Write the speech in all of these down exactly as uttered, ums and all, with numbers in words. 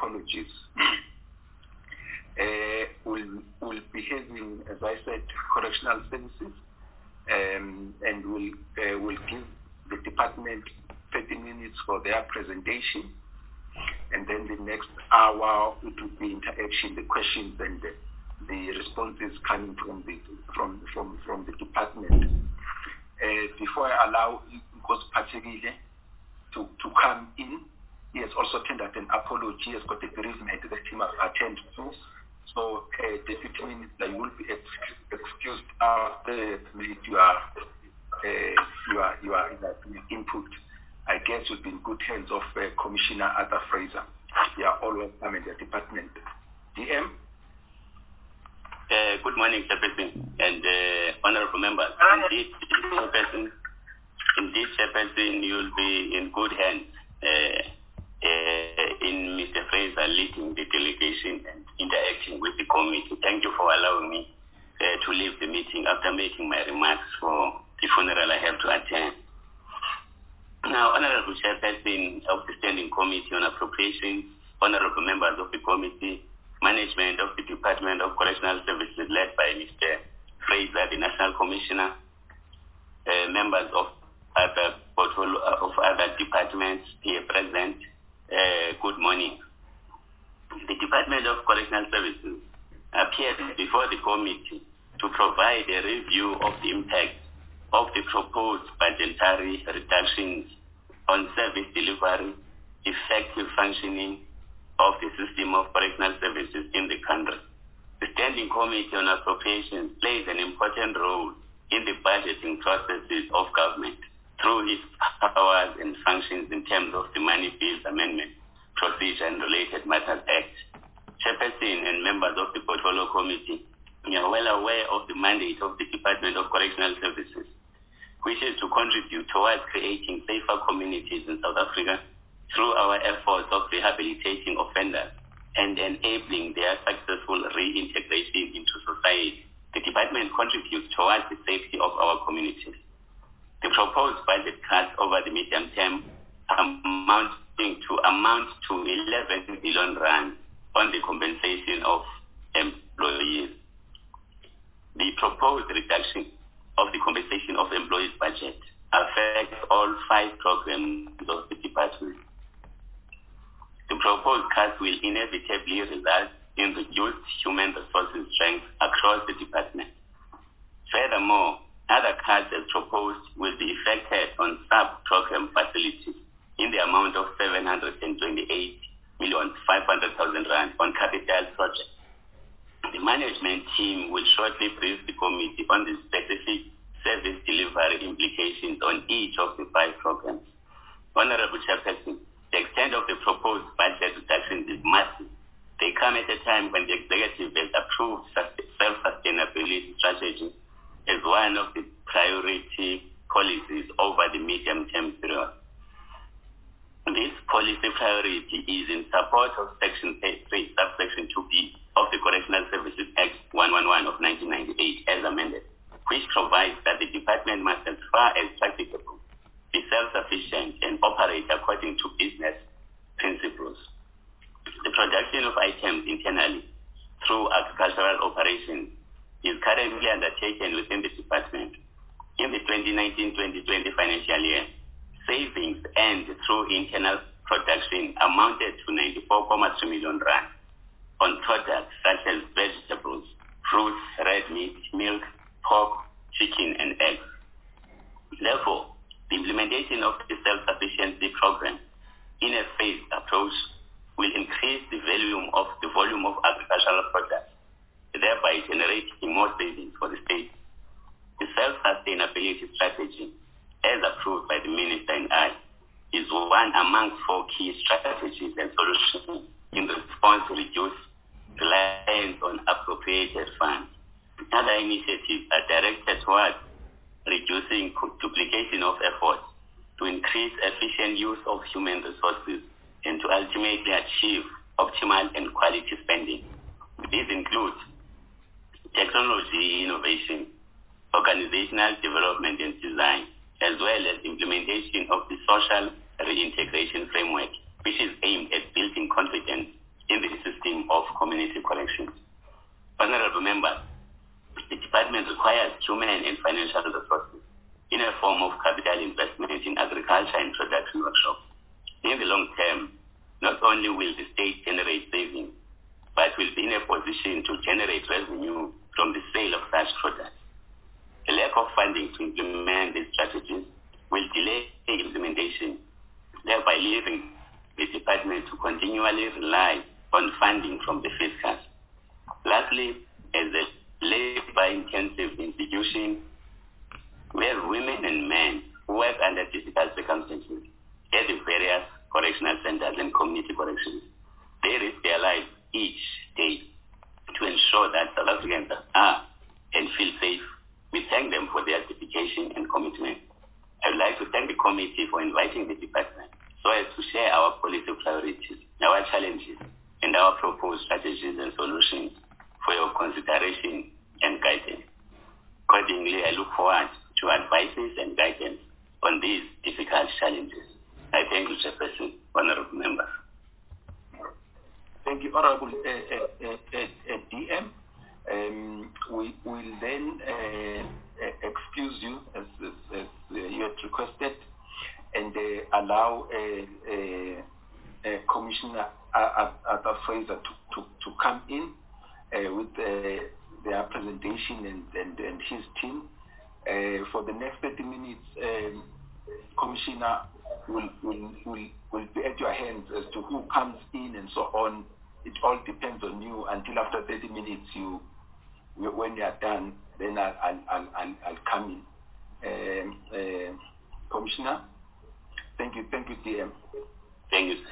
apologies. uh, we'll, we'll be having, as I said, correctional services, um, and we'll, uh, we'll give the department thirty minutes for their presentation, and then the next hour it will be interaction, the questions and the, the responses coming from the from from from the department. Uh, before I allow because particularly to to come in, he has also tendered an apology. He has got a bereavement that he must attend to. So, uh, Deputy Minister, you will be ex- excused after your uh, your your input. I guess you'll be in good hands of uh, Commissioner Arthur Fraser. You are all welcome in the department. D M. Uh, good morning, Chairperson and uh, honorable members. Indeed, Chairperson, indeed, Chairperson, you'll be in good hands uh, uh, in Mister Fraser leading the delegation and interacting with the committee. Thank you for allowing me uh, to leave the meeting after making my remarks for the funeral I have to attend. Now, Honorable Chairperson of the Standing Committee on Appropriations, honorable members of the committee, management of the Department of Correctional Services led by Mister Fraser, the National Commissioner, uh, members of other portfolio of other departments here present, uh, good morning. The Department of Correctional Services appeared before the committee to provide a review of the impact of the proposed budgetary reductions on service delivery, effective functioning of the system of correctional services in the country. The Standing Committee on Appropriations plays an important role in the budgeting processes of government through its powers and functions in terms of the Money Bills Amendment Procedure and Related Matters Act. Chairperson and members of the Portfolio Committee, we are well aware of the mandate of the Department of Correctional Services, which is to contribute towards creating safer communities in South Africa through our efforts of rehabilitating offenders and enabling their successful reintegration into society. The department contributes towards the safety of our communities. The proposed budget cuts over the medium term amounting to amount to eleven billion rand on the compensation of employees. The proposed reduction of the compensation of employees' budget affects all five programs of the department. The proposed cuts will inevitably result in reduced human resources strength across the department. Furthermore, other cuts as proposed will be effected on sub-program facilities in the amount of seven hundred twenty-eight million five hundred thousand rand on capital projects. The management team will shortly brief the committee on the specific service delivery implications on each of the five programs. Honorable Chairperson, the extent of the proposed budget reductions is massive. They come at a time when the executive has approved self-sustainability strategy as one of the priority policies over the medium-term period. This policy priority is in support of Section three, subsection two B of the Correctional Services Act one eleven of nineteen ninety-eight as amended, which provides that the department must, as far as practicable, be self-sufficient and operate according to business principles. The production of items internally through agricultural operations is currently undertaken within the department. In the twenty nineteen twenty twenty financial year, savings earned through internal production amounted to ninety-four point two million rand on products such as vegetables, fruits, red meat, milk, pork, chicken, and eggs. Therefore, the implementation of the self-sufficiency program in a phased approach will increase the volume of the volume of agricultural products, thereby generating more savings for the state. The self-sustainability strategy, as approved by the Minister and I, is one among four key strategies and solutions in response to reduce reliance on appropriated funds. Other initiatives are directed towards reducing duplication of efforts, to increase efficient use of human resources, and to ultimately achieve optimal and quality spending. These include technology innovation, organizational development and design, as well as implementation of the social reintegration framework, which is aimed at building confidence Honorable Members, the department requires human and financial resources in a form of capital investment in agriculture and production workshops. In the long term, not only will the state generate savings, but will be in a position to generate revenue from the sale of such products. The lack of funding to implement these strategies will delay the implementation, thereby leaving the department to continually rely on funding from the fiscus. Lastly, as a labor-intensive institution where women and men work under difficult circumstances at the various correctional centers and community corrections, they risk their lives each day to ensure that South Africans are and feel safe. We thank them for their dedication and commitment. I would like to thank the committee for inviting the department so as to share our policy priorities, our challenges, and our proposed strategies and solutions for your consideration and guidance. Accordingly, I look forward to advices and guidance on these difficult challenges. I thank you, Chairperson, honorable members. Thank you, Honorable uh, uh, uh, uh, D M. Um, we will then uh, uh, excuse you as, as, as uh, you had requested and uh, allow uh, uh, uh, Commissioner Arthur Fraser to, to, to come in uh, with uh, their presentation and, and, and his team. Uh, for the next thirty minutes, um, Commissioner will, will, will, will be at your hands as to who comes in and so on. It all depends on you until after thirty minutes. You, when you are done, then I'll, I'll, I'll, I'll, I'll come in. Um, uh, Commissioner, thank you, thank you, D M. Thank you.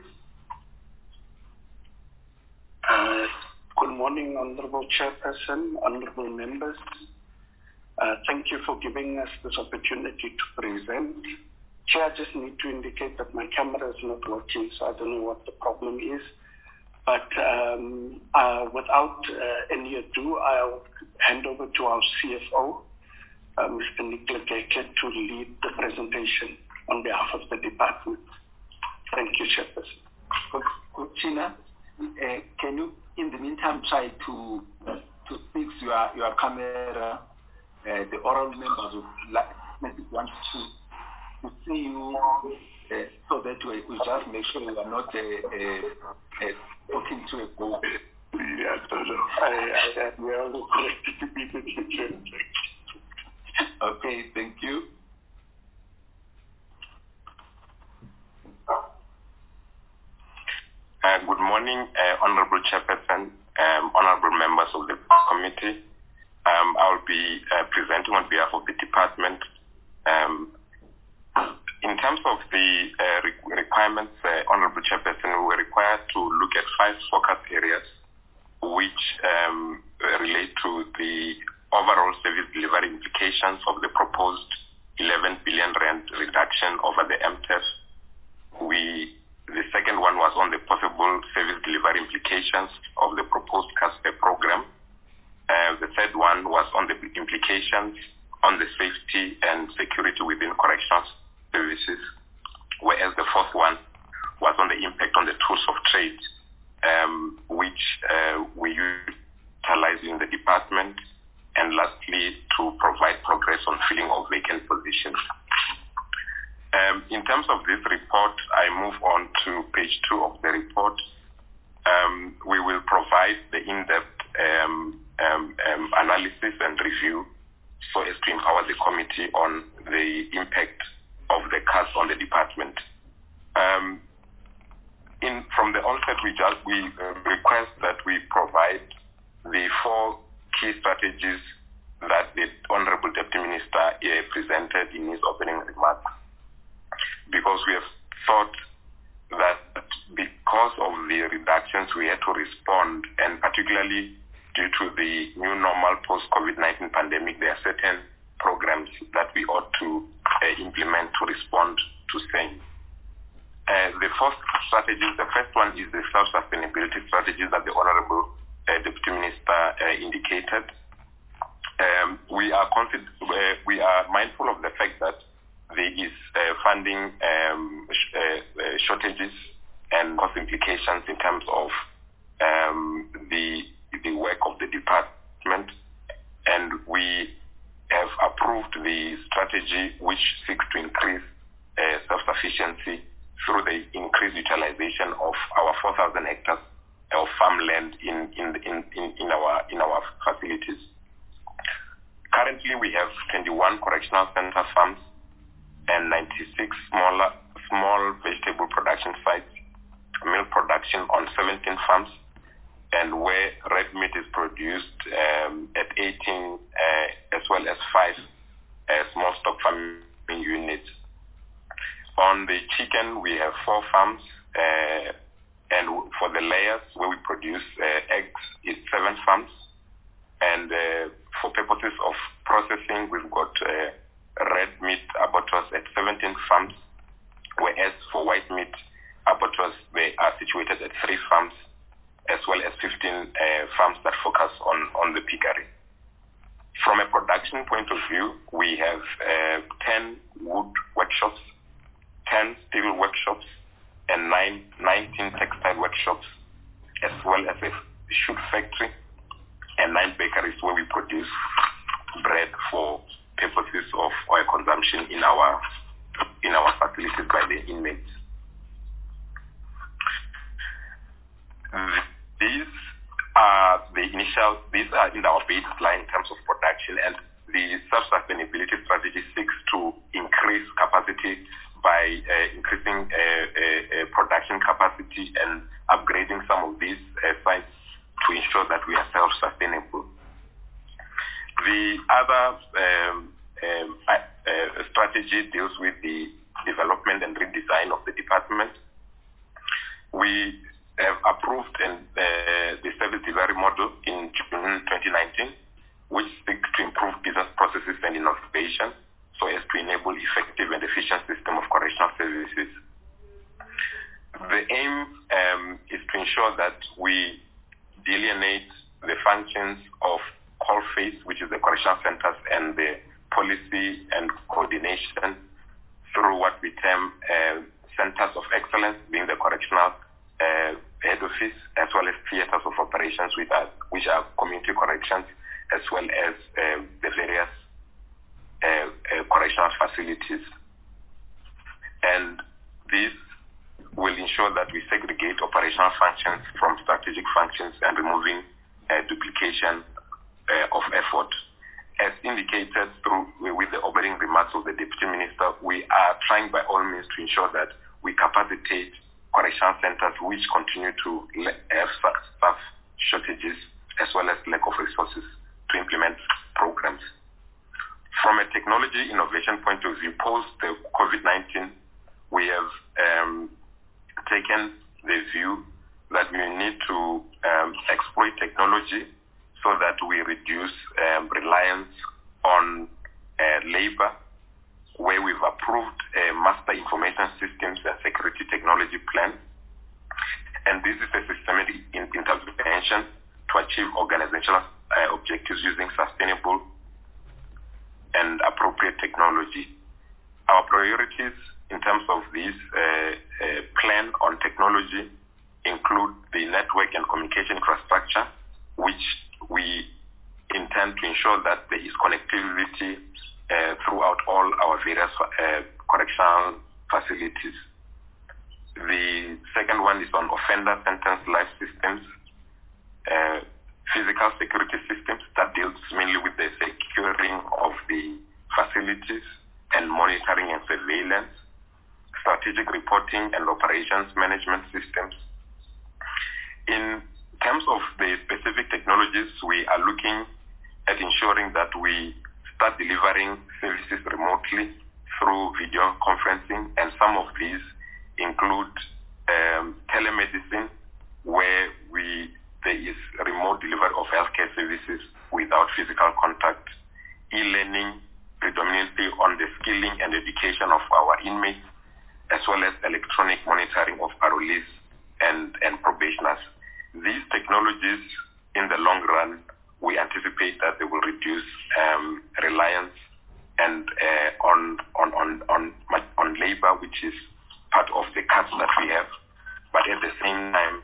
Uh, good morning, Honorable Chairperson, Honorable members. Uh, thank you for giving us this opportunity to present. Chair, I just need to indicate that my camera is not working, so I don't know what the problem is. But um, uh, without uh, any ado, I'll hand over to our C F O, uh, Mister Nick Lekeke, to lead the presentation on behalf of the department. Thank you, Chairperson. Commissioner, uh, can you, in the meantime, try to to fix your your camera? Uh, the oral members would like maybe want to to see you uh, so that we, we just make sure we are not uh, uh, uh, talking to a goal. Yeah, no, no. I, I, we are all corrected to be the future. Okay, thank you. Uh, good morning, uh, Honorable Chairperson, um, Honorable members of the committee. Um, I will be uh, presenting on behalf of the department. Um, in terms of the uh, re requirements, uh, Honorable Chairperson, we were required to look at five focus areas which um, relate to the overall service delivery implications of the proposed eleven billion rand reduction over the M T E F. We, the second one was on the possible service delivery implications of the proposed C A S P program. Uh, the third one was on the implications on the safety and security within corrections services, whereas the fourth one was on the impact on the tools of trade, um, which uh, we utilize in the department, and lastly, to provide progress on filling of vacant positions. Um, in terms of this report, I move on to page two of the report. Um, we will provide the in-depth um, um, um, analysis and review so as to empower the committee on the impact of the C A S on the department. Um, in, from the onset, we just we uh, request that we provide the four key strategies that the Honorable Deputy Minister uh, presented in his opening remarks, because we have thought that because of the reductions we had to respond, and particularly due to the new normal post-COVID nineteen pandemic, there are certain programs that we ought to uh, implement to respond to same. Uh, the first strategy, the first one is the self-sustainability strategy that the Honorable uh, Deputy Minister uh, indicated. Um, we are consider- uh, we are mindful of the fact that there is uh, funding um, sh uh, uh, shortages cost implications in terms of um, the the work of the department. the strategy which seeks to increase uh, self-sufficiency through the increased utilization of our four thousand hectares of farmland in, in, in, in, in, our, in our facilities. Currently, we have twenty-one correctional center farms and ninety-six smaller, small vegetable production sites, milk production on seventeen farms, and where red meat is produced um, at eighteen, uh, as well as five uh, small stock farming units. On the chicken, we have four farms, uh, and for the layers where we produce uh, eggs, it's seven farms. And uh, for purposes of processing, we've got uh, red meat abattoirs at seventeen farms, whereas for white meat abattoirs, they are situated at three farms, as well as fifteen uh, farms that focus on, on the piggery. From a production point of view, we have uh, ten wood workshops, ten steel workshops, and nine, nineteen textile workshops, as well as a shoe factory, and nine bakeries where we produce bread for purposes of oil consumption in our in our facilities by the inmates. These are the initial, these are in our baseline in terms of production, and the self-sustainability strategy seeks to increase capacity by uh, increasing uh, uh, production capacity and upgrading some of these uh, sites to ensure that we are self-sustainable. The other um, um, uh, strategy deals with the development and redesign of the department. We have approved an, uh, the service delivery model in June twenty nineteen, which seeks to improve business processes and innovation so as to enable effective and efficient system of correctional services. The aim um, is to ensure that we delineate the functions of call phase, which is the correctional centers, and the policy and coordination through what we term uh, centers of excellence, being the correctional uh, head office, as well as theaters of operations, with us, which are community corrections, as well as uh, the various uh, uh, correctional facilities. And this will ensure that we segregate operational functions from strategic functions and removing uh, duplication uh, of effort. As indicated through with the opening remarks of the Deputy Minister, we are trying by all means to ensure that we capacitate correctional centers which continue to have staff shortages as well as lack of resources to implement programs. From a technology innovation point of view, post the COVID nineteen, we have um, taken the view that we need to um, exploit technology so that we reduce um, reliance on uh, labor, where we've approved a master information systems and security technology plan. And this is a systematic intervention to achieve organizational uh, objectives using sustainable and appropriate technology. Our priorities in terms of this uh, uh, plan on technology include the network and communication infrastructure, which we intend to ensure that there is connectivity uh, throughout all our various uh, correctional facilities. The second one is on offender sentence life systems, uh, physical security systems that deals mainly with the securing of the facilities and monitoring and surveillance, strategic reporting and operations management systems. In terms of the specific technologies, we are looking at ensuring that we start delivering services remotely through video conferencing, and some of these include um, telemedicine, where we there is remote delivery of healthcare services without physical contact, e-learning predominantly on the skilling and education of our inmates, as well as electronic monitoring of parolees and, and probationers. These technologies, in the long run, we anticipate that they will reduce um, reliance and uh, on, on, on, on, on labor, which is part of the cuts that we have, but at the same time,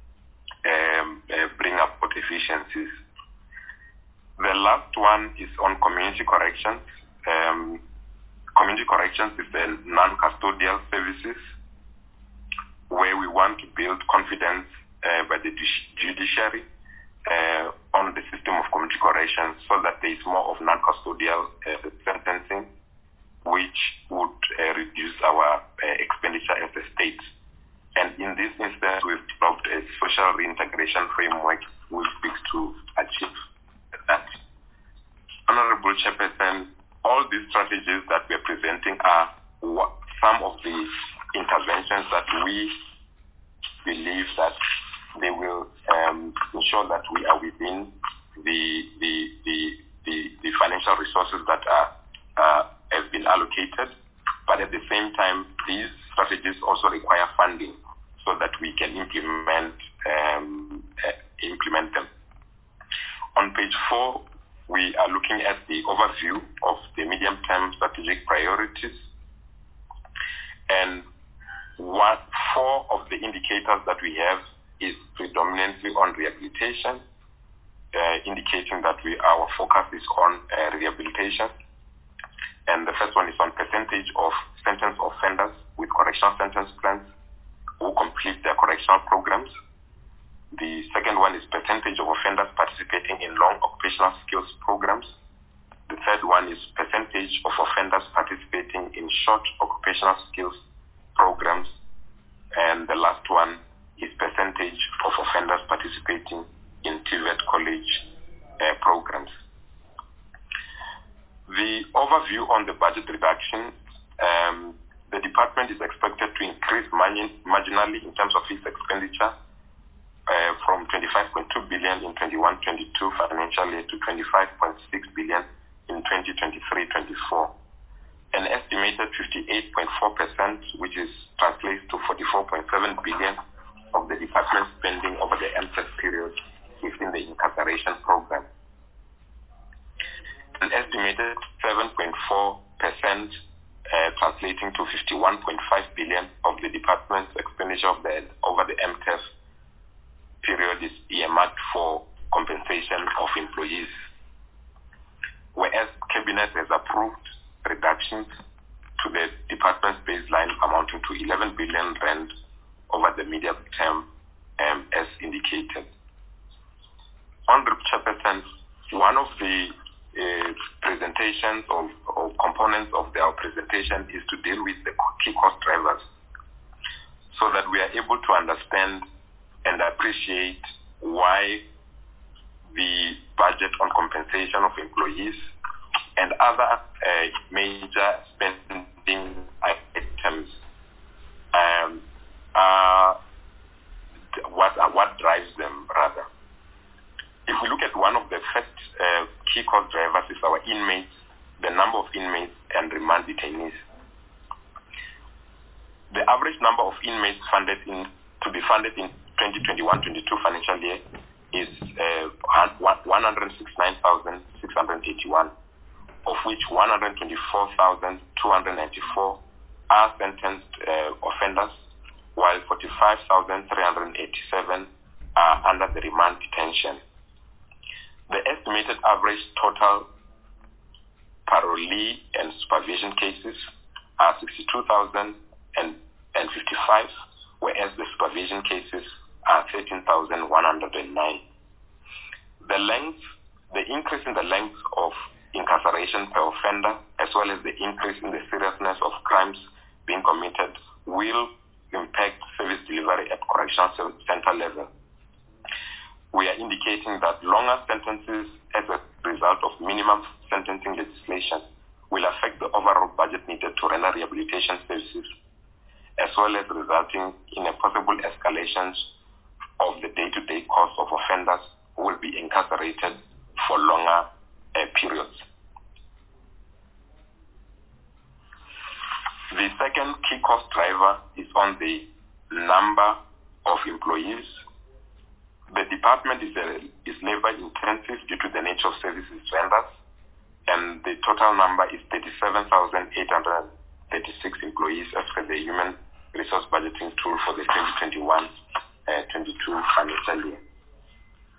um, uh, bring about efficiencies. The last one is on community corrections. Um, community corrections is the non-custodial services, where we want to build confidence uh, by the judiciary uh, on the system of community corrections so that there is more of non-custodial uh, sentencing, which would uh, reduce our uh, expenditure as a state. And in this instance, we've developed a social reintegration framework which speaks to achieve that. Honorable Chairperson, all these strategies that we are presenting are what, some of the interventions that we believe that they will um, ensure that we are within the the the, the, the financial resources that are uh, have been allocated. But at the same time, these strategies also require funding so that we can implement um, uh, implement them. On page four, we are looking at the overview of the medium-term strategic priorities. And what four of the indicators that we have is predominantly on rehabilitation, uh, indicating that we our focus is on uh, rehabilitation. And the first one is on percentage of sentence offenders with correctional sentence plans who complete their correctional programs. The second one is percentage of offenders participating in long occupational skills programs. The third one is percentage of offenders participating in short occupational skills programs. And the last one is percentage of offenders participating in T V E T college uh, programs. The overview on the budget reduction, um, the department is expected to increase margin, marginally in terms of its expenditure uh, from twenty-five point two billion in twenty-one twenty-two financial year to twenty-five point six billion in twenty twenty-three twenty-four. An estimated fifty-eight point four percent, which is translates to forty-four point seven billion of the department spending over the M T E S period within the incarceration program. An estimated seven point four percent uh, translating to fifty-one point five billion of the department's expenditure of the, over the M T E S period is earmarked for compensation of employees. Whereas Cabinet has approved reductions to the department's baseline amounting to eleven billion rand over the medium term um, as indicated. Honorable Chairperson, one of the uh, presentations of, or components of our presentation is to deal with the key cost drivers so that we are able to understand and appreciate why the budget on compensation of employees and other uh, major spending items um, are what, uh, what drives them, rather. If we look at one of the first uh, key cost drivers is our inmates, the number of inmates and remand detainees. The average number of inmates funded in to be funded in twenty twenty-one twenty-two financial year is uh, one hundred sixty-nine thousand six hundred eighty-one, of which one hundred twenty-four thousand two hundred ninety-four are sentenced uh, offenders, while forty-five thousand three hundred eighty-seven are under the remand detention. The estimated average total parolee and supervision cases are sixty-two thousand fifty-five, whereas the supervision cases are thirteen thousand one hundred nine. The length, the increase in the length of incarceration per offender, as well as the increase in the seriousness of crimes being committed, will impact service delivery at correctional center level. We are indicating that longer sentences as a result of minimum sentencing legislation will affect the overall budget needed to render rehabilitation services, as well as resulting in a possible escalation of the day-to-day costs of offenders who will be incarcerated for longer uh, periods. The second key cost driver is on the number of employees. The department is, a, is labor intensive due to the nature of services rendered, and the total number is thirty-seven thousand eight hundred thirty-six employees as per the Human Resource Budgeting Tool for the twenty twenty-one twenty-two financial year.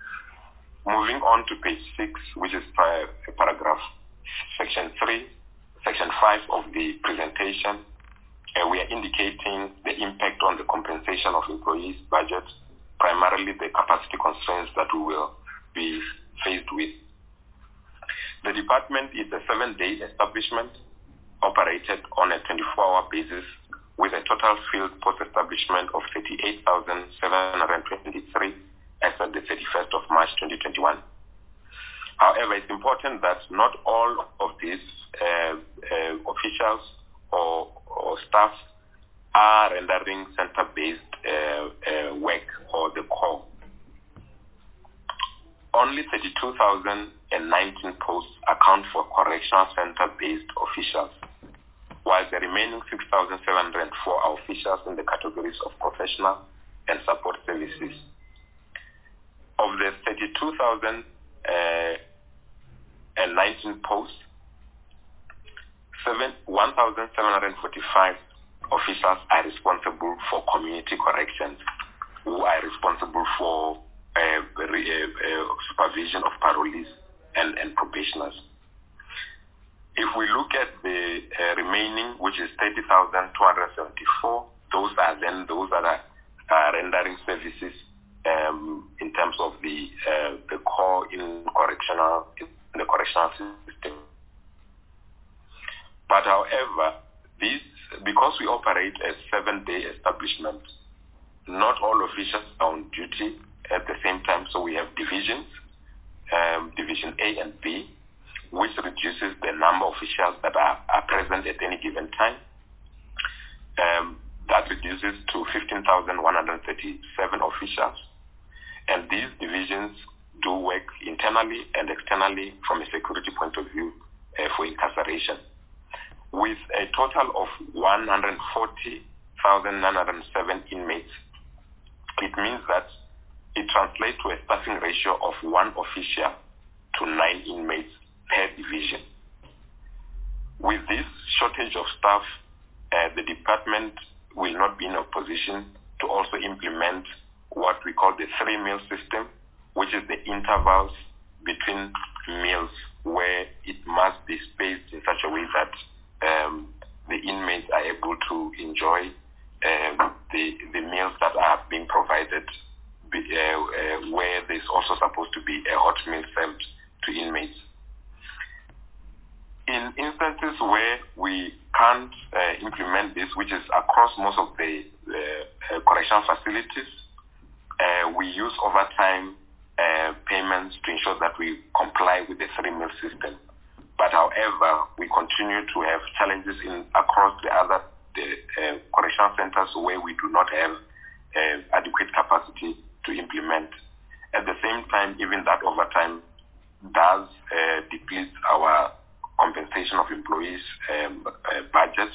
Moving on to page six, which is paragraph section three, section five of the presentation, uh, we are indicating the impact on the compensation of employees' budget, primarily the capacity constraints that we will be faced with. The department is a seven-day establishment operated on a twenty-four hour basis with a total field post-establishment of thirty-eight thousand seven hundred twenty-three as of the thirty-first of March twenty twenty-one. However, it's important that not all of these uh, uh, officials or, or staff are rendering center-based uh, uh, work or the core. Only thirty-two thousand nineteen posts account for correctional center-based officials, while the remaining six thousand seven hundred four are officials in the categories of professional and support services. Of the thirty-two thousand nineteen posts, one thousand seven hundred forty-five officials are responsible for community corrections, who are responsible for uh, re, uh, uh, supervision of parolees and, and probationers. If we look at the uh, remaining, which is thirty thousand two hundred seventy-four, those are then those that are, are rendering services um, in terms of the uh, the core in correctional in the correctional system. But however, this because we operate a seven-day establishment, not all officials are on duty at the same time. So we have divisions, um, Division A and B, which reduces the number of officials that are, are present at any given time. Um, that reduces to fifteen thousand one hundred thirty-seven officials. And these divisions do work internally and externally from a security point of view uh, for incarceration. With a total of one hundred forty thousand nine hundred seven inmates, it means that it translates to a staffing ratio of one official to nine inmates per division. With this shortage of staff, uh, the department will not be in a position to also implement what we call the three-meal system, which is the intervals between meals where it must be spaced in such a way that um, the inmates are able to enjoy um, the, the meals that are being provided, be, uh, uh, where there's also supposed to be a hot meal served to inmates. In instances where we can't uh, implement this, which is across most of the uh, uh, correctional facilities, uh, we use overtime uh, payments to ensure that we comply with the three-meal system. But however, we continue to have challenges in across the other the, uh, correctional centers where we do not have uh, adequate capacity to implement. At the same time, even that overtime does uh, deplete our compensation of employees' um, uh, budget.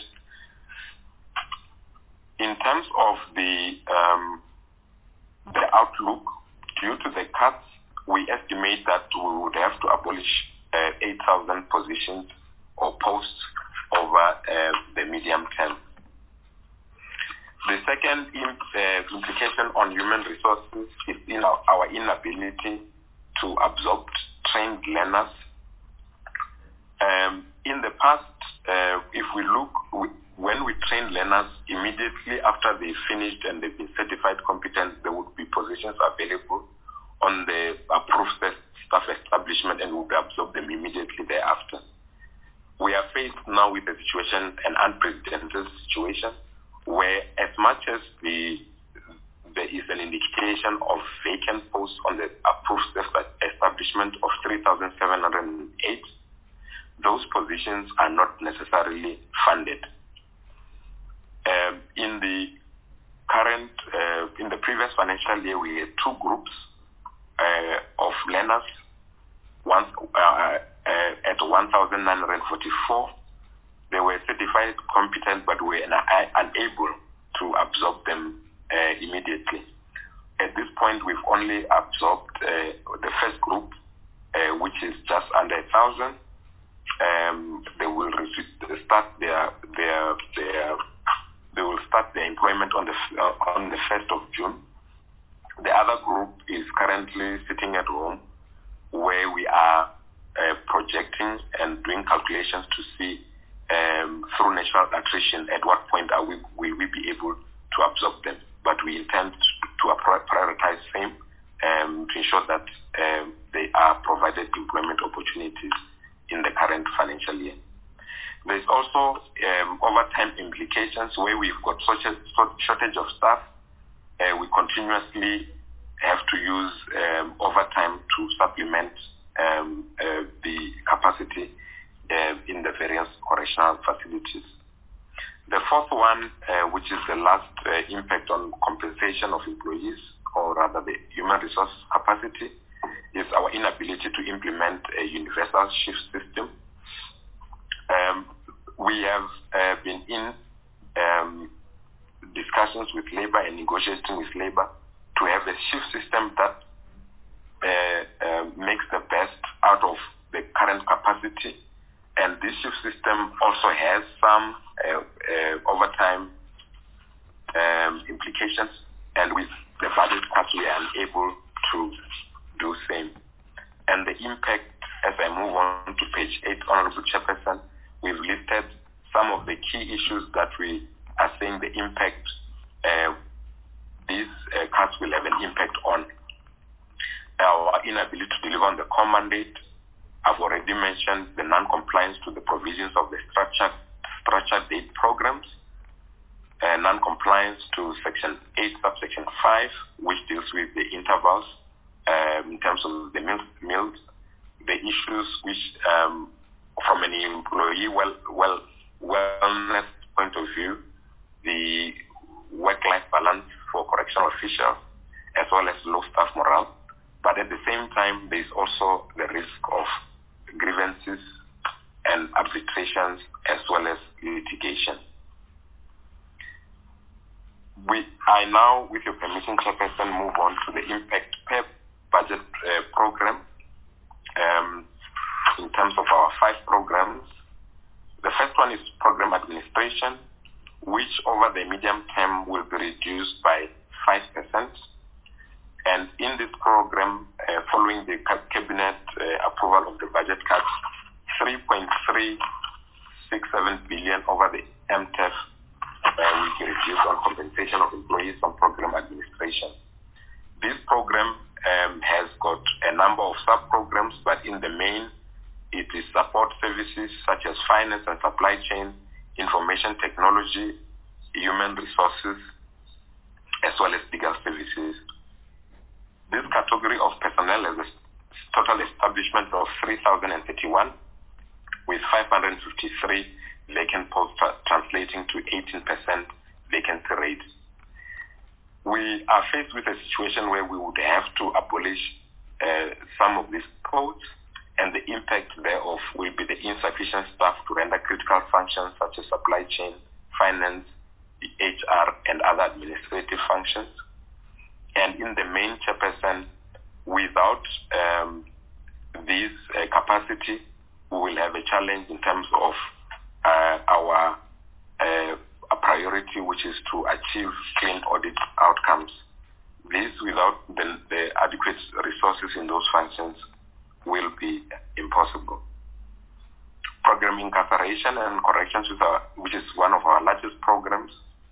In terms of the um, the outlook, due to the cuts, we estimate that we would have to abolish uh, eight thousand positions or posts over uh, the medium term. The second imp, uh, implication on human resources is in our, our inability to absorb trained learners. Um, in the past, uh, if we look, we, when we train learners, immediately after they finished and they've been certified competent, there would be positions available on the approved staff establishment and would absorb them immediately thereafter. We are faced now with a situation, an unprecedented situation, where as much as the, there is an indication of vacant posts on the approved staff establishment of three thousand seven hundred eight, those positions are not necessarily funded. Um, in the current, uh, in the previous financial year, we had two groups uh, of learners, one, uh, uh, at one thousand nine hundred forty-four. They were certified competent, but were unable to absorb them uh, immediately. At this point, we've only absorbed uh, the first group, uh, which is just under a thousand. Um, they will receive, start their their their they will start their employment on the uh, on the first of June. The other group is currently sitting at home, where we are uh, projecting and doing calculations to see um, through natural attrition, at what point are we, will we be able to absorb them? But we intend to prioritize same um, to ensure that um, they are provided employment opportunities in the current financial year. There's also um, overtime implications where we've got such a shortage of staff. Uh, we continuously have to use um, overtime to supplement um, uh, the capacity uh, in the various correctional facilities. The fourth one, uh, which is the last uh, impact on compensation of employees, or rather the human resource capacity, is our inability to implement a universal shift system. Um, we have uh, been in um, discussions with labor and negotiating with labor to have a shift system that uh, uh, makes the best out of the current capacity. And this shift system also has some uh, uh, overtime um, implications, and with the budget cuts we are unable to do same. And the impact, as I move on to page eight, Honorable Chairperson, we've listed some of the key issues that we are saying the impact uh, these uh, cuts will have an impact on. Our inability to deliver on the core mandate. I've already mentioned the non-compliance to the provisions of the structured, structured aid programs, uh, non-compliance to Section eight, Subsection five, which deals with the intervals um, in terms of the meals, the issues which, um, from an employee well, well, wellness point of view, the work-life balance for correctional officials, as well as low staff morale. But at the same time, there is also the risk of grievances and arbitrations as well as litigation. We, I now, with your permission, Chairperson, move on to the impact per budget uh, program. Um, in terms of our five programs, the first one is program administration, which over the medium term will be reduced by five percent. And in this program, uh, following the cabinet uh, approval of the budget cuts, three point three six seven billion over the M T E F uh, will be reduced on compensation of employees on program administration. This program um, has got a number of sub-programs, but in the main, it is support services such as finance and supply chain, information technology, human resources, as well as legal services. This category of personnel has a total establishment of three thousand thirty-one, with five hundred fifty-three vacant posts, translating to eighteen percent vacancy rate. We are faced with a situation where we would have to abolish uh, some of these posts, and the impact thereof will be the insufficient staff to render critical functions such as supply chain, finance, H R, and other administrative functions. And in the main, Chairperson, without um, this uh, capacity, we will have a challenge in terms of uh, our uh, a priority, which is to achieve clean audit outcomes. This, without the, the adequate resources in those functions, will be impossible. Program incarceration and corrections, with our, which is one of our largest programs,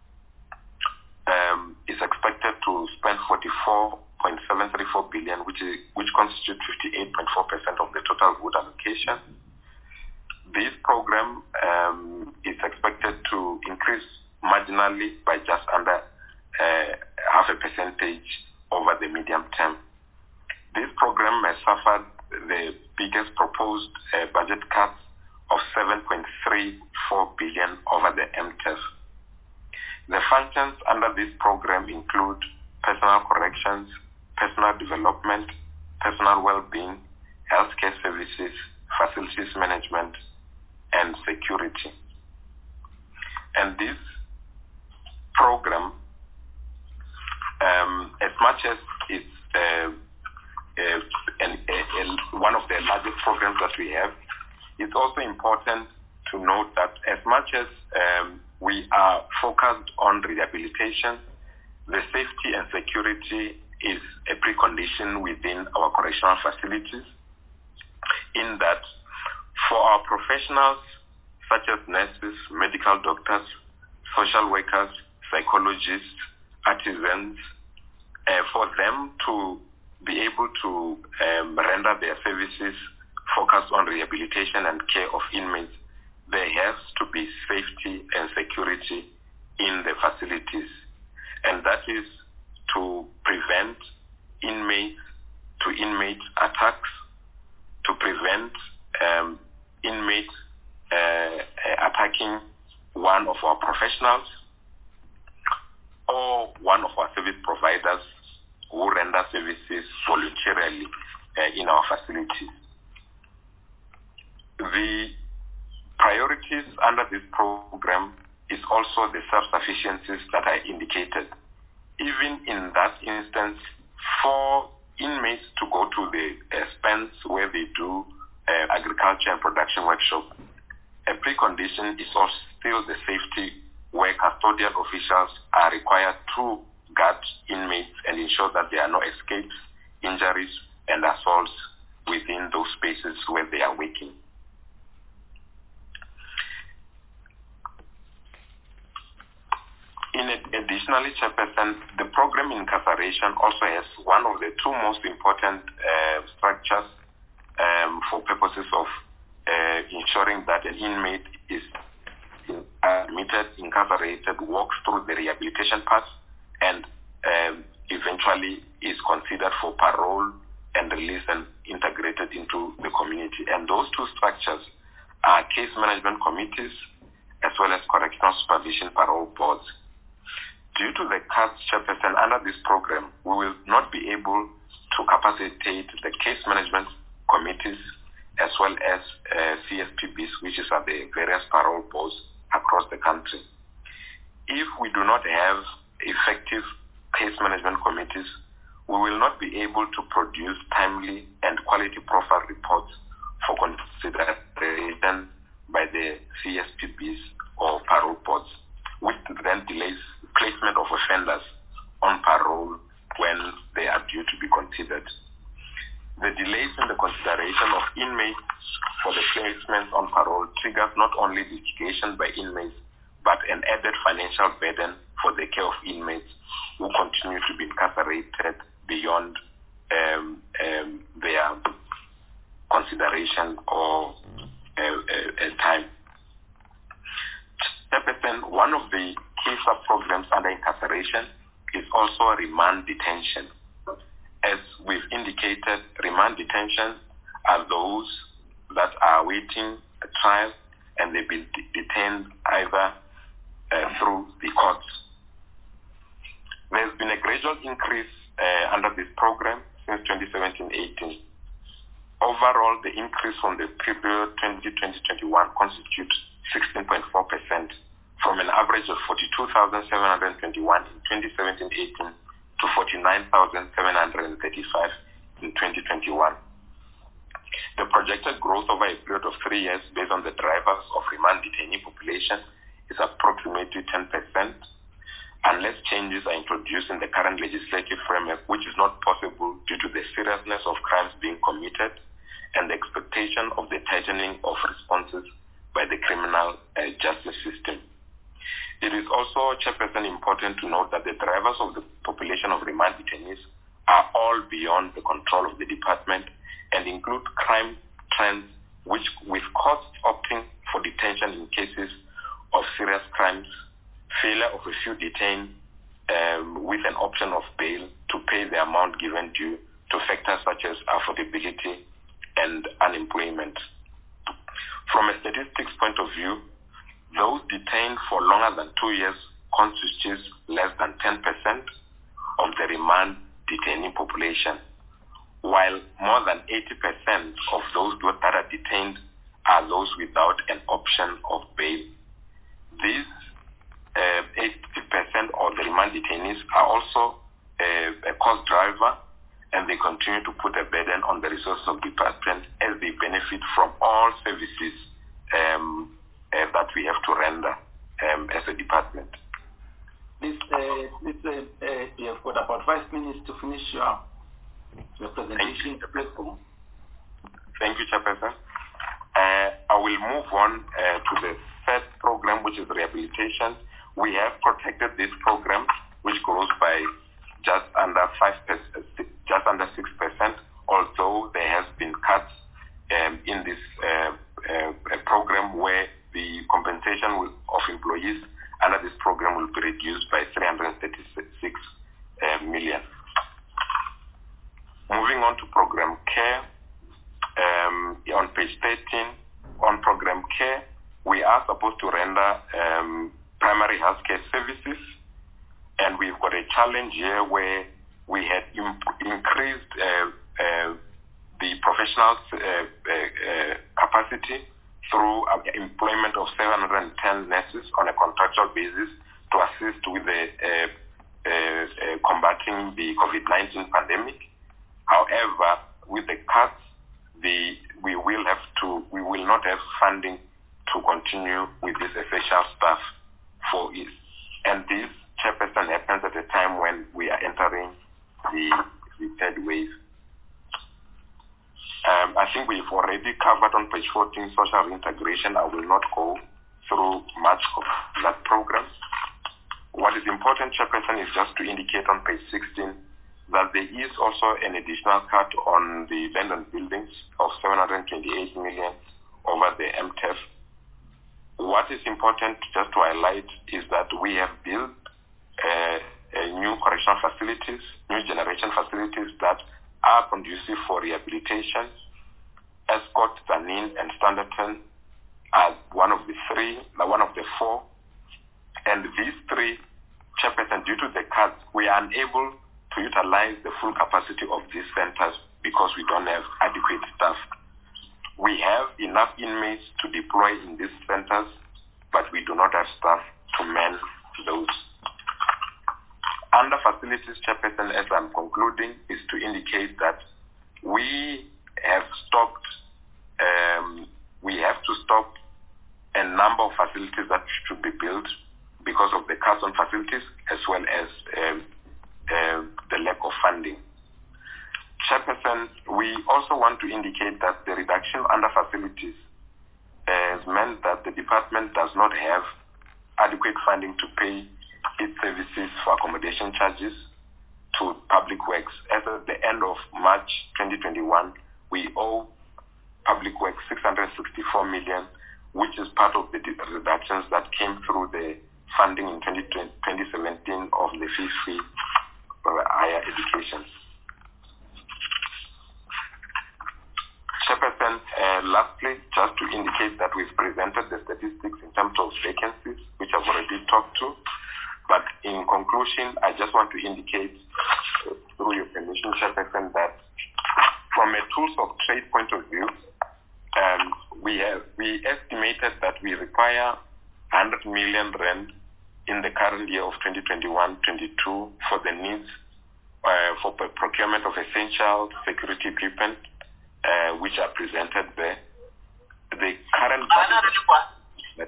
Um, is expected to spend forty-four point seven three four billion, which is, which constitutes fifty-eight point four percent of the total vote allocation. This program um, is expected to increase marginally by just under uh, half a percentage over the medium term. This program has suffered the biggest proposed uh, budget cuts of seven point three four billion over the M T E F. The functions under this program include personal corrections, personal development, personal well-being, healthcare services, facilities management, and security. And this program, um, as much as it's uh, uh, an, a, a, one of the largest programs that we have, it's also important to note that as much as um, we are focused on rehabilitation, the safety and security is a precondition within our correctional facilities, in that for our professionals, such as nurses, medical doctors, social workers, psychologists, artisans, uh, for them to be able to um, render their services focused on rehabilitation and care of inmates, there has to be safety and security in the facilities. And that is to prevent inmates to inmate attacks, to prevent um, inmates uh, attacking one of our professionals or one of our service providers who render services voluntarily uh, in our facilities. The priorities under this program is also the self-sufficiencies that I indicated. Even in that instance, for inmates to go to the uh, spends where they do uh, agriculture and production workshop, a precondition is also still the safety, where custodial officials are required to guard inmates and ensure that there are no escapes, injuries, and assaults within those spaces where they are working. In ad- additionally, Chairperson, the program incarceration also has one of the two most important uh, structures um, for purposes of uh, ensuring that an inmate is admitted, incarcerated, walks through the rehabilitation path, and um, eventually is considered for parole and released and integrated into the community. And those two structures are case management committees as well as correctional supervision parole boards. Due to the cuts, Chairperson, under this program, we will not be able to capacitate the case management committees as well as uh, C S P Bs, which is at the various parole boards across the country. If we do not have effective case management committees, we will not be able to produce timely and quality profile reports for consideration by the C S P Bs or parole boards, which then delays placement of offenders on parole when they are due to be considered. The delays in the consideration of inmates for the placement on parole triggers not only litigation by inmates, but an added financial burden for the care of inmates who continue to be incarcerated beyond um, um, their consideration or uh, uh, uh, time. One of the key sub-programs under incarceration is also remand detention. As we've indicated, remand detention are those that are awaiting a trial and they've been de- detained either uh, through the courts. There's been a gradual increase uh, under this program since twenty seventeen eighteen. Overall, the increase from the period twenty twenty to twenty-one constitutes sixteen point four percent, from an average of forty-two thousand seven hundred twenty-one in twenty seventeen eighteen to forty-nine thousand seven hundred thirty-five in twenty twenty-one. The projected growth over a period of three years based on the drivers of remand detainee population is approximately ten percent, unless changes are introduced in the current legislative framework, which is not possible due to the seriousness of crimes being committed and the expectation of the tightening of responses by the criminal uh, justice system. It is also, Chairperson, important to note that the drivers of the population of remand detainees are all beyond the control of the department and include crime trends which, with courts opting for detention in cases of serious crimes, failure of a few detained um, with an option of bail to pay the amount given due to factors such as affordability and unemployment. From a statistics point of view, those detained for longer than two years constitutes less than ten percent of the remand detainee population, while more than eighty percent of those that are detained are those without an option of bail. These uh, eighty percent of the remand detainees are also uh, a cost driver, and they continue to put a burden on the resources of the department as they benefit from all services um, uh, that we have to render um, as a department. This, uh, this, uh, uh, you have got about five minutes to finish your, your presentation. Thank you, Chairperson. Thank you, Chairperson. Uh, I will move on uh, to the third program, which is rehabilitation. We have protected this program, which grows by just under five percent, just under six percent. Although there has been cuts um, in this uh, uh, program, where the compensation will, of employees under this program will be reduced by three hundred thirty-six uh, million. Moving on to program care, um, on page thirteen, on program care, we are supposed to render um, primary healthcare services, and we've got a challenge here where we had imp- increased uh, uh, the professional uh, uh, uh, capacity through uh, employment of seven hundred ten nurses on a contractual basis to assist with the uh, uh, uh, combating the COVID nineteen pandemic. However, with the cuts, the we will have to we will not have funding to continue with this essential staff for it. And this, Chairperson, happens at a time when we are entering the, the third wave. Um, I think we've already covered on page fourteen social integration. I will not go through much of that program. What is important, Chairperson, is just to indicate on page sixteen that there is also an additional cut on the land and buildings of seven hundred twenty-eight million over the M T E F. What is important just to highlight is that we have built uh, uh, new correctional facilities, new generation facilities that are conducive for rehabilitation. Escort, Zanin, and Standerton are one of the three, one of the four. And these three, Chairperson, due to the cuts, we are unable to utilize the full capacity of these centers because we don't have adequate staff. We have enough inmates to deploy in these centers, but we do not have staff to man those. Under facilities, Chairperson, as I'm concluding, is to indicate that we have stopped, um, we have to stop a number of facilities that should be built because of the cuts on facilities as well as um, uh, the lack of funding. Chairperson, we also want to indicate that the reduction under facilities has meant that the department does not have adequate funding to pay its services for accommodation charges to public works. As at the end of March twenty twenty-one, we owe public works six hundred sixty-four million, which is part of the reductions that came through the funding in twenty seventeen of the fees fee for higher education. Chairperson, uh, lastly, just to indicate that we've presented the statistics in terms of vacancies, which I've already talked to. But in conclusion, I just want to indicate, uh, through your permission, Chairperson, that from a tools of trade point of view, um, we have we estimated that we require one hundred million rand in the current year of twenty twenty-one twenty-two for the needs uh, for procurement of essential security equipment, uh, which are presented there. The current budget.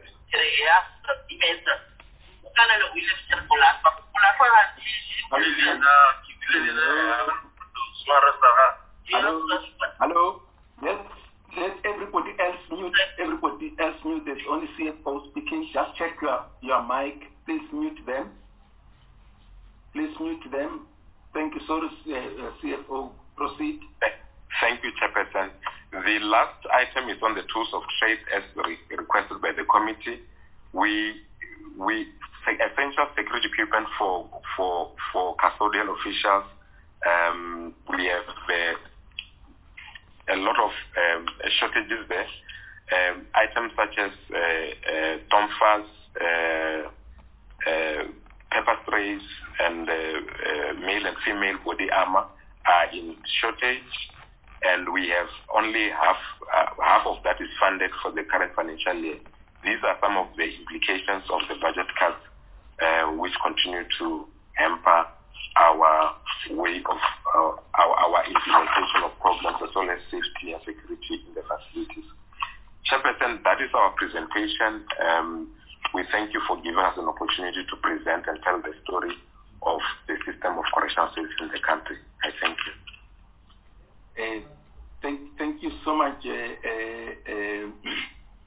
Hello? Hello? Yes? Let everybody else mute. Everybody else mute. There's only C F O speaking. Just check your, your mic. Please mute them. Please mute them. Thank you. Sorry, uh, C F O. Proceed. Thank you, Chairperson. The last item is on the tools of trade as re- requested by the committee. We we essential security equipment for for for custodial officials. Um, we have uh, a lot of um, shortages there. Um, items such as uh, uh, tomfas, uh, uh, pepper sprays, and uh, uh, male and female body armor are in shortage, and we have only half uh, half of that is funded for the current financial year. These are some of the implications of the budget cuts, uh, which continue to hamper our way of uh, our, our implementation of programs as well as safety and security in the facilities. Chairperson, that is our presentation. Um, we thank you for giving us an opportunity to present and tell the story of the system of correctional services in the country. I thank you. Uh, thank, thank you so much, uh, uh, uh,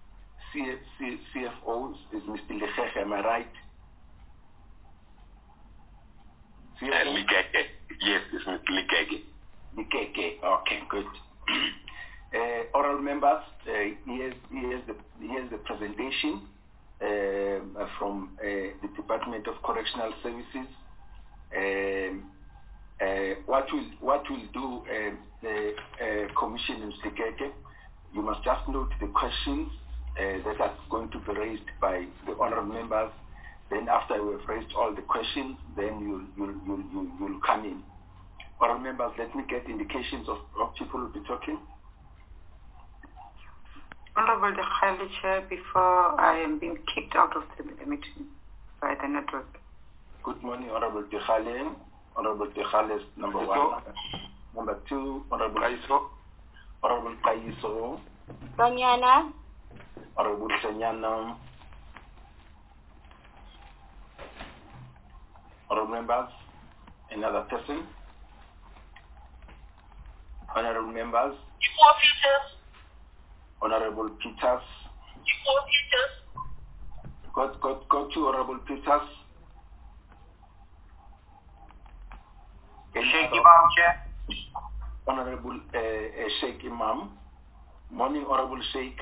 C C C F O is Mister Lekeke, am I right? C F O? Uh, Lekeke. Yes, it's Mister Lekeke. Lekeke, okay, good. uh, oral members, uh, here's, here's, the, here's the presentation uh, from uh, the Department of Correctional Services. Um, uh, what we'll, what we'll do, uh, the uh, Commissioner Mister Lekeke, you must just note the questions uh, that are going to be raised by the honorable members. Then after we've raised all the questions, then you'll, you'll, you'll, you'll, you'll come in. Honorable members, let me get indications of what people will be talking. Honorable Dekale, Chair, before I am being kicked out of the meeting by the network. Good morning, Honorable Dekale. Honorable Dekale is number one. Number two, Honorable Kaiso. Honorable Kaiso. Sonyana. Honorable Sonyana. Honorable members, another person. Honorable members. Honorable Peters. Got, got, got two Honorable Peters. Sheikh Imam, Chair. Honorable uh, uh, Sheikh Imam. Morning, Honorable Sheikh.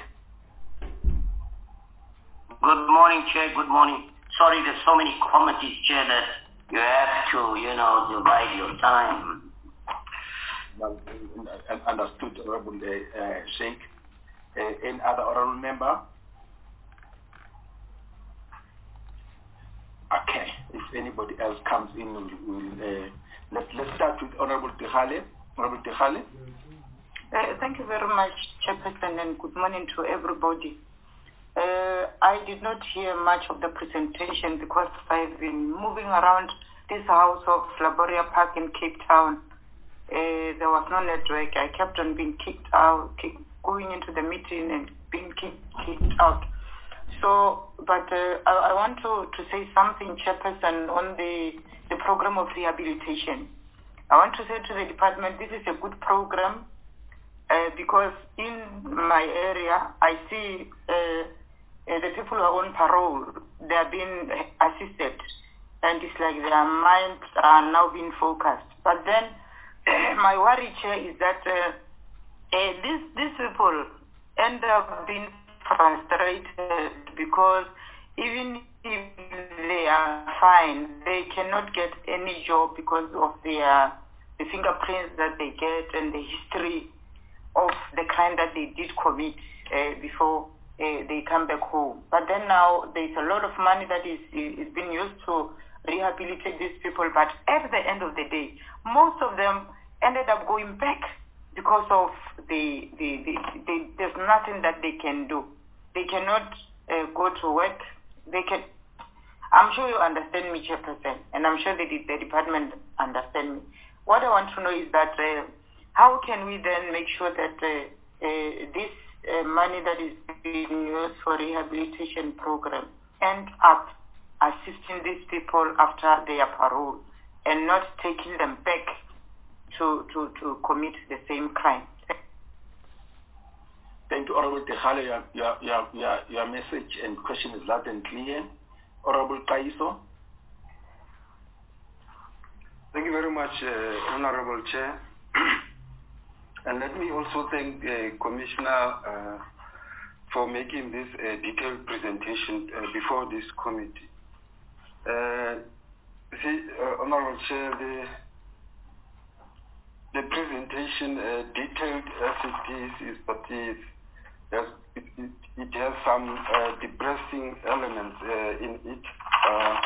Good morning, Chair. Good morning. Sorry, there's so many committees, Chair, that you have to, you know, divide your time. Well, understood, Honorable uh, uh, Sheikh. Uh, any other honorable member? Okay. If anybody else comes in, we'll, we'll, uh, let, let's start with Honorable Dekale. Honorable Dekale. Uh, thank you very much, Chairperson, and good morning to everybody. Uh, I did not hear much of the presentation because I've been moving around this house of Laboria Park in Cape Town. Uh, there was no network. I kept on being kicked out, kick, going into the meeting and being kicked, kicked out. So, but uh, I, I want to, to say something, Chairperson, on the, the program of rehabilitation. I want to say to the department, this is a good program uh, because in my area, I see uh, uh, the people who are on parole, they are being assisted. And it's like their minds are now being focused. But then uh, my worry, Chair, is that uh, uh, these, these people end up being frustrated because even if they are fine, they cannot get any job because of their the fingerprints that they get and the history of the crime that they did commit uh, before uh, they come back home. But then now there's a lot of money that is, is being used to rehabilitate these people, but at the end of the day, most of them ended up going back because of the, the, the, the there's nothing that they can do. They cannot uh, go to work. They can. I'm sure you understand me, Chairperson, and I'm sure the, the department understand me. What I want to know is that uh, how can we then make sure that uh, uh, this uh, money that is being used for rehabilitation program end up assisting these people after their parole and not taking them back to, to, to commit the same crime? Thank you, Honorable Dekale. Your, your, your, your, your message and question is loud and clear. Honorable Kaiso. Thank you very much, uh, Honorable Chair. And let me also thank uh, Commissioner uh, for making this uh, detailed presentation uh, before this committee. Uh, see, uh, Honorable Chair, the, the presentation, uh, detailed as it is, is but it, has, it, it, it has some uh, depressing elements uh, in it. Uh,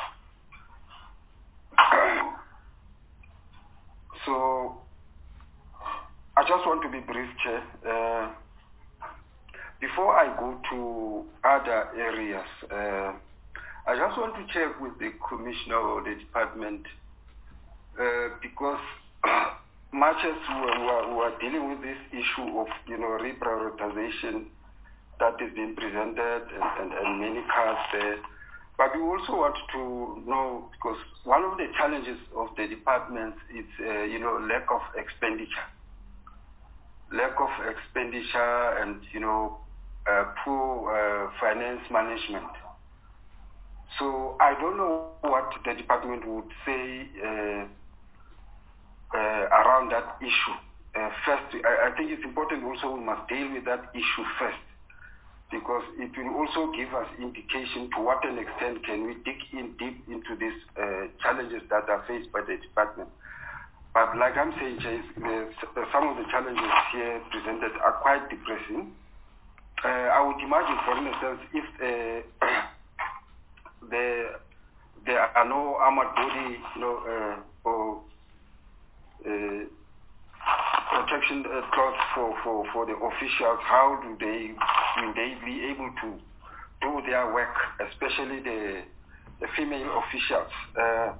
So, I just want to be brief, Chair. Uh, before I go to other areas, uh, I just want to check with the Commissioner or the Department, uh, because much as we are, we are dealing with this issue of, you know, reprioritization that is being presented and, and, and many cards there, but we also want to know, because one of the challenges of the department is, uh, you know, lack of expenditure. Lack of expenditure and, you know, uh, poor uh, finance management. So I don't know what the department would say uh, uh, around that issue. Uh, first, I, I think it's important also we must deal with that issue first, because it will also give us indication to what an extent can we dig in deep into these uh, challenges that are faced by the department. But like I'm saying, Chase, uh, some of the challenges here presented are quite depressing. Uh, I would imagine, for instance, if uh, there, there are no armored body, you know, uh, or uh, protection uh, cloths for, for, for the officials, how do they will they be able to do their work, especially the, the female officials? Uh,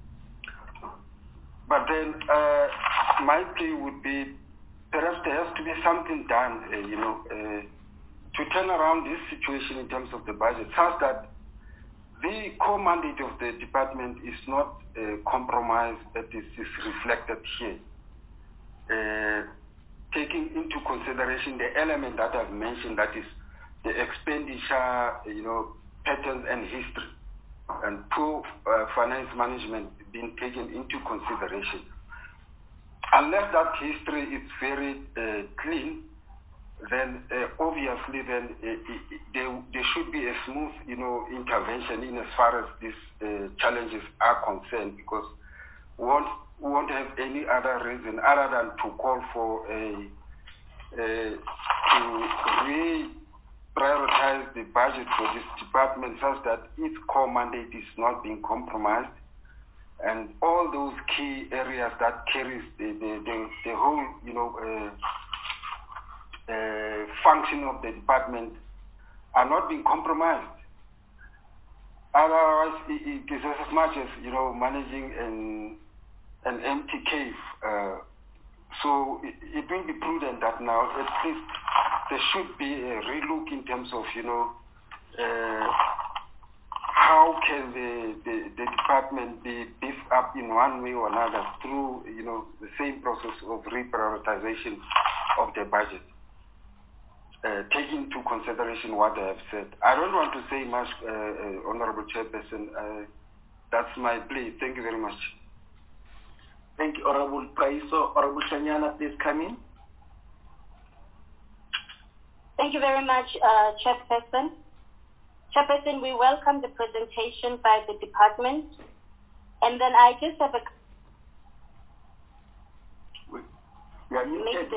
but then uh, my plea would be perhaps there has to be something done, uh, you know, uh, to turn around this situation in terms of the budget, such that the core mandate of the department is not uh, compromised, that is, is reflected here. Uh, taking into consideration the element that I've mentioned, that is the expenditure, you know, patterns and history, and poor uh, finance management being taken into consideration. Unless that history is very uh, clean, then uh, obviously then uh, there, there should be a smooth, you know, intervention in as far as these uh, challenges are concerned, because we won't, we won't have any other reason other than to call for a, a to re-prioritize the budget for this department such that its core mandate is not being compromised, and all those key areas that carries the, the, the, the whole, you know, uh, Uh, function of the department are not being compromised. Otherwise, it, it is as much as, you know, managing an, an empty cave. Uh, so it, it will be prudent that now at least there should be a relook in terms of, you know, uh, how can the, the, the department be beefed up in one way or another through, you know, the same process of reprioritization of the budget. Uh, taking into consideration what I have said. I don't want to say much, uh, uh, Honorable Chairperson. Uh, that's my plea. Thank you very much. Thank you, Honorable Praiso. Honorable Chanyana, please come in. Thank you very much, uh, Chairperson. Chairperson, we welcome the presentation by the department. And then I just have a... We are muted.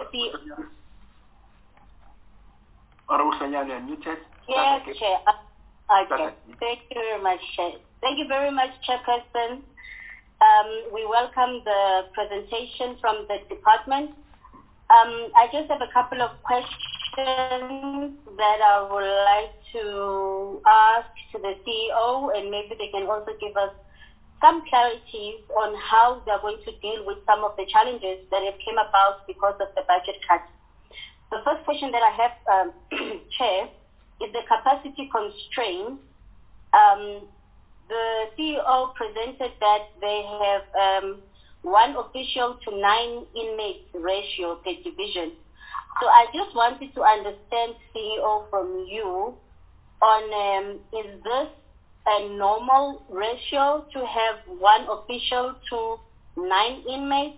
Honorable Sanyana, muted. Yes, Chair. Okay. Thank you very much, Chair. Thank you very much, Chairperson. Um, we welcome the presentation from the department. Um, I just have a couple of questions that I would like to ask to the C E O, and maybe they can also give us some clarities on how they're going to deal with some of the challenges that have come about because of the budget cuts. The first question that I have, um, Chair, is the capacity constraints. Um, the C E O presented that they have um, one official to nine inmates ratio per division. So I just wanted to understand, C E O, from you on um, is this a normal ratio to have one official to nine inmates,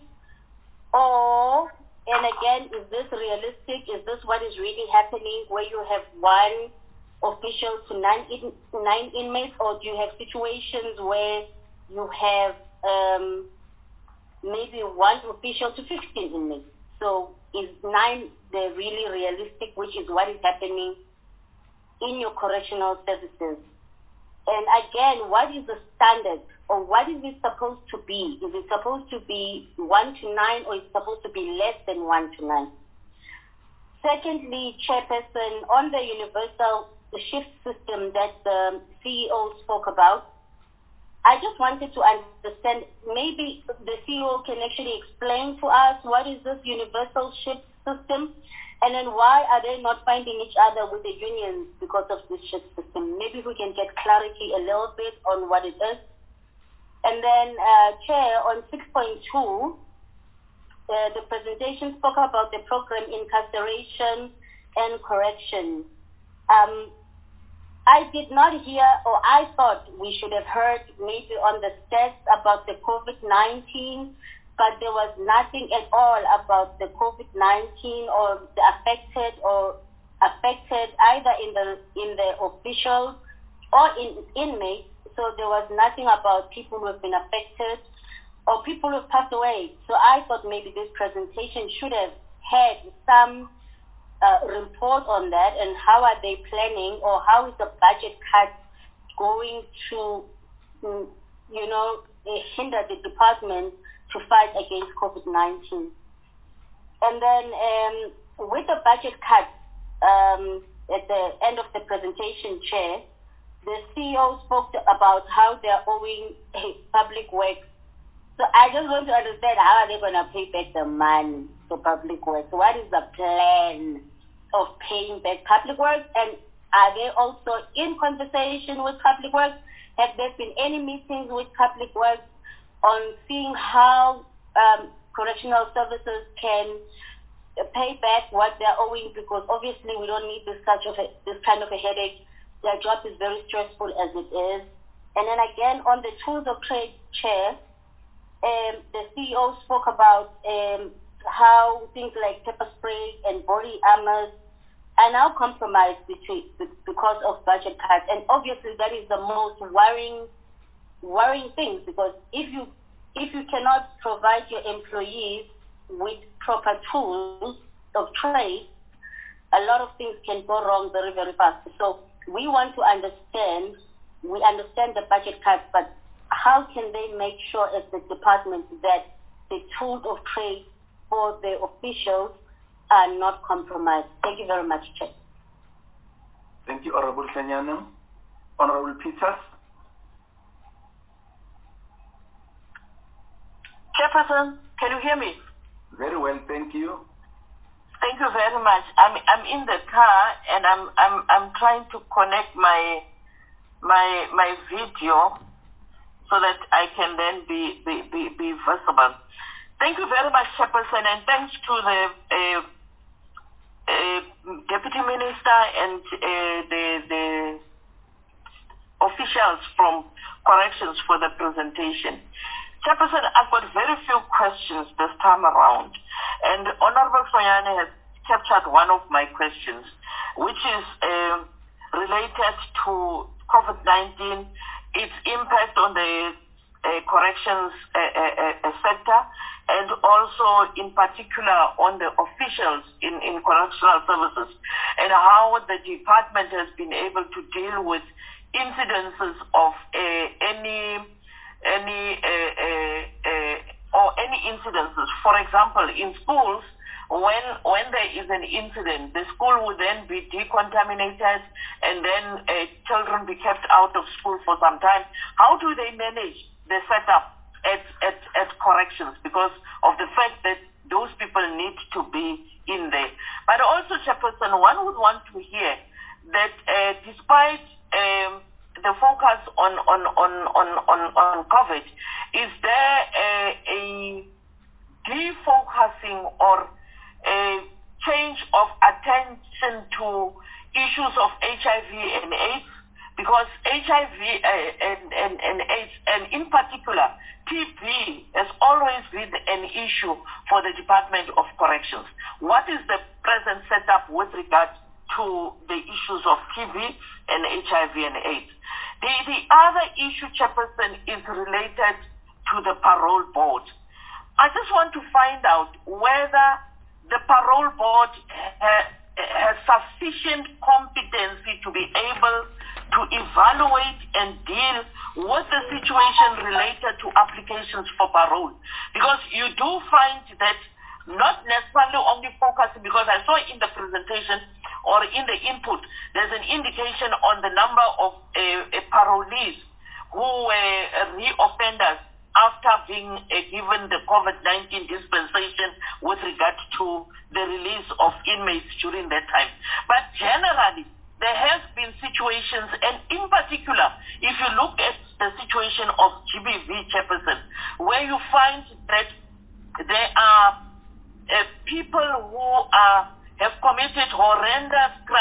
or and again, is this realistic? Is this what is really happening, where you have one official to nine, in, nine inmates, or do you have situations where you have um, maybe one official to fifteen inmates? So is nine the really realistic, which is what is happening in your correctional services? And again, what is the standard, or what is it supposed to be? Is it supposed to be one to nine, or is it supposed to be less than one to nine? Secondly, Chairperson, on the universal shift system that the C E O spoke about, I just wanted to understand, maybe the C E O can actually explain to us what is this universal shift system, and then why are they not finding each other with the unions because of this shift system? Maybe we can get clarity a little bit on what it is. And then, uh, Chair, on six point two, uh, the presentation spoke about the program incarceration and correction. Um, I did not hear, or I thought we should have heard maybe on the stats about the COVID nineteen, but there was nothing at all about the COVID nineteen or the affected or affected either in the in the officials or in inmates. So there was nothing about people who have been affected or people who have passed away. So I thought maybe this presentation should have had some uh, report on that, and how are they planning, or how is the budget cut going to, you know, hinder the department to fight against COVID nineteen. And then um, with the budget cut, um, at the end of the presentation, Chair, the C E O spoke about how they are owing public works. So I just want to understand, how are they going to pay back the money to public works? What is the plan of paying back public works? And are they also in conversation with public works? Have there been any meetings with public works on seeing how um, correctional services can pay back what they're owing? Because obviously we don't need this, such of a, this kind of a headache. Their job is very stressful as it is. And then again, on the tools of trade, Chair, um, the C E O spoke about um, how things like pepper spray and body armors are now compromised between, because of budget cuts. And obviously that is the most worrying worrying thing, because if you if you cannot provide your employees with proper tools of trade, a lot of things can go wrong very, very fast. So we want to understand, we understand the budget cuts, but how can they make sure as the department that the tools of trade for the officials are not compromised? Thank you very much, Chair. Thank you, Honorable Sanyana. Honorable Peters. Chairperson, can you hear me? Very well, thank you. Thank you very much. I'm I'm in the car and I'm I'm I'm trying to connect my my my video so that I can then be be be, be visible. Thank you very much, Chairperson, and thanks to the uh, uh, Deputy Minister and uh, the the officials from Corrections for the presentation. Chairperson, I've got very few questions this time around, and Honorable Soyane has captured one of my questions, which is uh, related to COVID nineteen, its impact on the uh, corrections uh, uh, uh, sector, and also in particular on the officials in, in correctional services, and how the department has been able to deal with incidences of uh, any any uh, uh, uh, or any incidences. For example, in schools, when when there is an incident, the school will then be decontaminated, and then uh, children be kept out of school for some time. How do they manage the setup at, at, at corrections, because of the fact that those people need to be in there? But also, Chairperson, one would want to hear that uh, despite um, the focus on on on on on, on COVID, is there a, a defocusing or a change of attention to issues of H I V and AIDS? Because H I V and, and, and AIDS, and in particular T B, has always been an issue for the Department of Corrections. What is the present setup with regard to the issues of T B and H I V and AIDS? The, the other issue, Chairperson, is related to the parole board. I just want to find out whether the parole board ha, has sufficient competency to be able to evaluate and deal with the situation related to applications for parole. Because you do find that not necessarily only focusing, because I saw in the presentation or in the input, there's an indication on the number of uh, uh, parolees who were uh, re-offenders after being uh, given the COVID nineteen dispensation with regard to the release of inmates during that time. But generally, there has been situations, and in particular, if you look at the situation of G B V, Chairperson, where you find that there are uh, people who are, have committed horrendous crimes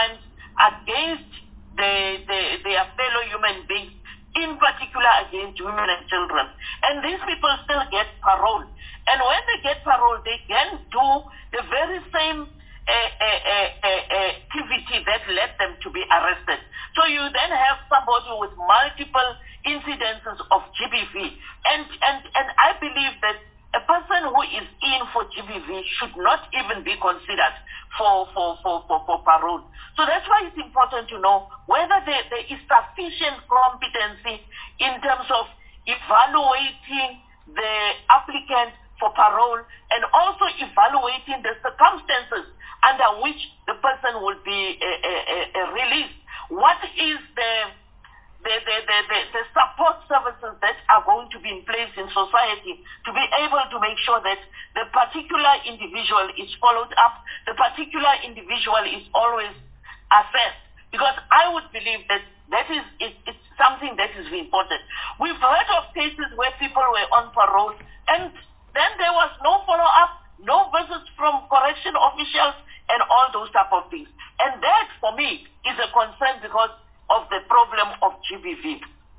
against the, the, their fellow human beings, in particular against women and children. And these people still get parole. And when they get parole, they can do the very same uh, uh, uh, uh, activity that led them to be arrested. So you then have somebody with multiple incidences of G B V. And, and, and I believe that a person who is in for G B V should not even be considered for, for, for, for, for parole. So that's why it's important to know whether there, there is sufficient competency in terms of evaluating the applicant for parole and also evaluating the circumstances under which the person will be uh, uh, uh, released. What is the The, the, the, the, the support services that are going to be in place in society to be able to make sure that the particular individual is followed up, the particular individual is always assessed. Because I would believe that that is it, it's something that is important. We've heard of cases where people were on parole and then there was no follow-up, no visits from correction officials and all those type of things. And that, for me, is a concern because of the problem of G B V.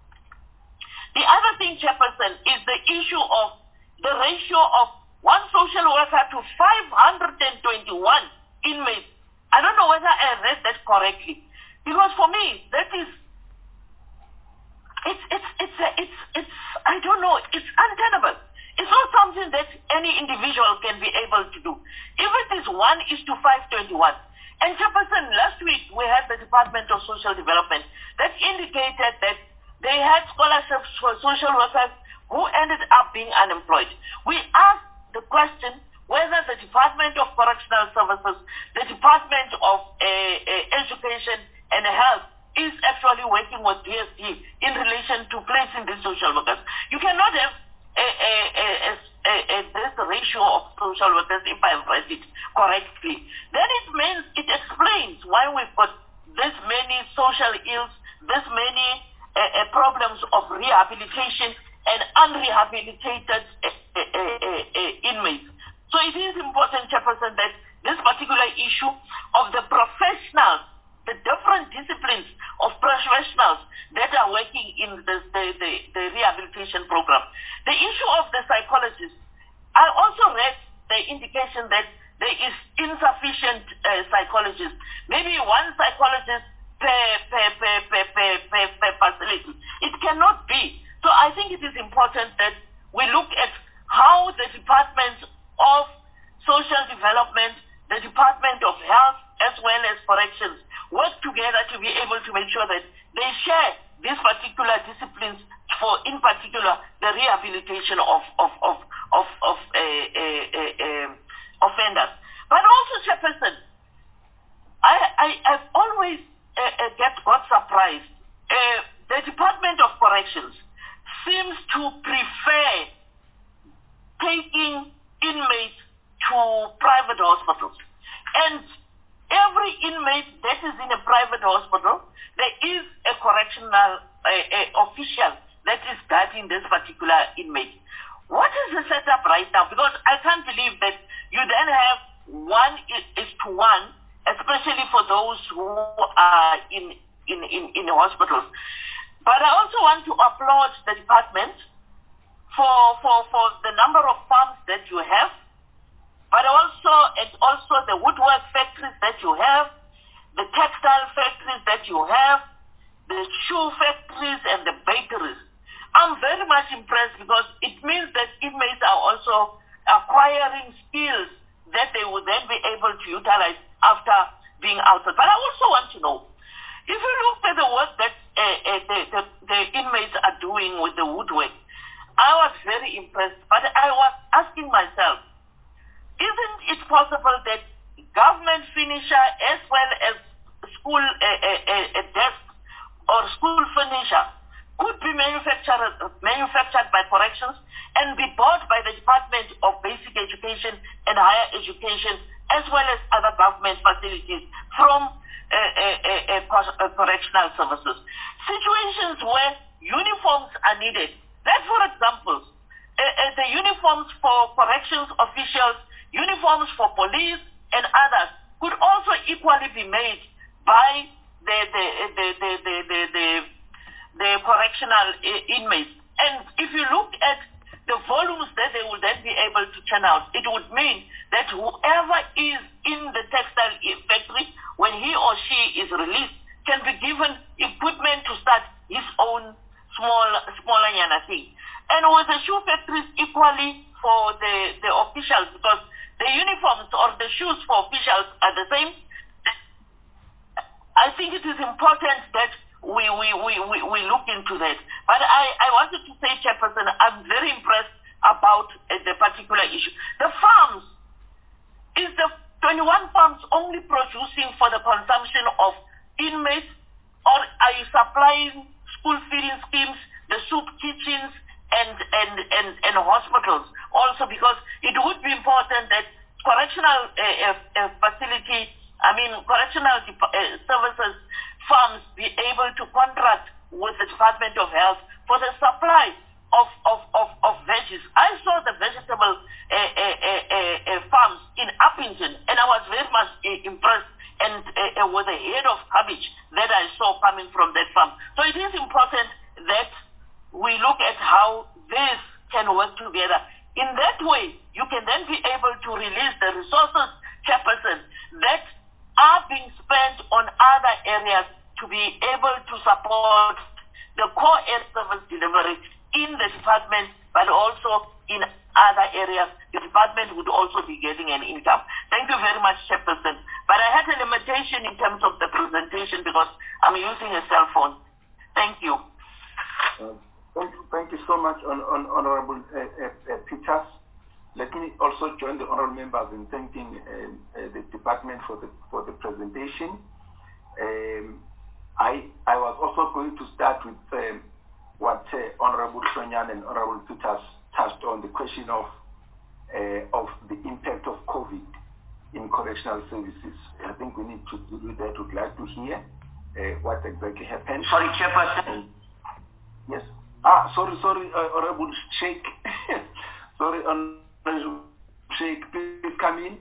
The other thing, Chairperson, is the issue of the ratio of one social worker to five hundred twenty-one inmates. I don't know whether I read that correctly. Because for me, that is, it's, it's, it's, a, it's, it's, I don't know, it's untenable. It's not something that any individual can be able to do. If it is one is to five twenty-one, and Chairperson, last week we had the Department of Social Development that indicated that they had scholarships for social workers who ended up being unemployed. We asked the question whether the Department of Correctional Services, the Department of uh, uh, Education and Health is actually working with D S D in relation to placing these social workers. You cannot have a, a, a, a, a, a, this ratio of social workers, if I've read it correctly. Then it means, it explains why we've got this many social ills, this many uh, uh, problems of rehabilitation and unrehabilitated uh, uh, uh, uh, inmates. So it is important, Chairperson, that this particular issue of the professionals, the different disciplines of professionals that are working in the, the, the, the rehabilitation program. The issue of the psychologists, I also read the indication that there is insufficient uh, psychologists. Maybe one psychologist per, per, per, per, per, per, per facility. It cannot be. So I think it is important that we look at how the Department of Social Development, the Department of Health, as well as Corrections, work together to be able to make sure that they share these particular disciplines for, in particular, the rehabilitation of of of of, of uh, uh, uh, uh, offenders. But also, Chairperson, I I have always uh, uh, get got surprised. Uh, the Department of Corrections seems to prefer taking inmates to private hospitals, and every inmate that is in a private hospital, there is a correctional uh, uh, official that is guarding this particular inmate. What is the setup right now? Because I can't believe that you then have one is to one, especially for those who are in, in, in, in hospitals. But I also want to applaud the department for, for, for the number of farms that you have, but also, and also the woodwork factories that you have, the textile factories that you have, the shoe factories and the bakeries. I'm very much impressed because it means that inmates are also acquiring skills that they would then be able to utilize after being outside. But I also want to know, if you look at the work that uh, uh, the, the, the inmates are doing with the woodwork, I was very impressed. But I was asking myself, isn't it possible that government finisher as well as school uh, uh, uh, desks or school furniture could be manufactured, manufactured by corrections and be bought by the Department of Basic Education and Higher Education as well as other government facilities from uh, uh, uh, uh, correctional services. Situations where uniforms are needed. Like for example, uh, uh, the uniforms for corrections officials, uniforms for police and others could also equally be made by the the the the the the, the, the correctional inmates. And if you look at the volumes that they will then be able to churn out, it would mean that whoever is in the textile factory, when he or she is released, can be given equipment to start his own small, smaller yana thing. And with the shoe factories equally for the, the officials, because the uniforms or the shoes for officials are the same. I think it is important that we, we, we, we, we look into that. But I, I wanted to say, Chairperson, I'm very impressed about uh, the particular issue. The farms, is the twenty-one farms only producing for the consumption of inmates, or are you supplying school feeding schemes, the soup kitchens, and, and, and, and hospitals? Also, because it would be important that correctional uh, uh, facility, I mean, correctional uh, services firms be able to contract with the Department of Health for the supply of, of, of, of veggies. I saw the vegetable uh, uh, uh, uh, farms in Uppington, and I was very much uh, impressed and uh, uh, with the head of cabbage that I saw coming from that farm. So it is important that we look at how this can work together. In that way, you can then be able to release the resources, Chairperson, that are being spent on other areas to be able to support the core air service delivery in the department, but also in other areas. The department would also be getting an income. Thank you very much, Chairperson. But I had a limitation in terms of the presentation because I'm using a cell phone. Thank you. Uh, thank, you thank you so much, on, on, Honorable uh, uh, uh, Peters. Let me also join the honorable members in thanking uh, uh, the department for the for the presentation. Um, I I was also going to start with um, what uh, Honorable Sonyan and Honorable Peters touched on, the question of uh, of the impact of COVID in correctional services. I think we need to do that. We'd like to hear uh, what exactly happened. Sorry, Chairperson. Yes. Ah, sorry, sorry, uh, Honorable Sheikh. sorry, on. Sheikh, please come in.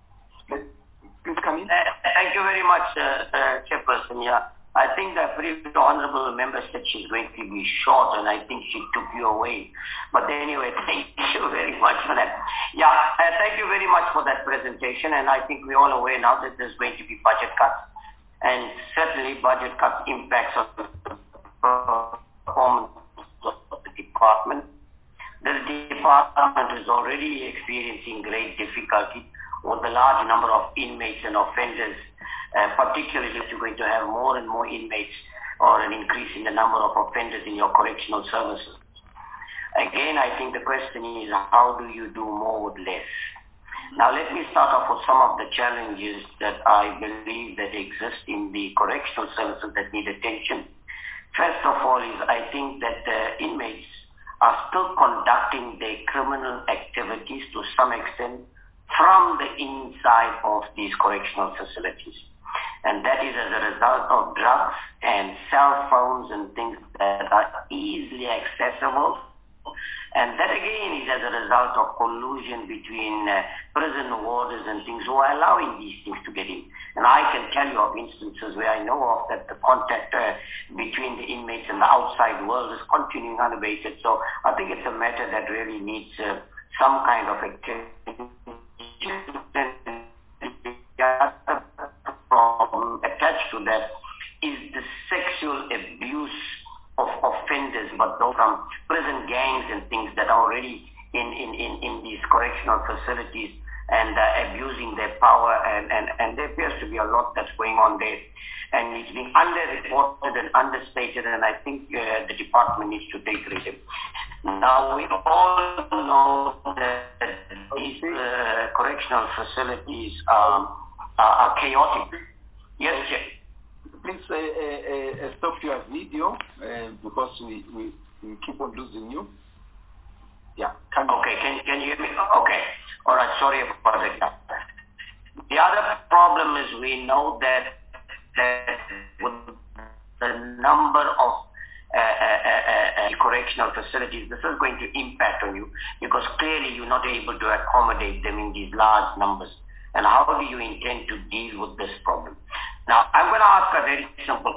Please come in. Uh, thank you very much, uh, uh, Chairperson. Yeah, I think the very honourable member said she's going to be short, and I think she took you away. But anyway, thank you very much for that. Yeah, uh, thank you very much for that presentation, and I think we're all aware now that there's going to be budget cuts, and certainly budget cuts impacts on the performance of the department. The department is already experiencing great difficulty with the large number of inmates and offenders, uh, particularly if you're going to have more and more inmates or an increase in the number of offenders in your correctional services. Again, I think the question is, how do you do more with less? Now, let me start off with some of the challenges that I believe that exist in the correctional services that need attention. First of all is, I think that the inmates are still conducting their criminal activities to some extent from the inside of these correctional facilities. And that is as a result of drugs and cell phones and things that are easily accessible. And that again is as a result of collusion between uh, prison warders and things who are allowing these things to get in. And I can tell you of instances where I know of that the contact uh, between the inmates and the outside world is continuing unabated. So I think it's a matter that really needs uh, some kind of activity. The problem attached to that is the sexual abuse of offenders, but those from prison gangs and things that are already in, in, in, in these correctional facilities and uh, abusing their power, and, and, and there appears to be a lot that's going on there. And it's being underreported and understated, and I think uh, the department needs to take it. Now, we all know that these uh, correctional facilities um, are, are chaotic. Yes, yes. Please uh, uh, uh, stop your video uh, because we, we, we keep on losing you. Yeah. Can okay, can, can you hear me? Okay. All right, sorry about that. The other problem is we know that, that with the number of uh, uh, uh, correctional facilities, this is going to impact on you because clearly you're not able to accommodate them in these large numbers. And how do you intend to deal with this problem? Now, I'm going to ask a very simple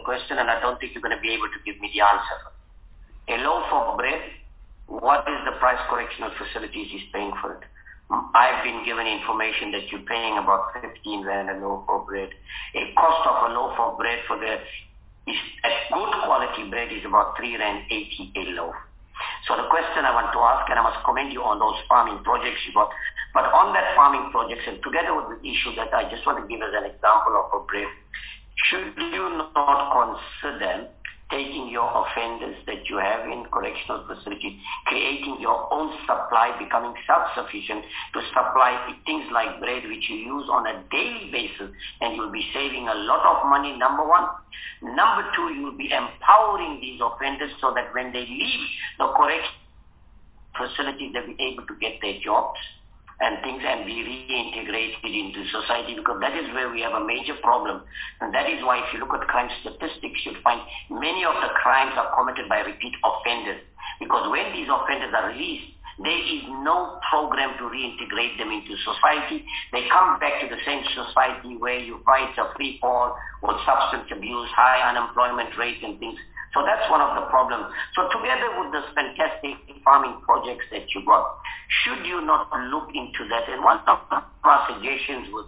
question, and I don't think you're going to be able to give me the answer. A loaf of bread, what is the price correctional facilities is paying for it? I've been given information that you're paying about fifteen rand a loaf of bread. A cost of a loaf of bread for the is, a good quality bread is about three rand eighty a loaf. So the question I want to ask, and I must commend you on those farming projects you got, but on that farming projects, and together with the issue that I just want to give as an example of a bread, should you not consider taking your offenders that you have in correctional facilities, creating your own supply, becoming self-sufficient to supply things like bread which you use on a daily basis, and you'll be saving a lot of money, number one. Number two, you'll be empowering these offenders so that when they leave the correctional facilities, they'll be able to get their jobs and things and be reintegrated into society, because that is where we have a major problem. And that is why if you look at crime statistics, you'll find many of the crimes are committed by repeat offenders. Because when these offenders are released, there is no program to reintegrate them into society. They come back to the same society where you find a free fall with substance abuse, high unemployment rate and things. So that's one of the problems. So together with this fantastic farming projects that you got, should you not look into that? And one of our suggestions would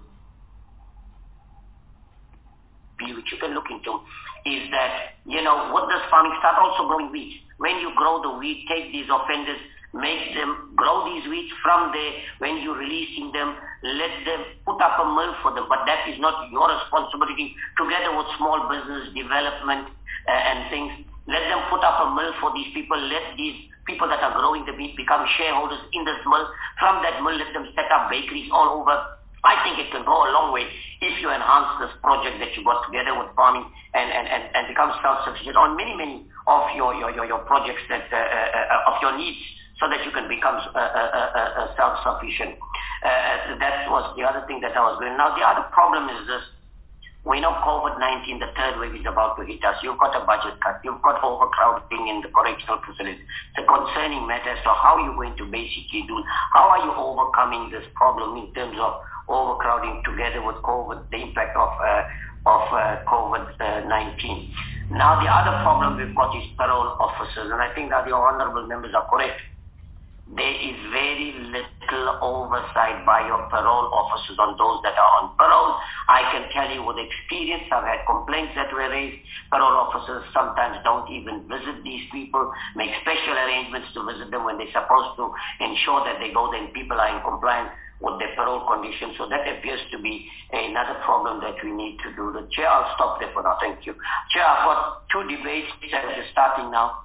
be, which you can look into, is that, you know, with this farming, start also growing wheat. When you grow the wheat, take these offenders, make them grow these wheat from there. When you're releasing them, let them put up a mill for them. But that is not your responsibility. Together with small business development uh, and things, let them put up a mill for these people. Let these people that are growing the wheat become shareholders in this mill. From that mill, let them set up bakeries all over. I think it can go a long way if you enhance this project that you got together with farming and, and, and, and become self-sufficient on many, many of your, your, your, your projects that uh, uh, of your needs, so that you can become uh, uh, uh, uh, self-sufficient. Uh, that was the other thing that I was doing. Now, the other problem is this. We know COVID nineteen, the third wave, is about to hit us. You've got a budget cut. You've got overcrowding in the correctional facilities. It's a concerning matter as to how you're going to basically do. How are you overcoming this problem in terms of overcrowding together with COVID, the impact of uh, of uh, COVID nineteen? Now, the other problem we've got is parole officers, and I think that your honorable members are correct. There is very little oversight by your parole officers on those that are on parole. I can tell you with experience, I've had complaints that were raised. Parole officers sometimes don't even visit these people, make special arrangements to visit them when they're supposed to ensure that they go there and people are in compliance with their parole conditions. So that appears to be another problem that we need to do. The Chair, I'll stop there for now. Thank you. Chair, I've got two debates that are starting now.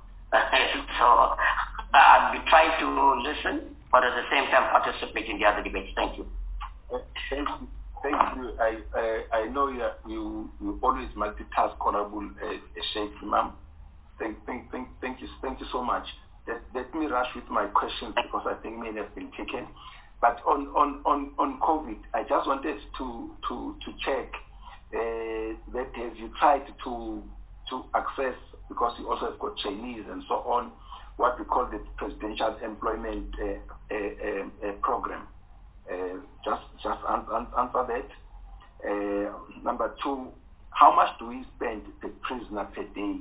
so I'll be trying to listen, but at the same time participate in the other debates. Thank you. Thank you. Thank you. I I, I know you, you you always multitask, Honorable uh, Sheikh Imam. Thank, thank, thank, thank you, thank you so much. Let, let me rush with my questions because I think many have been taken. But on on on on COVID, I just wanted to to to check uh, that have you tried to to access, because you also have got Chinese and so on, what we call the Presidential Employment uh, uh, uh, uh, Program. Uh, just just answer, answer that. Uh, number two, how much do we spend per prisoner per day?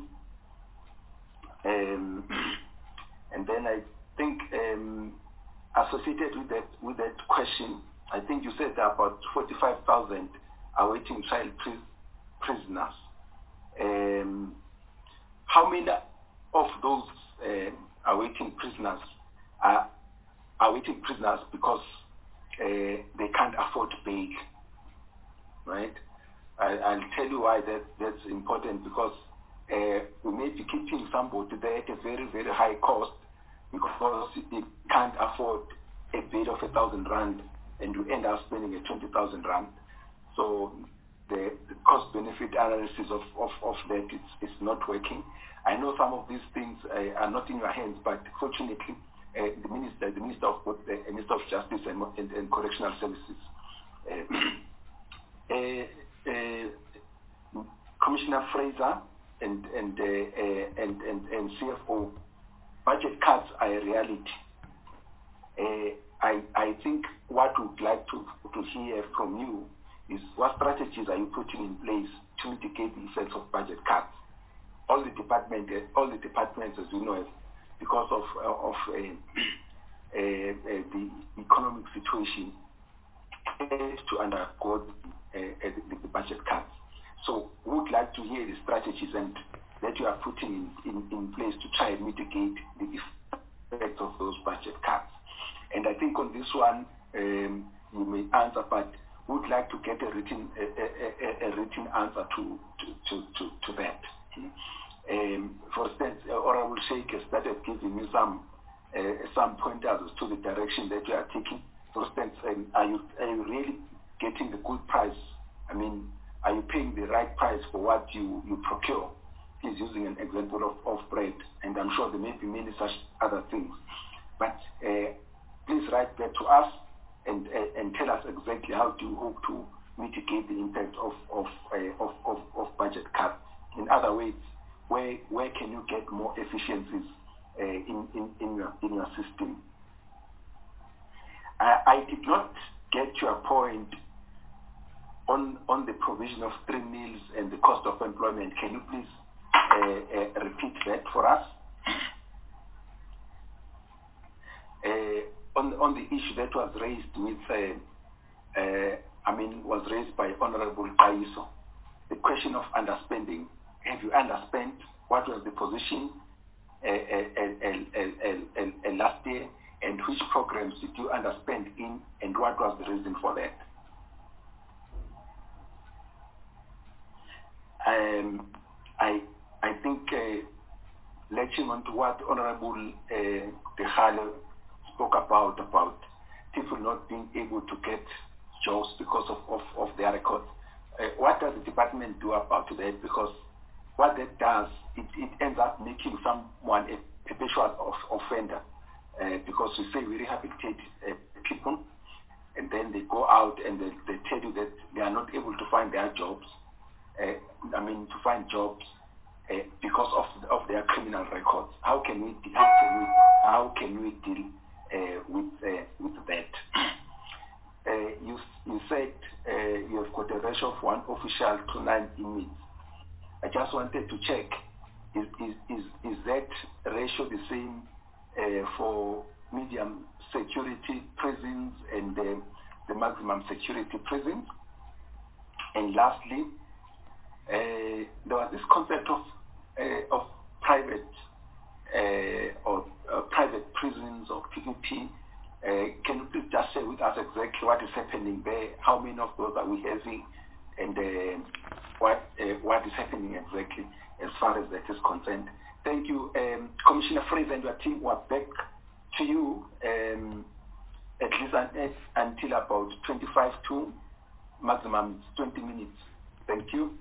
Um, and then I think um, associated with that with that question, I think you said about forty-five thousand awaiting trial pri- prisoners. Um, how many of those uh, awaiting prisoners are awaiting prisoners because uh, they can't afford bail, right? I, I'll tell you why that, that's important, because uh, we may be keeping somebody there at a very, very high cost because they can't afford a bail of a thousand rand, and you end up spending a twenty thousand rand. So the, the cost-benefit analysis of, of, of that is, is not working. I know some of these things uh, are not in your hands, but fortunately, uh, the minister, the minister of both, the minister of Justice and, and, and Correctional Services, uh, uh, uh, Commissioner Fraser and and, uh, uh, and and and C F O, budget cuts are a reality. Uh, I I think what we'd like to to hear from you is what strategies are you putting in place to mitigate the effects of budget cuts? all the department, uh, all the departments, as you know, because of uh, of uh, uh, uh, the economic situation, to undergo uh, uh, the, the budget cuts. So we would like to hear the strategies and that you are putting in, in, in place to try and mitigate the effects of those budget cuts. And I think on this one, um, you may answer, but we would like to get a written a, a, a, a written answer to to, to, to, to that. Um, for instance, Honorable Sheikh has started giving you some uh, some pointers as to the direction that you are taking. For instance, um, are you are you really getting the good price? I mean, are you paying the right price for what you, you procure? He's using an example of, of bread, and I'm sure there may be many such other things. But uh, please write back to us and uh, and tell us exactly how do you hope to mitigate the impact of of, uh, of, of of budget cuts. In other words, where where can you get more efficiencies uh, in, in in your in your system? I, I did not get your point on on the provision of three meals and the cost of employment. Can you please uh, uh, repeat that for us? Uh, on on the issue that was raised with, uh, uh, I mean, was raised by Honorable Kaiso, the question of underspending. Have you underspent? What was the position uh, uh, uh, uh, uh, uh, last year, and which programs did you underspend in, and what was the reason for that? Um, I I think uh, latching on to what Honorable uh, Dehale spoke about, about people not being able to get jobs because of, of, of their records. Uh, what does the department do about that? Because what that does, it, it ends up making someone a perpetual of, offender. Uh, because we say we rehabilitate uh, people, and then they go out and they, they tell you that they are not able to find their jobs. Uh, I mean, to find jobs uh, because of of their criminal records. How can we how can we how can we deal uh, with uh, with that? Uh, you you said uh, you have got a ratio of one official to nine inmates. I just wanted to check: is is is, is that ratio the same uh, for medium security prisons and uh, the maximum security prisons? And lastly, Uh, there was this concept of uh, of private uh, or uh, private prisons or P P P. Uh, can you please just share with us exactly what is happening there? How many of those are we having, and uh, what uh, what is happening exactly as far as that is concerned? Thank you, um, Commissioner Fraser and your team. We're back to you um, at least until about twenty-five to maximum twenty minutes. Thank you.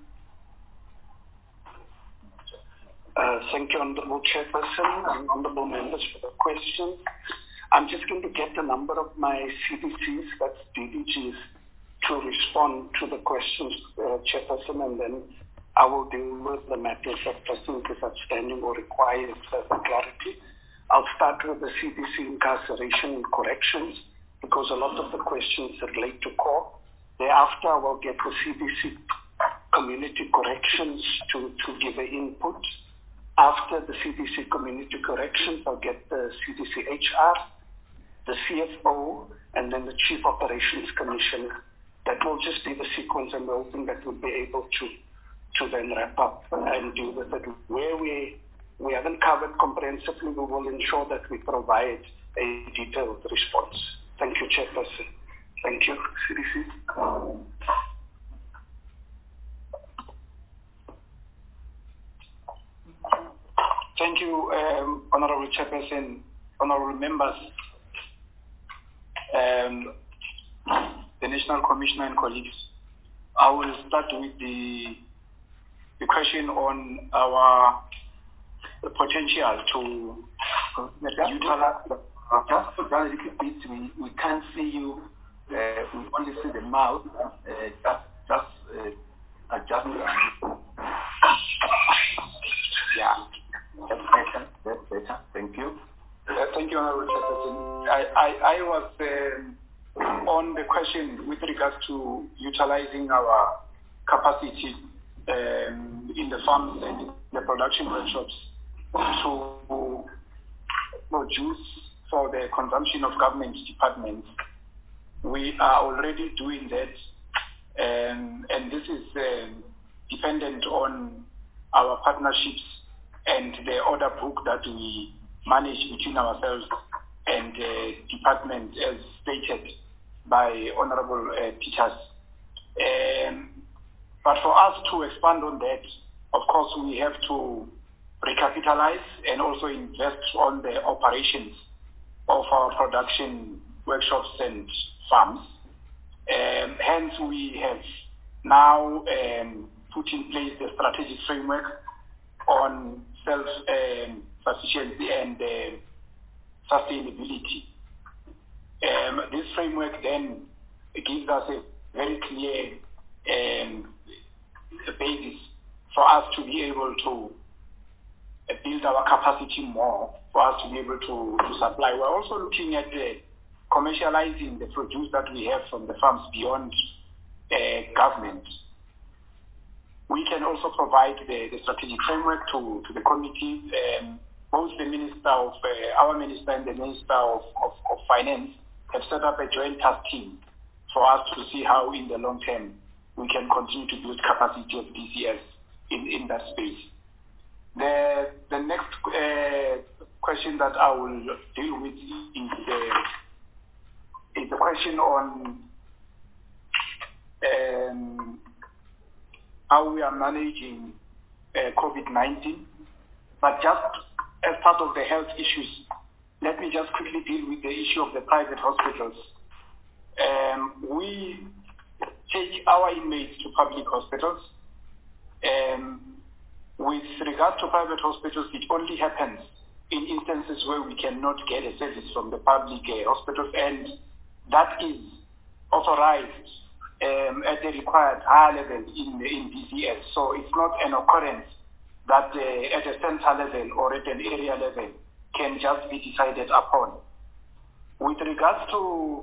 Uh, thank you, Honorable Chairperson and Honorable Members, for the question. I'm just going to get the number of my C D Cs, that's D D Gs, to respond to the questions, uh, Chairperson, and then I will deal with the matters that I think is outstanding or requires further clarity. I'll start with the C D C incarceration and corrections, because a lot of the questions relate to core. Thereafter, I will get the C D C community corrections to, to give an input. After the C D C community corrections, I'll get the C D C H R, the C F O, and then the Chief Operations Commissioner. That will just be the sequence, and we're hoping that we'll be able to, to then wrap up and deal with it. Where we, we haven't covered comprehensively, we will ensure that we provide a detailed response. Thank you, Chairperson. Thank you, C D C. Thank you, um, Honorable Chairperson, Honorable Members, um, the National Commissioner and colleagues. I will start with the, the question on our potential to uh, utilize. Just for a little bit, we, we can't see you. Uh, we only see the mouth. Uh, just just uh, adjust. Yeah. That's better. That's better. Thank you. Uh, thank you, Honorable Chairperson. I, I, I was um, on the question with regards to utilizing our capacity um, in the farms and the production workshops to produce for the consumption of government departments. We are already doing that, um, and this is um, dependent on our partnerships and the order book that we manage between ourselves and uh, department, as stated by Honorable uh, Peters. Um, but for us to expand on that, of course, we have to recapitalize and also invest on the operations of our production workshops and farms. Um, hence, we have now um, put in place the strategic framework on self-sufficiency um, and uh, sustainability. Um, this framework then gives us a very clear um, basis for us to be able to uh, build our capacity more, for us to be able to, to supply. We're also looking at uh, commercializing the produce that we have from the farms beyond uh, government. We can also provide the, the strategic framework to, to the committee. Um, both the Minister of, uh, our Minister and the Minister of, of, of Finance have set up a joint task team for us to see how in the long term we can continue to build capacity of D C S in, in that space. The, the next uh, question that I will deal with is the, is the question on um, how we are managing uh, COVID nineteen. But just as part of the health issues, let me just quickly deal with the issue of the private hospitals. Um, we take our inmates to public hospitals. Um, with regard to private hospitals, it only happens in instances where we cannot get a service from the public uh, hospitals, and that is authorized um, at the required high level in, in D C S. So it's not an occurrence that uh, at a center level or at an area level can just be decided upon. With regards to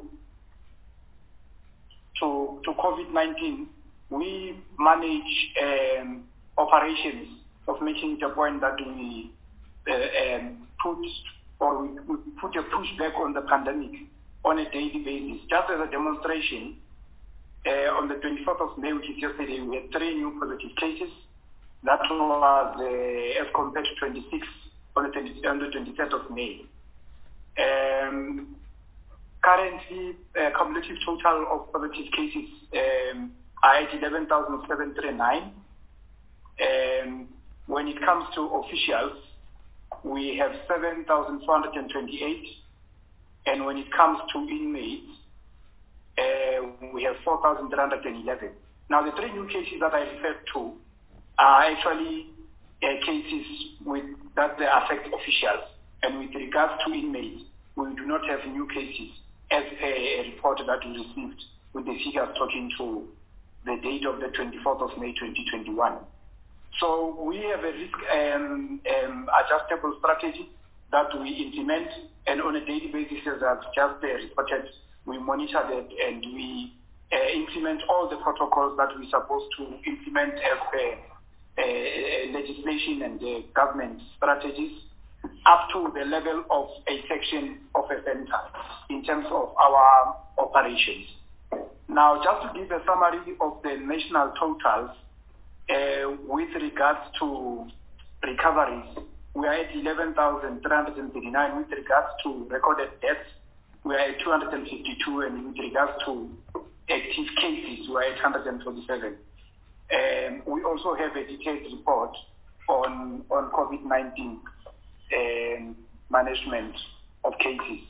to, to COVID nineteen, we manage um, operations of making it a point that we uh, um, put or we, we put a pushback on the pandemic on a daily basis. Just as a demonstration, uh, on the twenty-fourth of May, which is yesterday, we had three new positive cases. That was uh, as compared to twenty-six on the, on the twenty-third of May. Um, currently, uh, cumulative total of positive cases um, are at eleven thousand seven hundred thirty-nine. Um, when it comes to officials, we have seven thousand four hundred twenty-eight. And when it comes to inmates, uh, we have four thousand three hundred eleven. Now, the three new cases that I referred to are actually uh, cases with, that they affect officials. And with regards to inmates, we do not have new cases as per a report that we received with the figures talking to the date of the twenty-fourth of May twenty twenty-one. So we have a risk um, um, adjustable strategy that we implement, and on a daily basis, as I've just uh, reported, we monitor that and we uh, implement all the protocols that we're supposed to implement as per uh, legislation and uh, government strategies, up to the level of a section of a center in terms of our operations. Now, just to give a summary of the national totals, uh, with regards to recoveries, we are at eleven thousand three hundred thirty-nine. With regards to recorded deaths, we are at two hundred fifty-two, and with regards to active cases, we are at one hundred forty-seven. Um, we also have a detailed report on, on COVID nineteen um, management of cases.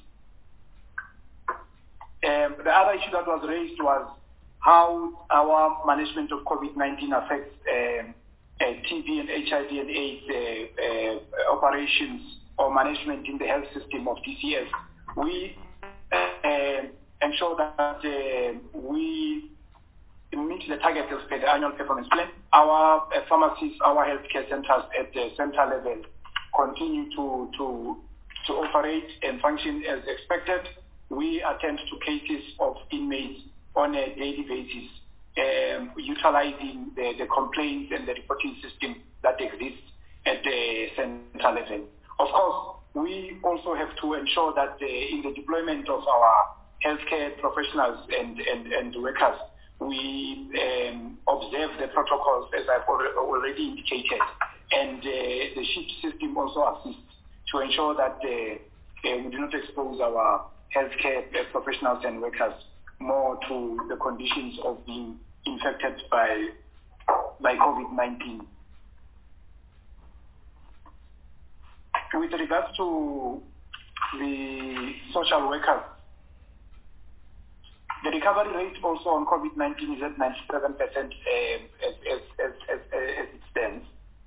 Um, the other issue that was raised was how our management of COVID nineteen affects um, uh, T B and H I V and AIDS uh, uh, operations or management in the health system of D C S. We uh, ensure that uh, we meet the targets as per the annual performance plan. Our uh, pharmacies, our healthcare centers at the center level continue to, to, to operate and function as expected. We attend to cases of inmates on a daily basis um, utilizing the, the complaints and the reporting system that exists at the central level. Of course, we also have to ensure that uh, in the deployment of our healthcare professionals and, and, and workers, we um, observe the protocols as I've already indicated, and uh, the shift system also assists to ensure that uh, uh, we do not expose our healthcare professionals and workers more to the conditions of being infected by, by COVID nineteen. With regards to the social workers, the recovery rate also on COVID nineteen is at ninety-seven percent uh, as, as, as, as, as it stands.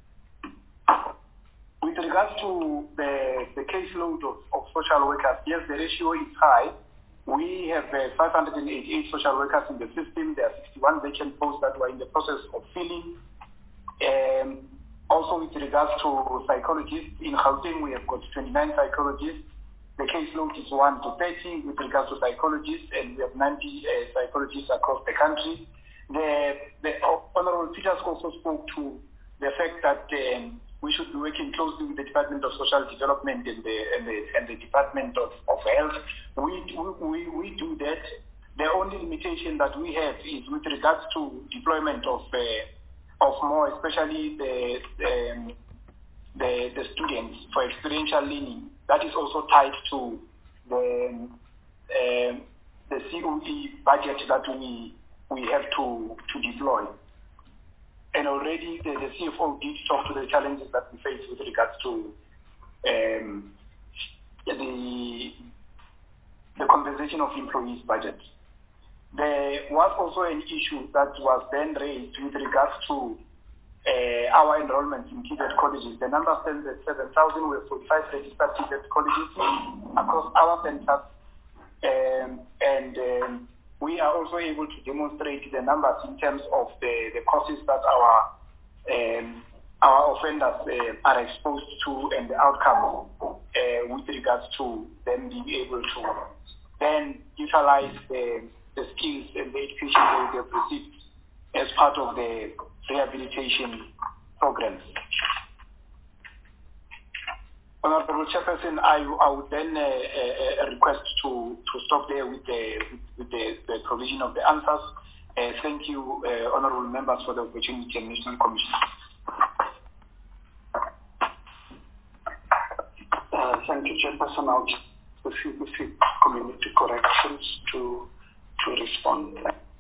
With regards to the, the caseload of, of social workers, yes, the ratio is high. We have uh, five hundred eighty-eight social workers in the system. There are sixty-one vacant posts that were in the process of filling. Um, also, with regards to psychologists, in Gauteng we have got twenty-nine psychologists. The caseload is one to thirty with regards to psychologists, and we have ninety uh, psychologists across the country. The, the Honorable Peters also spoke to the fact that um, we should be working closely with the Department of Social Development and the, and the, and the Department of, of Health. We, we, we do that. The only limitation that we have is with regards to deployment of, uh, of more, especially the, um, the, the students for experiential learning. That is also tied to the, um, the C O E budget that we, we have to, to deploy. And already the, the C F O did talk to the challenges that we face with regards to um, the, the compensation of employees' budget. There was also an issue that was then raised with regards to uh, our enrollment in TVET colleges. The number stands at seven thousand. We have forty-five registered TVET colleges across our centers. Um, and um, we are also able to demonstrate the numbers in terms of the, the courses that our um, our offenders uh, are exposed to and the outcomes uh, with regards to them being able to then utilize the, the skills and the education that they have received as part of the rehabilitation programs. Honorable Chairperson, I, I would then uh, uh, request to, to stop there with the, with the, the provision of the answers. Uh, thank you, uh, Honorable Members, for the opportunity and National Commission. Uh, thank you, Chairperson. I'll just seek community corrections to, to respond.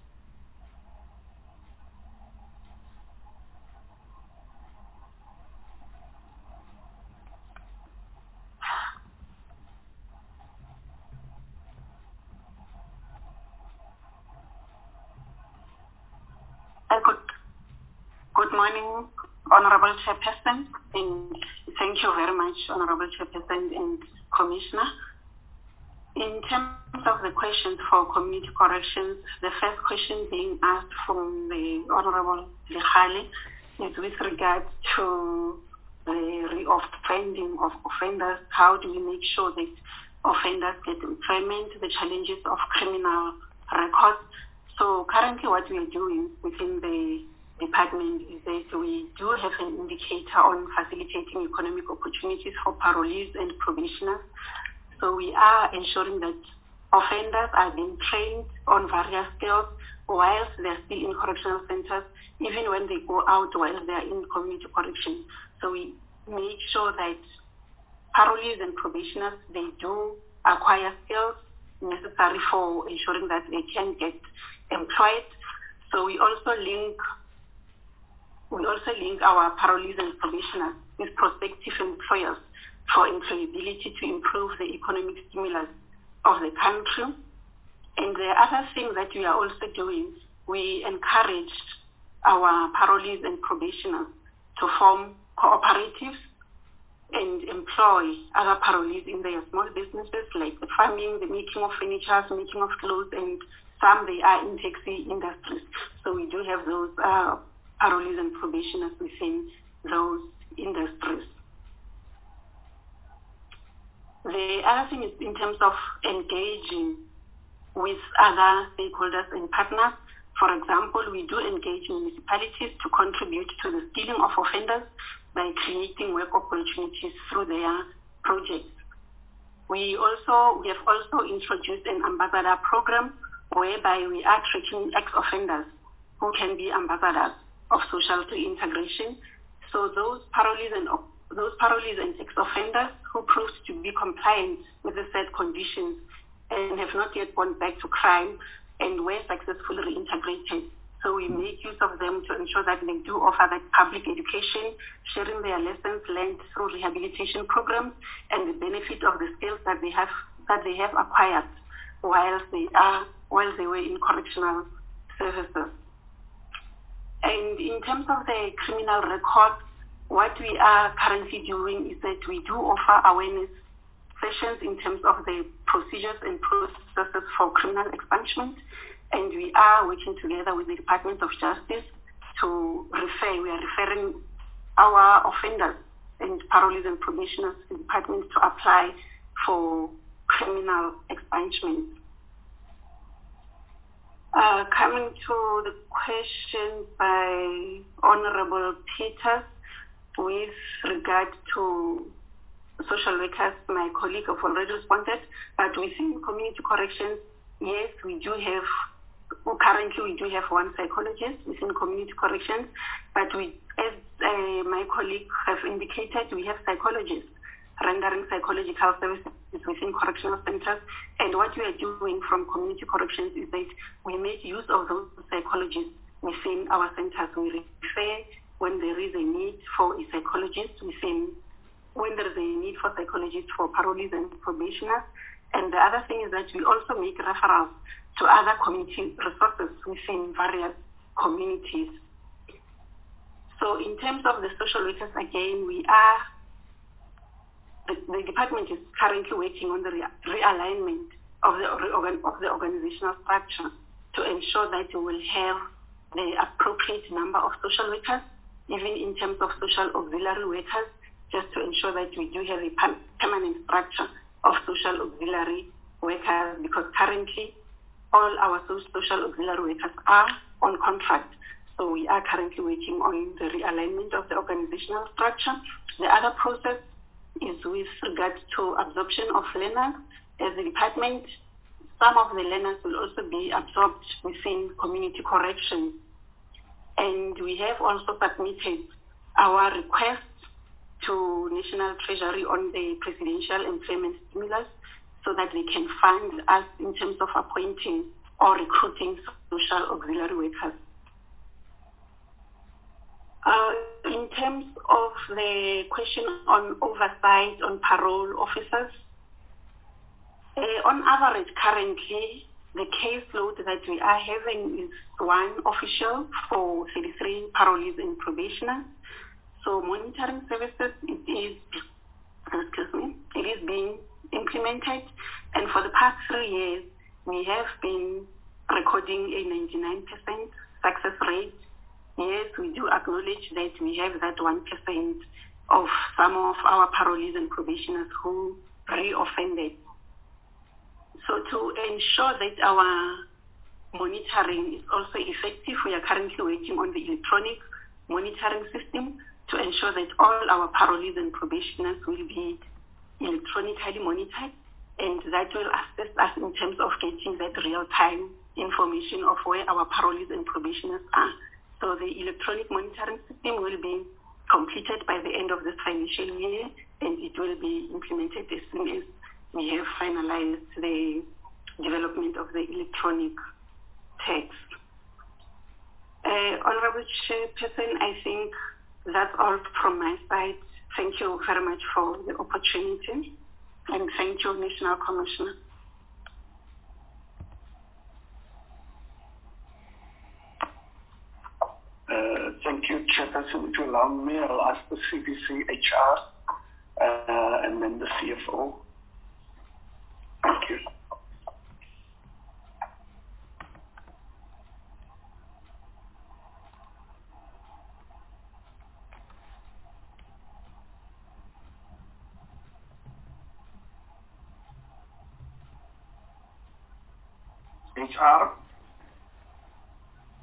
Good, good morning, Honorable Chairperson, and thank you very much, Honorable Chairperson and Commissioner. In terms of the questions for community corrections, the first question being asked from the Honorable Lehale is with regard to the reoffending of offenders. How do we make sure that offenders get employment, the challenges of criminal records? So currently what we are doing within the department is that we do have an indicator on facilitating economic opportunities for parolees and probationers. So we are ensuring that offenders are being trained on various skills whilst they're still in correctional centers, even when they go out while they're in community correction. So we make sure that parolees and probationers, they do acquire skills necessary for ensuring that they can get employed. So we also link we also link our parolees and probationers with prospective employers for employability to improve the economic stimulus of the country. And the other thing that we are also doing, we encouraged our parolees and probationers to form cooperatives and employ other parolees in their small businesses like the farming, the making of furniture, making of clothes, and some they are in taxi industries. So we do have those uh, parolees and probationers within those industries. The other thing is in terms of engaging with other stakeholders and partners. For example, we do engage municipalities to contribute to the skilling of offenders by creating work opportunities through their projects. We also we have also introduced an ambassador program whereby we are tracking ex-offenders who can be ambassadors of social reintegration. So those parolees and those parolees and ex-offenders who proved to be compliant with the said conditions and have not yet gone back to crime and were successfully reintegrated. So we make use of them to ensure that they do offer that public education, sharing their lessons learned through rehabilitation programs and the benefit of the skills that they have that they have acquired while they are while they were in correctional services. And in terms of the criminal record, what we are currently doing is that we do offer awareness sessions in terms of the procedures and processes for criminal expungement, and we are working together with the Department of Justice to refer, we are referring our offenders and parolees and probationers to the department to apply for criminal expungement. Uh, coming to the question by Honorable Peters with regard to social workers, my colleague have already responded, but within community corrections, yes, we do have, well, currently we do have one psychologist within community corrections, but we, as uh, my colleague have indicated, we have psychologists rendering psychological services within correctional centers. And what we are doing from community corrections is that we make use of those psychologists within our centers. We refer when there is a need for a psychologist within, when there is a need for psychologists for parolees and probationers. And the other thing is that we also make referrals to other community resources within various communities. So in terms of the social workers, again, we are The, the department is currently working on the re realignment of the, of the organizational structure to ensure that we will have the appropriate number of social workers, even in terms of social auxiliary workers, just to ensure that we do have a permanent structure of social auxiliary workers, because currently all our social auxiliary workers are on contract. So we are currently working on the realignment of the organizational structure. The other process is with regard to absorption of learners. As a department, some of the learners will also be absorbed within community corrections. And we have also submitted our request to National Treasury on the presidential employment stimulus so that they can fund us in terms of appointing or recruiting social auxiliary workers. Uh, in terms of the question on oversight on parole officers, uh, on average currently, the caseload that we are having is one official for thirty-three parolees and probationers. So monitoring services, it is, excuse me, it is being implemented. And for the past three years, we have been recording a ninety-nine percent success rate. Yes, we do acknowledge that we have that one percent of some of our parolees and probationers who re-offended. So to ensure that our monitoring is also effective, we are currently working on the electronic monitoring system to ensure that all our parolees and probationers will be electronically monitored, and that will assist us in terms of getting that real-time information of where our parolees and probationers are. So the electronic monitoring system will be completed by the end of this financial year, and it will be implemented as soon as we have finalized the development of the electronic text. Uh, Honorable Chairperson, I think that's all from my side. Thank you very much for the opportunity, and thank you, National Commissioner. Uh, thank you, Chairperson. If you allow me, I'll ask the C D C H R uh, and then the C F O. Thank you. H R.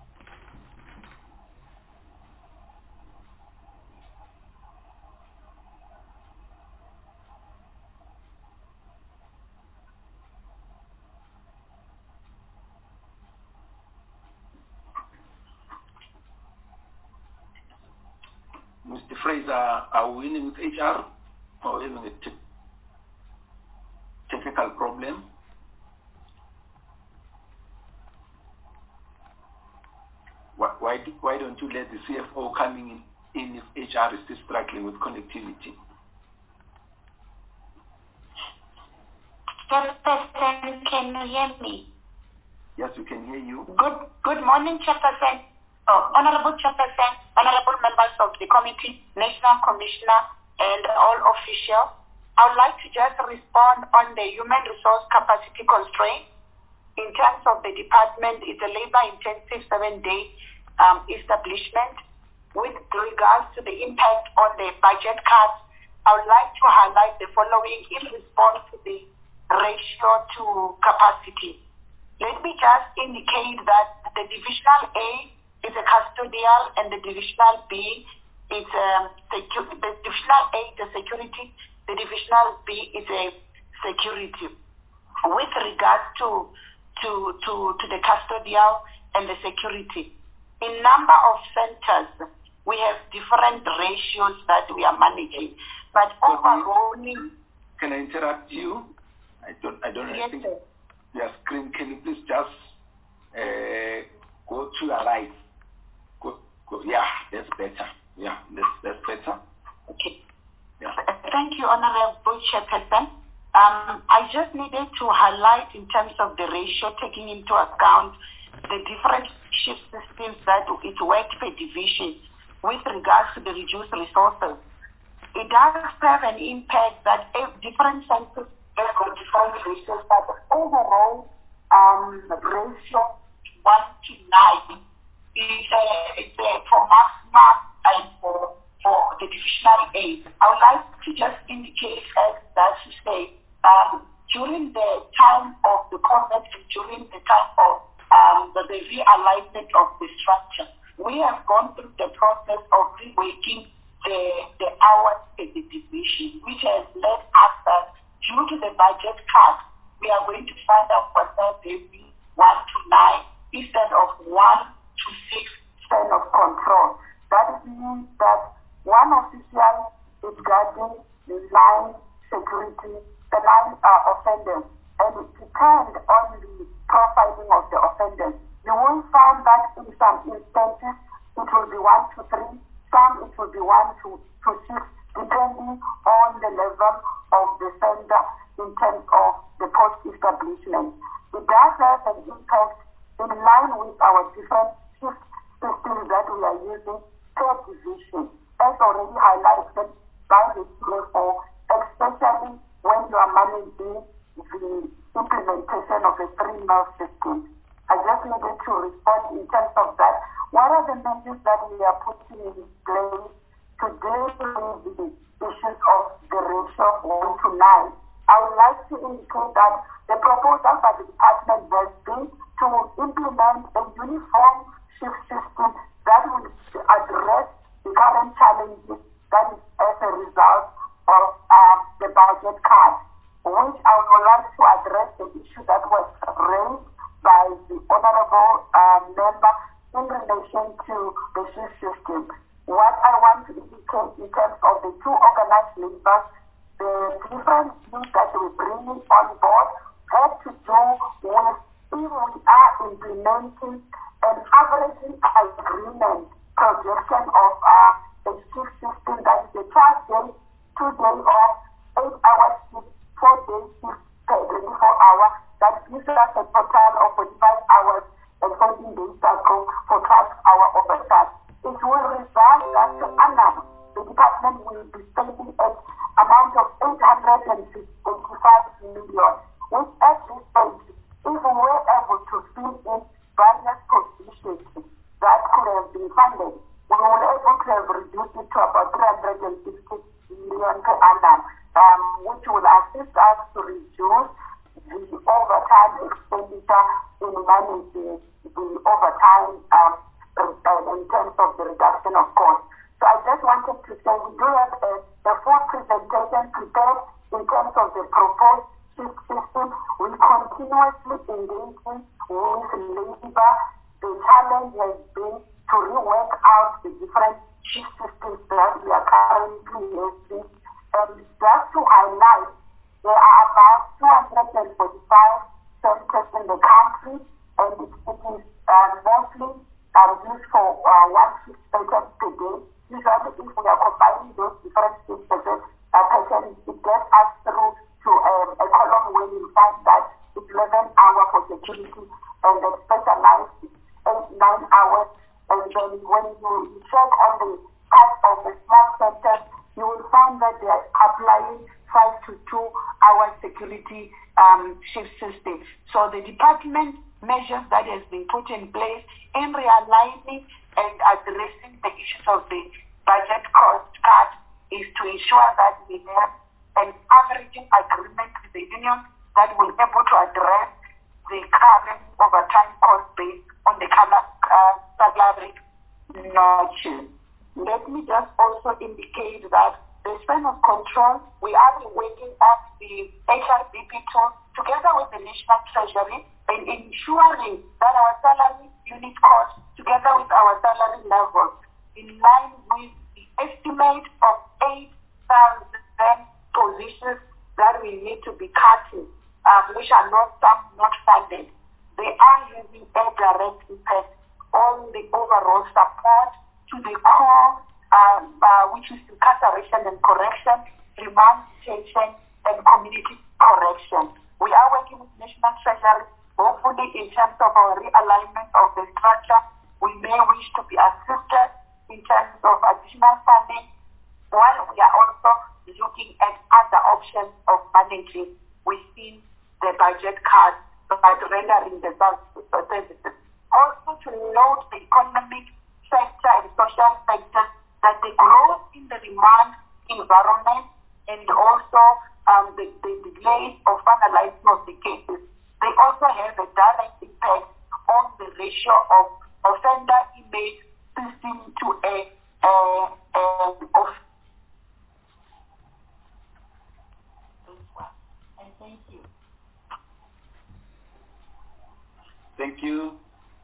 Fraser, are we winning with H R or having a te technical problem? Why, why, why don't you let the C F O coming in, in if H R is still struggling with connectivity? Chairperson, can you hear me? Yes, we can hear you. Good, good morning, Chairperson. Oh, Honorable Chairperson, Honorable members of the committee, National Commissioner, and all officials. I would like to just respond on the human resource capacity constraint. In terms of the department, it's a labor-intensive seven-day um, establishment. With regards to the impact on the budget cuts, I would like to highlight the following in response to the ratio to capacity. Let me just indicate that the divisional A is a custodial and the divisional B is a security. The divisional A is a security, the divisional B is a security. With regards to to to to the custodial and the security, in number of centers we have different ratios that we are managing, but overall. Can I interrupt you? I don't, I don't yes, think sir. your screen. Can you please just uh, go to your right? Go, go. Yeah, that's better. Yeah, that's, that's better. Okay. Yeah. Thank you, Honorable Chairperson. Um, I just needed to highlight in terms of the ratio, taking into account the different shift systems that it worked per division with regards to the reduced resources. It does have an impact that different centers have got different ratios, but the overall um, ratio one to nine is uh, it's, uh, for maximum and for, for the divisional aid. I would like to just indicate as that to say um, during the time of the COVID and during the time of um, the, the realignment of the structure, we have gone through the process of reworking the, the hours in the division, which has led us that due to the budget cuts, we are going to find out whether there will be one to nine instead of one to six span of control. That means that one official is guarding the nine security, the nine uh, offenders, and it depends on the profiling of the offenders. You will find that in some instances it will be one to three, some it will be one to, to six, depending on the level of the sender in terms of the post establishment. It does have an impact in line with our different shift systems that we are using per division, as already highlighted by the C F O, especially when you are managing the implementation of a three-month system. I just needed to respond in terms of that. What are the measures that we are putting in place to deal with the issues of the ratio one to nine? I would like to indicate that the proposal by the department has been to implement a uniform shift system that will address the current challenges that is as a result of uh, the budget cut, which I would like to address the issue that was raised by the honorable uh, member in relation to the shift system. What I want to indicate in terms of the two organized labor, the different things that we're bringing on board have to do with if we are implementing an averaging agreement projection of uh, a shift system that is a twelve day, two day off, eight hours shift, four day shift, twenty-four hours. That gives us a total of forty-five hours and fourteen days cycle for twelve hour overtime. It will result that to annum, the department will be spending an amount of eight hundred eighty-five million, which at this stage, if we were able to fill in various positions that could have been funded, we were able to have reduced it to about three hundred sixty million per annum, um, which will assist us to reduce the overtime expenditure in managing the overtime um, in terms of the reduction of costs. So I just wanted to say we do have a, a full presentation prepared in terms of the proposed shift system. We continuously engaging with labor. The challenge has been to rework out the different shift systems that we are currently using. And just to highlight, there are about two hundred forty-five centers in the country, and it is uh, mostly uh, used for uh, one shift patient per day. Usually, if we are combining those different shift patterns, uh, patterns, it gets us through to um, a column where you find that it's eleven hours for security and then specialized eight, nine hours. And then when you check on the part of the small centers, you will find that they are applying five to two hour security um, shift system. So the department measures that has been put in place in realigning and addressing the issues of the budget cost cut is to ensure that we have an averaging agreement with the union that will be able to address the current overtime cost based on the uh, salary notches. Let me just also indicate that the span of control, we are working on the H R B P tool together with the National Treasury and ensuring that our salary unit cost together with our salary levels in line with the estimate of eight thousand positions that we need to be cutting, um, which are not some not funded. They are using a direct impact on the overall support to the core, um, uh, which is incarceration and correction, remand detention, and community correction. We are working with National Treasury, hopefully in terms of our realignment of the structure. We may wish to be assisted in terms of additional funding, while we are also looking at other options of managing within the budget card by rendering the services. Also to note the economic sector and social sector that the growth in the demand environment and also um, the, the delays of finalizing of the cases, they also have a direct impact on the ratio of offender inmate system to a, a, a of. And thank you. Thank you.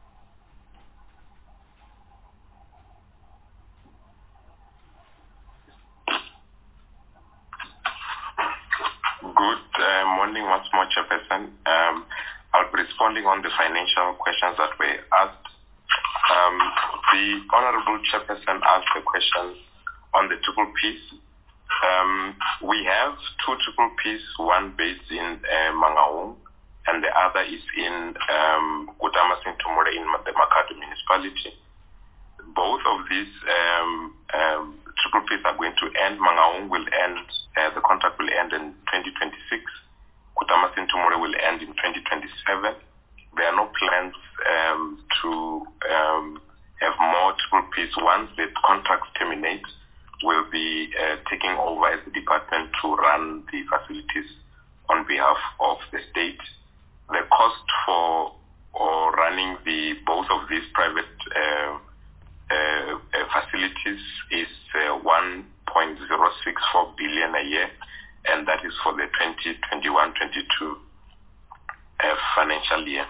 Good uh, morning once more, Chairperson. Um, I'll be responding on the financial questions that were asked. Um, the Honorable Chairperson asked a question on the triple Ps. Um, we have two triple Ps, one based in uh, Mangaung, and the other is in um, Kutamasin-Tumure in the Makhado municipality. Both of these um, um, triple Ps are going to end. Mangaung will end, uh, the contract will end in twenty twenty-six. Kutamasin-Tumure will end in twenty twenty-seven. There are no plans um, to um, have more triple Ps. Once the contracts terminate, we'll be uh, taking over as the department to run the facilities on behalf of the state. The cost for or running the both of these private uh, uh, uh, facilities is uh, one point zero six four billion a year, and that is for the twenty twenty-one twenty-two uh, financial year.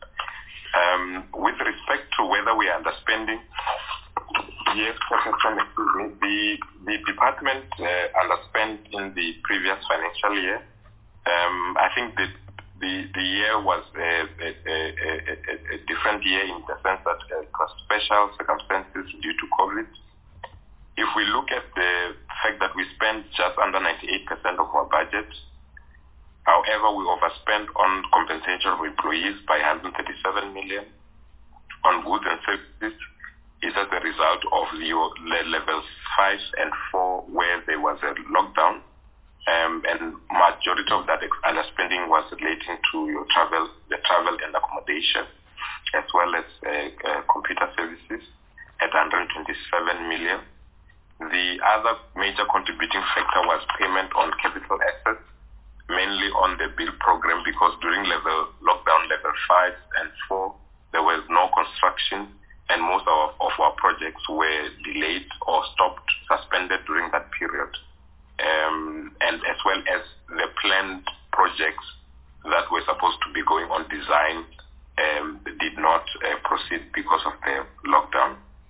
Um, with respect to whether we are underspending, yes, excuse me, the, the department uh, underspent in the previous financial year. Um, I think that the, the year was a, a, a, a, a different year in the sense that uh, it was special circumstances due to COVID. If we look at the fact that we spent just under ninety-eight percent of our budget, however, we overspent on compensation of employees by one hundred thirty-seven million, on goods and services, is as a result of the levels five and four where there was a lockdown. Um, and majority of that underspending was relating to your travel, the travel and accommodation, as well as uh, uh, computer services at one hundred twenty-seven million. The other major contributing factor was payment on capital assets, mainly on the build program, because during level lockdown level five and four, there was no construction, and most of, of our projects were delayed or stopped, suspended during that period. Um, and as well as the planned projects that were supposed to be going on design um, did not uh, proceed because of the lockdown.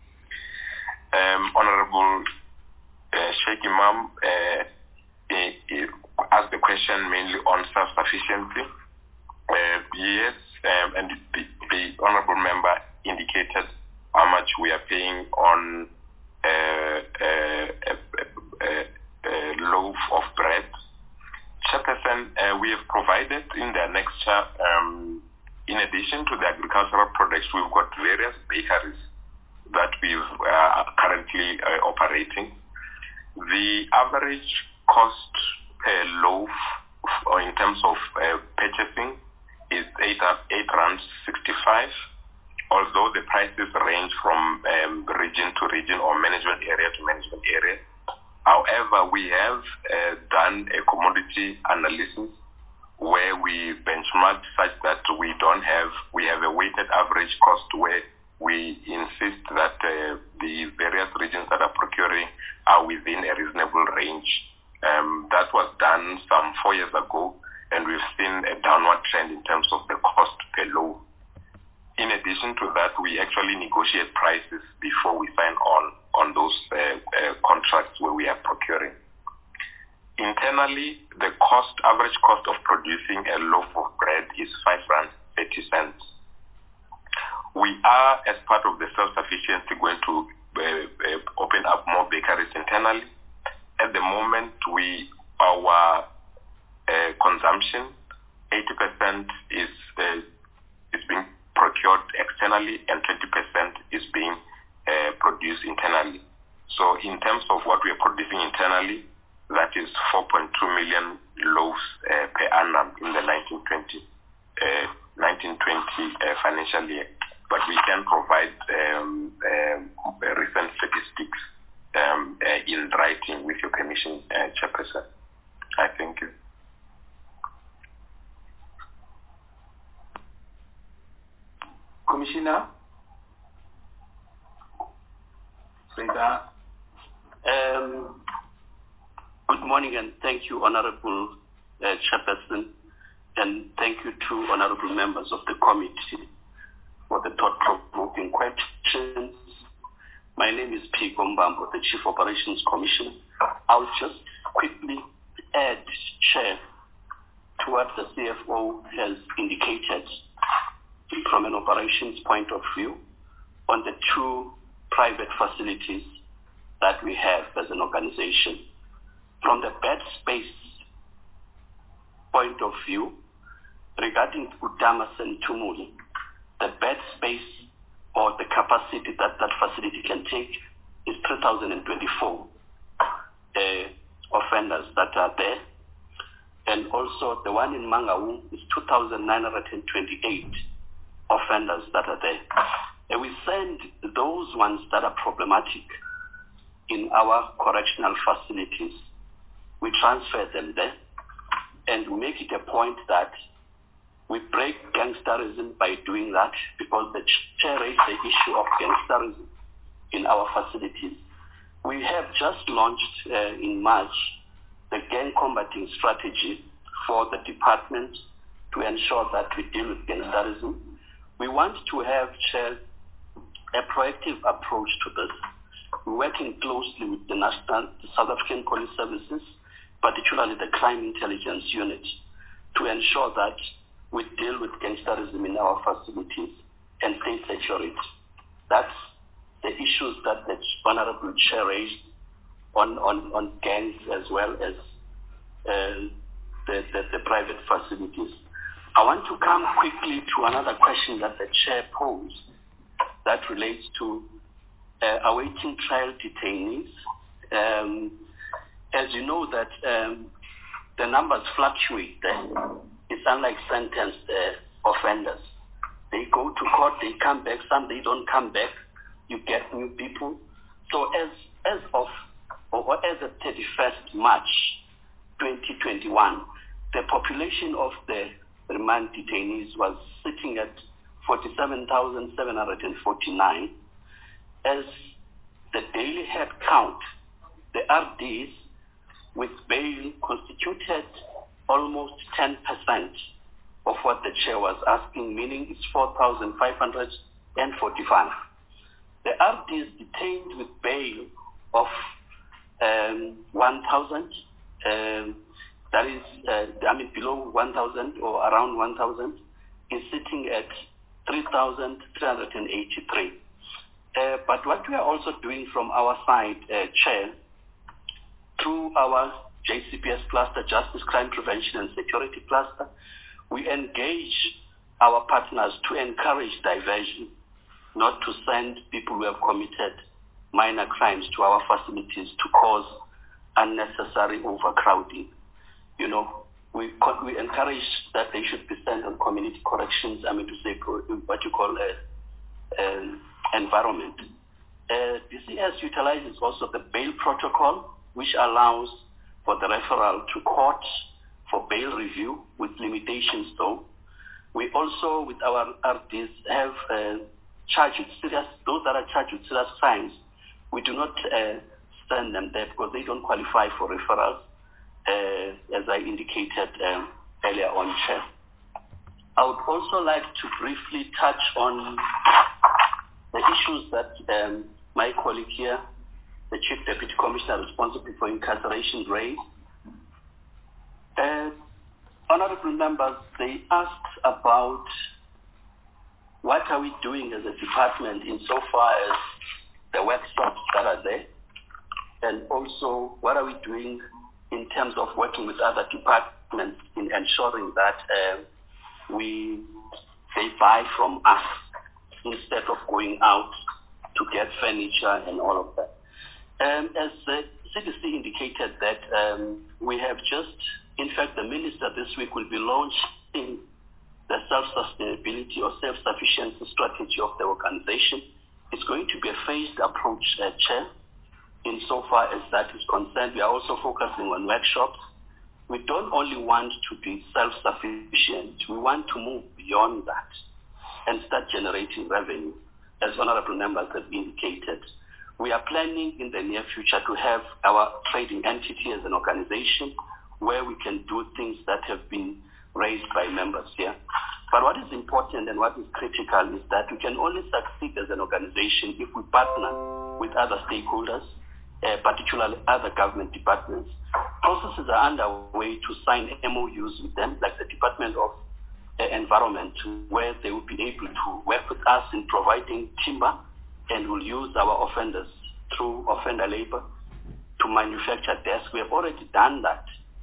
Um, Honorable uh, Sheikh Imam uh, he, he asked the question mainly on self-sufficiency. Uh, yes, um, and the, the Honorable Member indicated how much we are paying on uh, uh, a, a, a loaf of bread. Chairperson, uh, we have provided in the annexure, um, in addition to the agricultural products, we've got various bakeries that we've uh, currently uh, operating. The average cost per loaf or in terms of uh, purchasing is eight, eight rand sixty-five, although the prices range from um, region to region or management area to management area. However, we have uh, done a commodity analysis where we benchmark such that we don't have, we have a weighted average cost where we insist that uh, the various regions that are procuring are within a reasonable range. Um, that was done some four years ago, and we've seen a downward trend in terms of the cost per loaf. In addition to that, we actually negotiate prices before we sign on on those uh, uh, contracts where we are procuring. Internally, the cost, average cost of producing a loaf of bread is five rand thirty cents. We are, as part of the self-sufficiency, going to uh, uh, open up more bakeries internally. At the moment, we our uh, consumption, eighty percent is uh, is being procured externally and twenty percent is being uh, produced internally. So in terms of what we are producing internally, that is four point two million loaves uh, per annum in the nineteen twenty uh, nineteen twenty uh, financial year. But we can provide um, um, recent statistics um, uh, in writing with your permission, uh, Chairperson. I thank you. Commissioner? Freda? Um, good morning and thank you, Honorable uh, Chairperson, and thank you to Honorable members of the committee for the thought-provoking questions. My name is P. Gombambo, the Chief Operations Commissioner. I'll just quickly add, Chair, to what the C F O has indicated from an operations point of view on the two private facilities that we have as an organization. From the bed space point of view, regarding Kutamas and Tumuli, the bed space or the capacity that that facility can take is three thousand twenty-four uh, offenders that are there. And also the one in Mangaung is two thousand nine hundred twenty-eight offenders that are there. And we send those ones that are problematic in our correctional facilities. We transfer them there and we make it a point that we break gangsterism by doing that, because the chair raised the issue of gangsterism in our facilities. We have just launched uh, in March the gang combating strategy for the department to ensure that we deal with gangsterism. We want to have, Chair, a proactive approach to this. We're working closely with the National, the South African Police Services, particularly the Crime Intelligence Unit, to ensure that we deal with gangsterism in our facilities and state security. That's the issues that the Honorable Chair raised on, on, on gangs as well as uh, the, the, the private facilities. I want to come quickly to another question that the Chair posed that relates to uh, awaiting trial detainees. Um, as you know that um, the numbers fluctuate there. It's unlike sentenced uh, offenders. They go to court, they come back, some they don't come back, you get new people. So as as of, or as of thirty-first March twenty twenty-one, the population of the remand detainees was sitting at forty-seven thousand seven hundred forty-nine. As the daily head count, the R Ds with bail constituted almost ten percent of what the chair was asking, meaning it's four thousand five hundred forty-five. The R Ds detained with bail of um, one thousand. Um, that is, uh, I mean, below one thousand or around one thousand is sitting at three thousand three hundred eighty-three. Uh, but what we are also doing from our side, uh, Chair, through our J C P S cluster, Justice, Crime Prevention and Security cluster, we engage our partners to encourage diversion, not to send people who have committed minor crimes to our facilities to cause unnecessary overcrowding. You know, we we encourage that they should be sent on community corrections, I mean to say what you call a, a environment. Uh, D C S utilizes also the bail protocol, which allows for the referral to court for bail review with limitations though. We also, with our R Ds, have uh, charged with serious, those that are charged with serious crimes, we do not uh, send them there because they don't qualify for referrals, uh, as I indicated um, earlier on, Chair. I would also like to briefly touch on the issues that um, my colleague here, the Chief Deputy Commissioner responsible for incarceration, raised. Uh, honorable members, they asked about what are we doing as a department insofar as the workshops that are there, and also what are we doing in terms of working with other departments in ensuring that uh, we they buy from us instead of going out to get furniture and all of that. Um, as the C D C indicated that um, we have just, in fact, the minister this week will be launching the self-sustainability or self-sufficiency strategy of the organization. It's going to be a phased approach, uh, Chair, insofar as that is concerned. We are also focusing on workshops. We don't only want to be self-sufficient, we want to move beyond that and start generating revenue, as honorable members have indicated. We are planning in the near future to have our trading entity as an organization where we can do things that have been raised by members here. But what is important and what is critical is that we can only succeed as an organization if we partner with other stakeholders, uh, particularly other government departments. Processes are underway to sign M O Us with them, like the Department of uh, Environment, where they will be able to work with us in providing timber, and will use our offenders through offender labor to manufacture desks. We have already done that,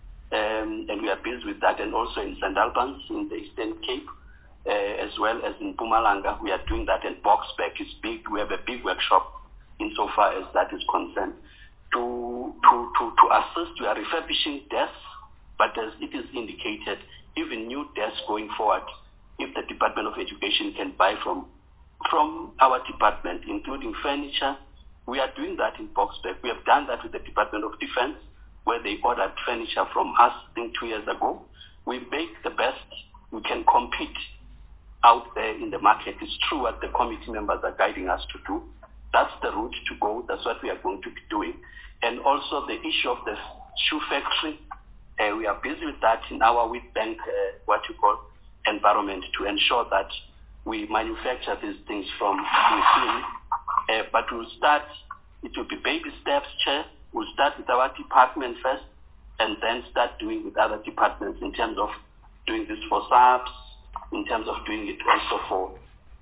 um, and we are busy with that, and also in Saint Albans, in the Eastern Cape, uh, as well as in Mpumalanga. We are doing that, and Boxback is big. We have a big workshop insofar as that is concerned. To, to, to, to assist, we are refurbishing desks, but as it is indicated, even new desks going forward, if the Department of Education can buy from from our department, including furniture. We are doing that in Boxback. We have done that with the Department of Defense, where they ordered furniture from us, I think two years ago. We make the best we can compete out there in the market. It's true what the committee members are guiding us to do. That's the route to go. That's what we are going to be doing. And also the issue of the shoe factory, uh, we are busy with that in our wheat bank, uh, what you call, environment, to ensure that we manufacture these things from within, uh, but we'll start, it will be baby steps, Chair. We'll start with our department first, and then start doing with other departments in terms of doing this for S A P S, in terms of doing it also for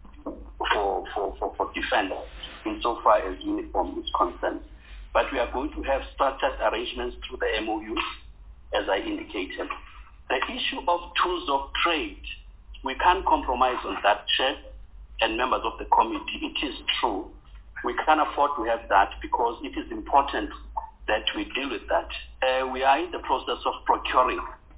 for for, for, for defense, insofar as uniform is concerned. But we are going to have structured arrangements through the M O Us, as I indicated. The issue of tools of trade, we can't compromise on that, Chair, and members of the committee. It is true. We can't afford to have that because it is important that we deal with that. Uh, we are in the process of procuring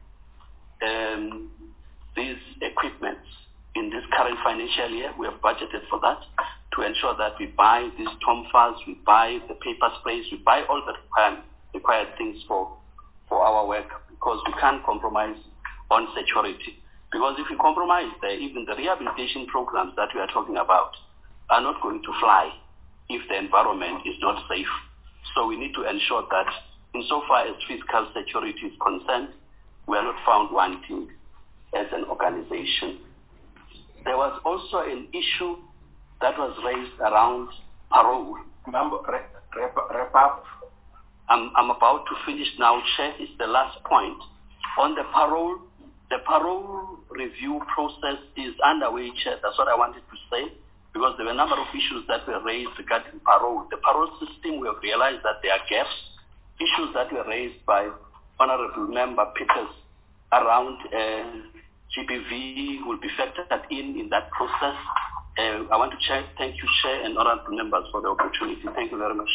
um, these equipments in this current financial year. We have budgeted for that to ensure that we buy these tom files, we buy the paper sprays, we buy all the required, required things for, for our work, because we can't compromise on security. Because if we compromise there, even the rehabilitation programs that we are talking about are not going to fly if the environment is not safe. So we need to ensure that insofar as fiscal security is concerned, we are not found wanting as an organization. There was also an issue that was raised around parole. Member, Rep, Rep, Rep, wrap up. I'm, I'm about to finish now, Chair. It's the last point. On the parole, the parole review process is underway, Chair. That's what I wanted to say, because there were a number of issues that were raised regarding parole. The parole system, we have realized that there are gaps, issues that were raised by Honorable Member Peters around uh, G B V will be factored in in that process. Uh, I want to check, thank you, Chair, and honorable members for the opportunity. Thank you very much.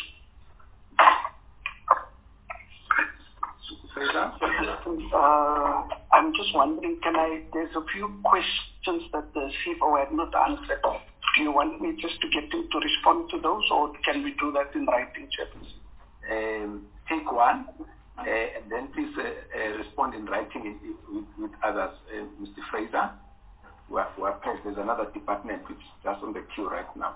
Uh, I'm just wondering, can I, there's a few questions that the C F O had not answered. Do you want me just to get him to respond to those, or can we do that in writing, Chairperson? Um, take one, uh, and then please uh, uh, respond in writing in, with, with others. Uh, Mister Fraser, who are, who are passed. There's another department which is just on the queue right now.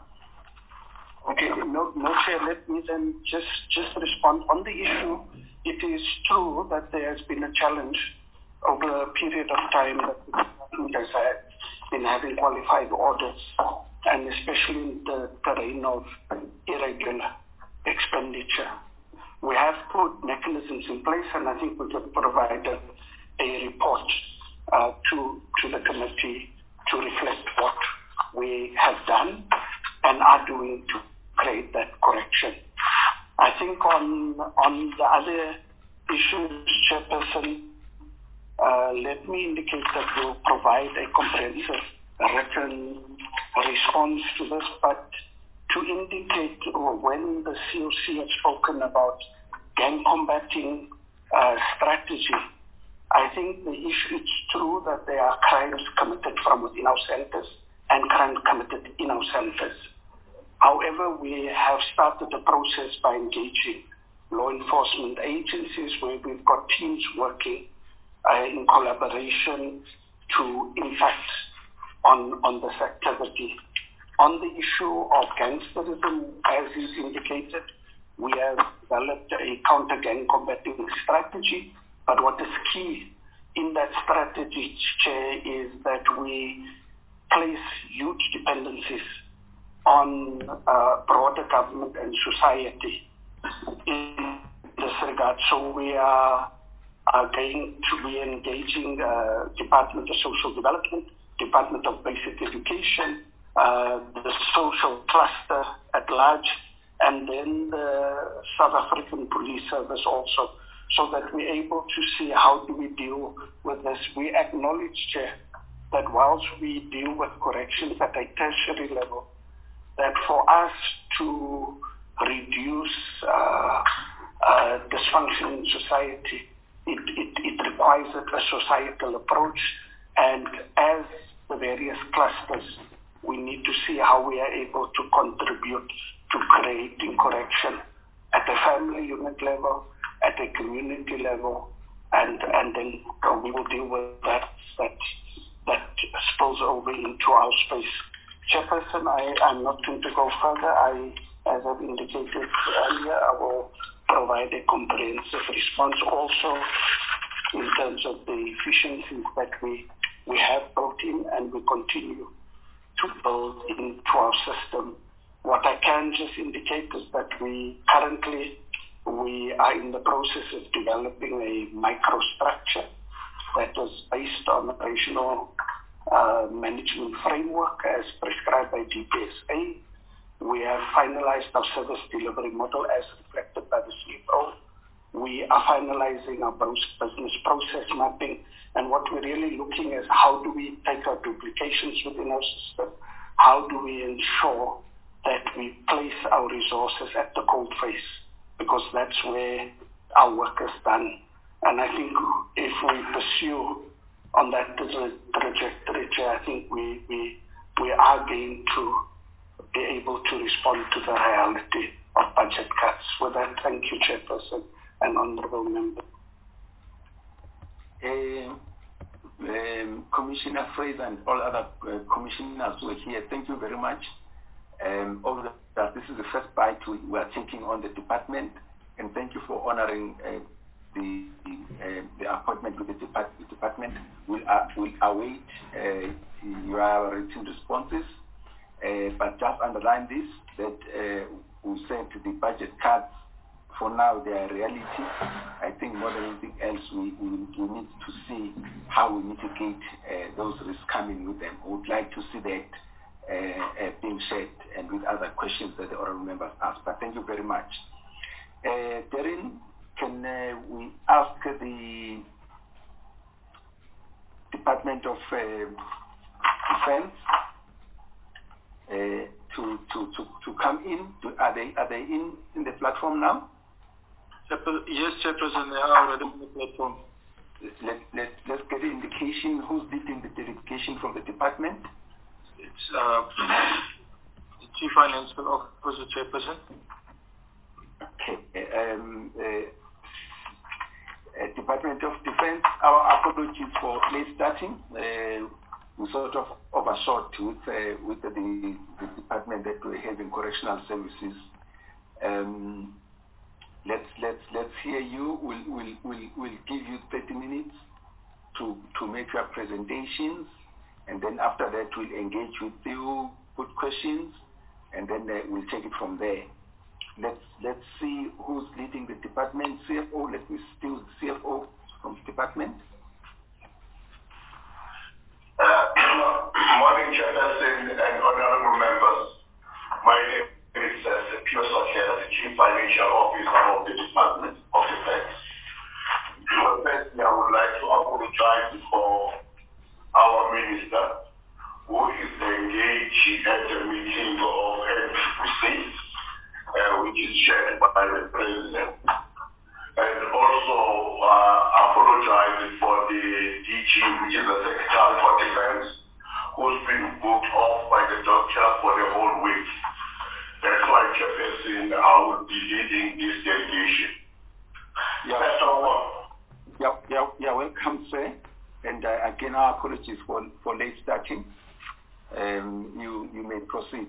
Okay, no, no, Chair, let me then just, just respond. On the issue, it is true that there has been a challenge over a period of time that the government has had in having qualified audits, and especially in the terrain of irregular expenditure. We have put mechanisms in place, and I think we have provided a report uh, to, to the committee to reflect what we have done and are doing to create that correction. I think on on the other issues, Chairperson, uh, let me indicate that we'll provide a comprehensive written response to this, but to indicate when the C O C has spoken about gang combating uh, strategy, I think the issue, it's true that there are crimes committed from within our centers and crimes committed in our centers. However, we have started the process by engaging law enforcement agencies where we've got teams working uh, in collaboration to, in fact, on, on this activity. On the issue of gangsterism, as is indicated, we have developed a counter-gang combating strategy, but what is key in that strategy, Chair, is that we place huge dependencies on uh, broader government and society in this regard. So we are, are going to be engaging uh, Department of Social Development, Department of Basic Education, uh, the social cluster at large, and then the South African Police Service also, so that we're able to see how do we deal with this. We acknowledge, Chair, that whilst we deal with corrections at a tertiary level, that for us to reduce uh, uh, dysfunction in society, it, it, it requires a societal approach, and as the various clusters, we need to see how we are able to contribute to creating correction at a family unit level, at a community level, and, and then we will deal with that, that, that spills over into our space. Chairperson, I am not going to go further. I, as I've indicated earlier, I will provide a comprehensive response also in terms of the efficiencies that we, we have built in and we continue to build into our system. What I can just indicate is that we currently, we are in the process of developing a microstructure that is based on operational Uh, management framework as prescribed by D P S A. We have finalized our service delivery model as reflected by the C F O. We are finalizing our business process mapping, and what we're really looking at is how do we take our duplications within our system, how do we ensure that we place our resources at the cold face, because that's where our work is done. And I think if we pursue on that trajectory, I think we, we, we are going to be able to respond to the reality of budget cuts. With that, thank you, Chairperson and Honourable Member. Um, um, Commissioner Fraser and all other uh, commissioners who are here, thank you very much. Um, over the, this is the first bite we, we are taking on the department, and thank you for honouring uh, the uh, the appointment with the depart department. Will uh, will await uh, your written responses, uh, but just underline this, that uh, we said the budget cuts for now they are reality. I think more than anything else, we, we, we need to see how we mitigate uh, those risks coming with them. We would like to see that uh, uh, being shared and with other questions that the honorable members asked. But thank you very much. Uh, Darren, can uh, we ask the Department of uh, Defense uh, to, to, to, to come in? To, are they are they in, in the platform now? Yes, Chairperson, they are already on the platform. Let, let, let's get an indication who's leading the delegation from the department. It's uh, the Chief Financial Officer, Chairperson. Okay. Um, uh, uh, Department of Defense, our apologies for late starting. Uh, we sort of overshot with, uh, with the, the department that we have in correctional services. Um, let's let's let's hear you. We'll we'll we'll, we'll give you thirty minutes to to make your presentations, and then after that we'll engage with you, put questions, and then uh, we'll take it from there. Let's let's see who's leading the department. C F O. Let me still C F O from the department. Uh, morning, Chairperson and honorable members. My name is uh, Pio Sochela, the Chief Financial Officer of the Department of Defense. Firstly, I would like to apologize for our minister, who is engaged at the meeting of N P C, uh, which is chaired by the President. And also uh, apologizing for the D G, which is the Secretary for Defense, who's been booked off by the doctor for the whole week. That's why, Chairperson, I will be leading this delegation. Yeah. First of all, yeah, yeah, yeah, welcome, sir. And uh, again, our apologies for, for late starting. Um, you, you may proceed.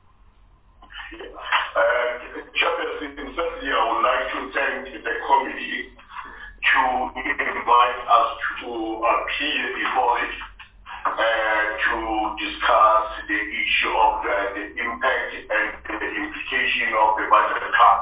Uh, Chairperson, firstly, I would like to thank the committee to invite us to appear before it uh, to discuss the issue of the, the impact and the implication of the budget cut.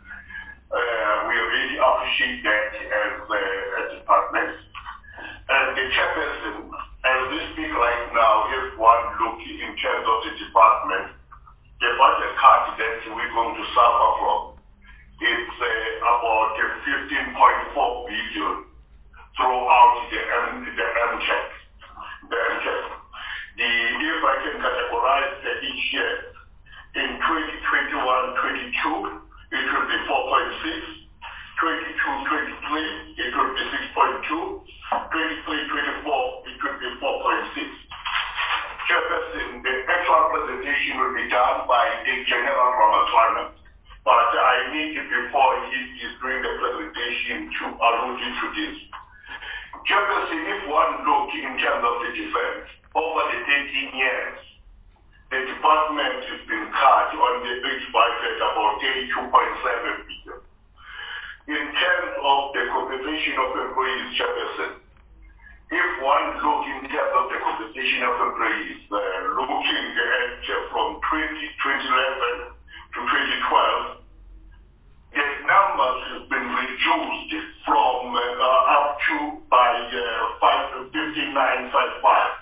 Uh, we really appreciate that as a, a department. And the Chairperson, as we speak right now, if one look in terms of the department, the budget cut that we're going to suffer from, it's uh, about uh, fifteen point four billion throughout the M the M check. The M check. The if I can categorize the each year, in twenty twenty-one twenty-two, it will be four point six, twenty-two twenty-three, it will be six point two, twenty-three twenty-four, it will be four point six. Chairperson, the actual presentation will be done by the General Ramaswamy, but I need, before he is doing the presentation, to allude to this. Chairperson, if one look in terms of the defense, over the thirteen years, the department has been cut on the base budget about thirty-two point seven billion. In terms of the compensation of employees, Chairperson, if one look in terms of the compensation of employees, uh, looking at uh, from twenty eleven to twenty twelve, the numbers have been reduced from uh, up to by uh, fifty-nine fifty-five,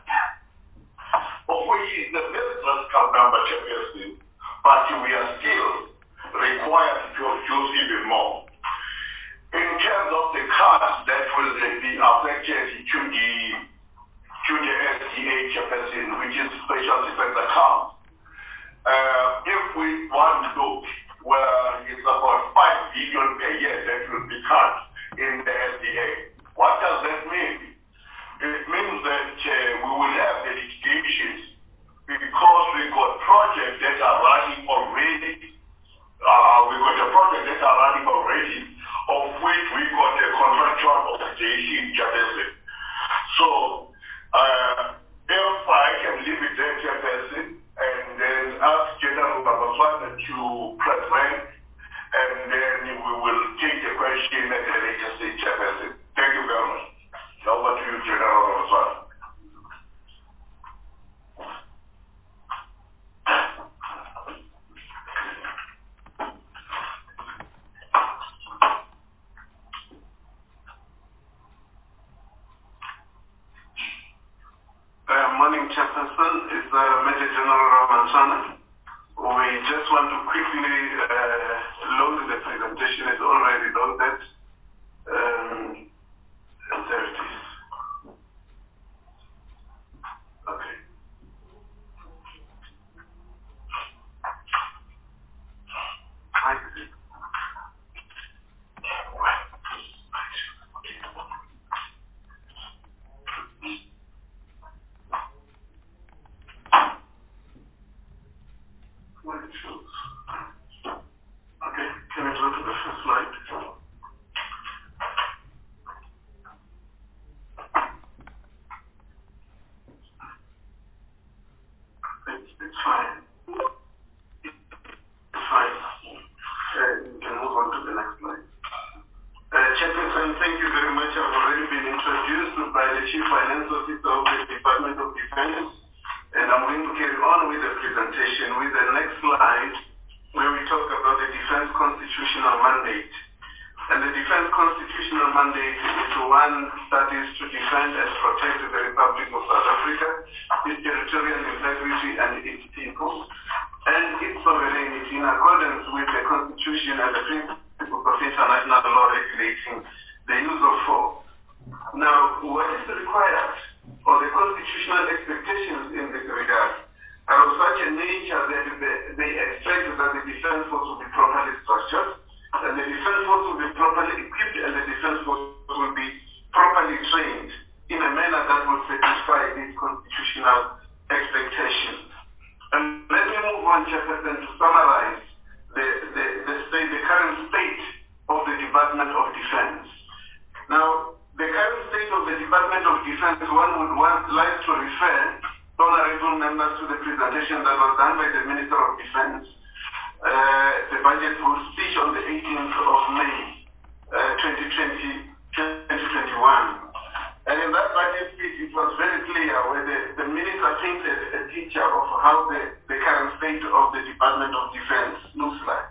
of which is the best rascal number, Chairperson, but we are still required to reduce even more. In terms of the cuts that will be affected to the to the S D A, Chairperson, which is Special Defense Account, uh, if we want to look where it's about five billion per year that will be cut in the S D A, what does that mean? It means that uh, we will have the litigations because we got projects that are running already. Uh, we got a project that are running already, of which we got a contractual obligation, Chairperson. So, uh, if I can leave it there, Chairperson, and then ask General Ramaswamy to present, and then we will take the question at the later stage, Chairperson. Thank you very much. Over to you, General Ramaswamy. mandate. And the defense constitutional mandate is one that is to defend and protect the Republic of South Africa, its territorial integrity and its people, and its sovereignty in accordance with the Constitution and the principles of international law regulating the use of force. Now, what is required, or the constitutional expectations in this regard, are of such a nature that they, they expect that the defense force will be properly structured, and the defense force will be properly equipped, and the defense force will be properly trained in a manner that will satisfy these constitutional expectations. And let me move on, Chairperson, to summarize the, the, the, state, the current state of the Department of Defense. Now, the current state of the Department of Defense, one would want, like to refer honorable members to the presentation that was done by the Minister of Defense, uh, the budget for speech on the eighteenth of May, uh, twenty twenty, twenty twenty-one. And in that budget speech, it was very clear where the, the Minister painted a picture of how the, the current state of the Department of Defense looks like.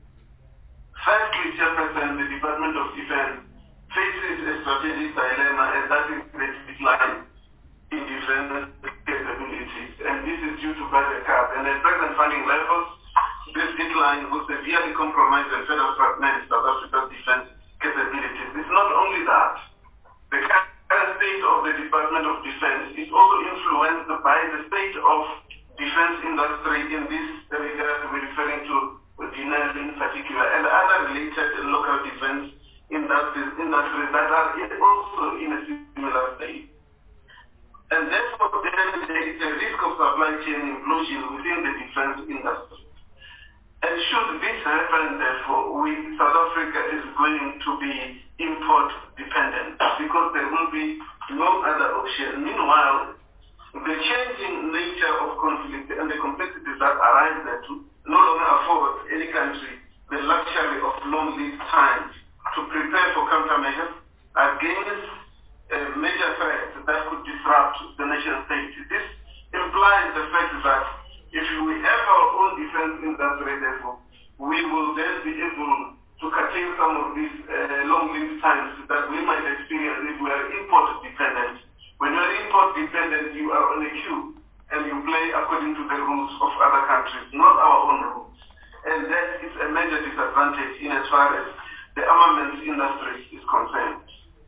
Firstly, Chairperson, the Department of Defense faces a strategic dilemma, and that is the decline in defense capabilities. And this is due to budget cuts. And at present funding levels, this decline will severely compromise and further fragment South Africa's defense capabilities. It's not only that. The current state of the Department of Defense is also influenced by the state of defense industry in this regard we're referring to D N L in particular, and other related local defense industries, industries that are also in a similar state. And therefore, there is a risk of supply chain implosion within the defense industry. And should this happen, therefore, we, South Africa is going to be import dependent because there will be no other option. Meanwhile, the changing nature of conflict and the complexities that arise there to no longer afford any country the luxury of long lead times to prepare for countermeasures against uh, major threats that could disrupt the nation state. This implies the fact that if we have our own defense industry, therefore, we will then be able to curtail some of these uh, long lead times that we might experience if we are import dependent. When you are import dependent, you are on a queue and you play according to the rules of other countries, not our own rules. And that is a major disadvantage in as far as the armaments industry is concerned.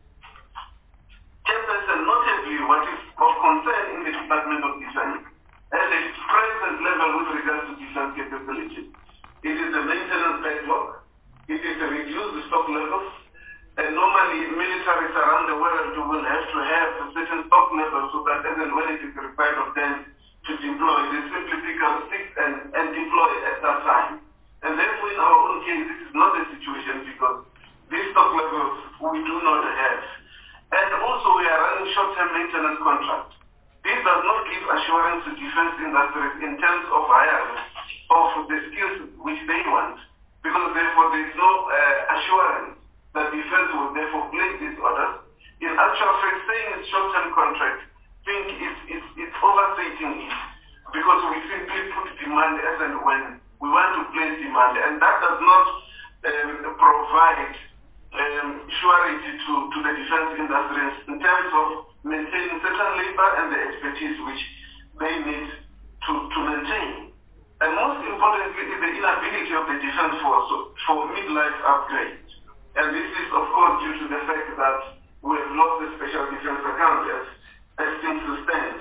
Chairperson, notably, what is of concern in the Department of Defense at the present level with regards to defense capabilities, it is the maintenance backlog, it is the reduced stock levels, and normally militaries around the world will have to have a certain stock level so that as and when it is required of them to deploy, they simply pick up six and, and deploy at that time. And therefore, in our own case, this is not the situation because these stock levels we do not have. And also, we are running short-term maintenance contracts. This does not give assurance to defense industries in terms of hiring of the skills which they want, because therefore there is no uh, assurance that defense will therefore place these orders. In actual fact, saying it's short-term contract, think it's, it's, it's overstating it, because we simply put demand as and when we want to place demand, and that does not um, provide um, surety to, to the defense industries in terms of maintaining certain labor and the expertise which they need to, to maintain. And most importantly is the inability of the defense force for midlife upgrades. And this is, of course, due to the fact that we have lost the special defense account as, as things stand.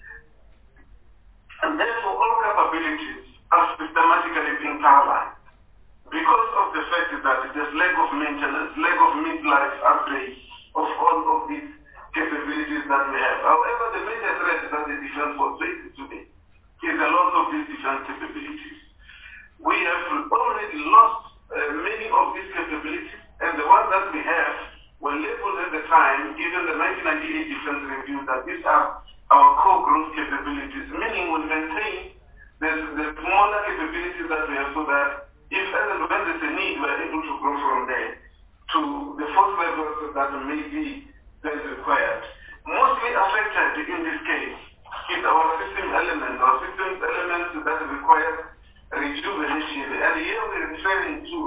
And therefore, all capabilities are systematically being paralyzed because of the fact that there's lack of maintenance, lack of midlife upgrades of all of these capabilities that we have. However, the major threat that the defense force faces today is the loss of these defense capabilities. We have already lost uh, many of these capabilities, and the ones that we have were labeled at the time, given the nineteen ninety-eight defense review, that these are our core growth capabilities, meaning we maintain the, the smaller capabilities that we have so that if and when there's a need, we're able to grow from there to the force levels that may be then required. Mostly affected in this case is our system elements, our systems elements that require rejuvenation. And here we're referring to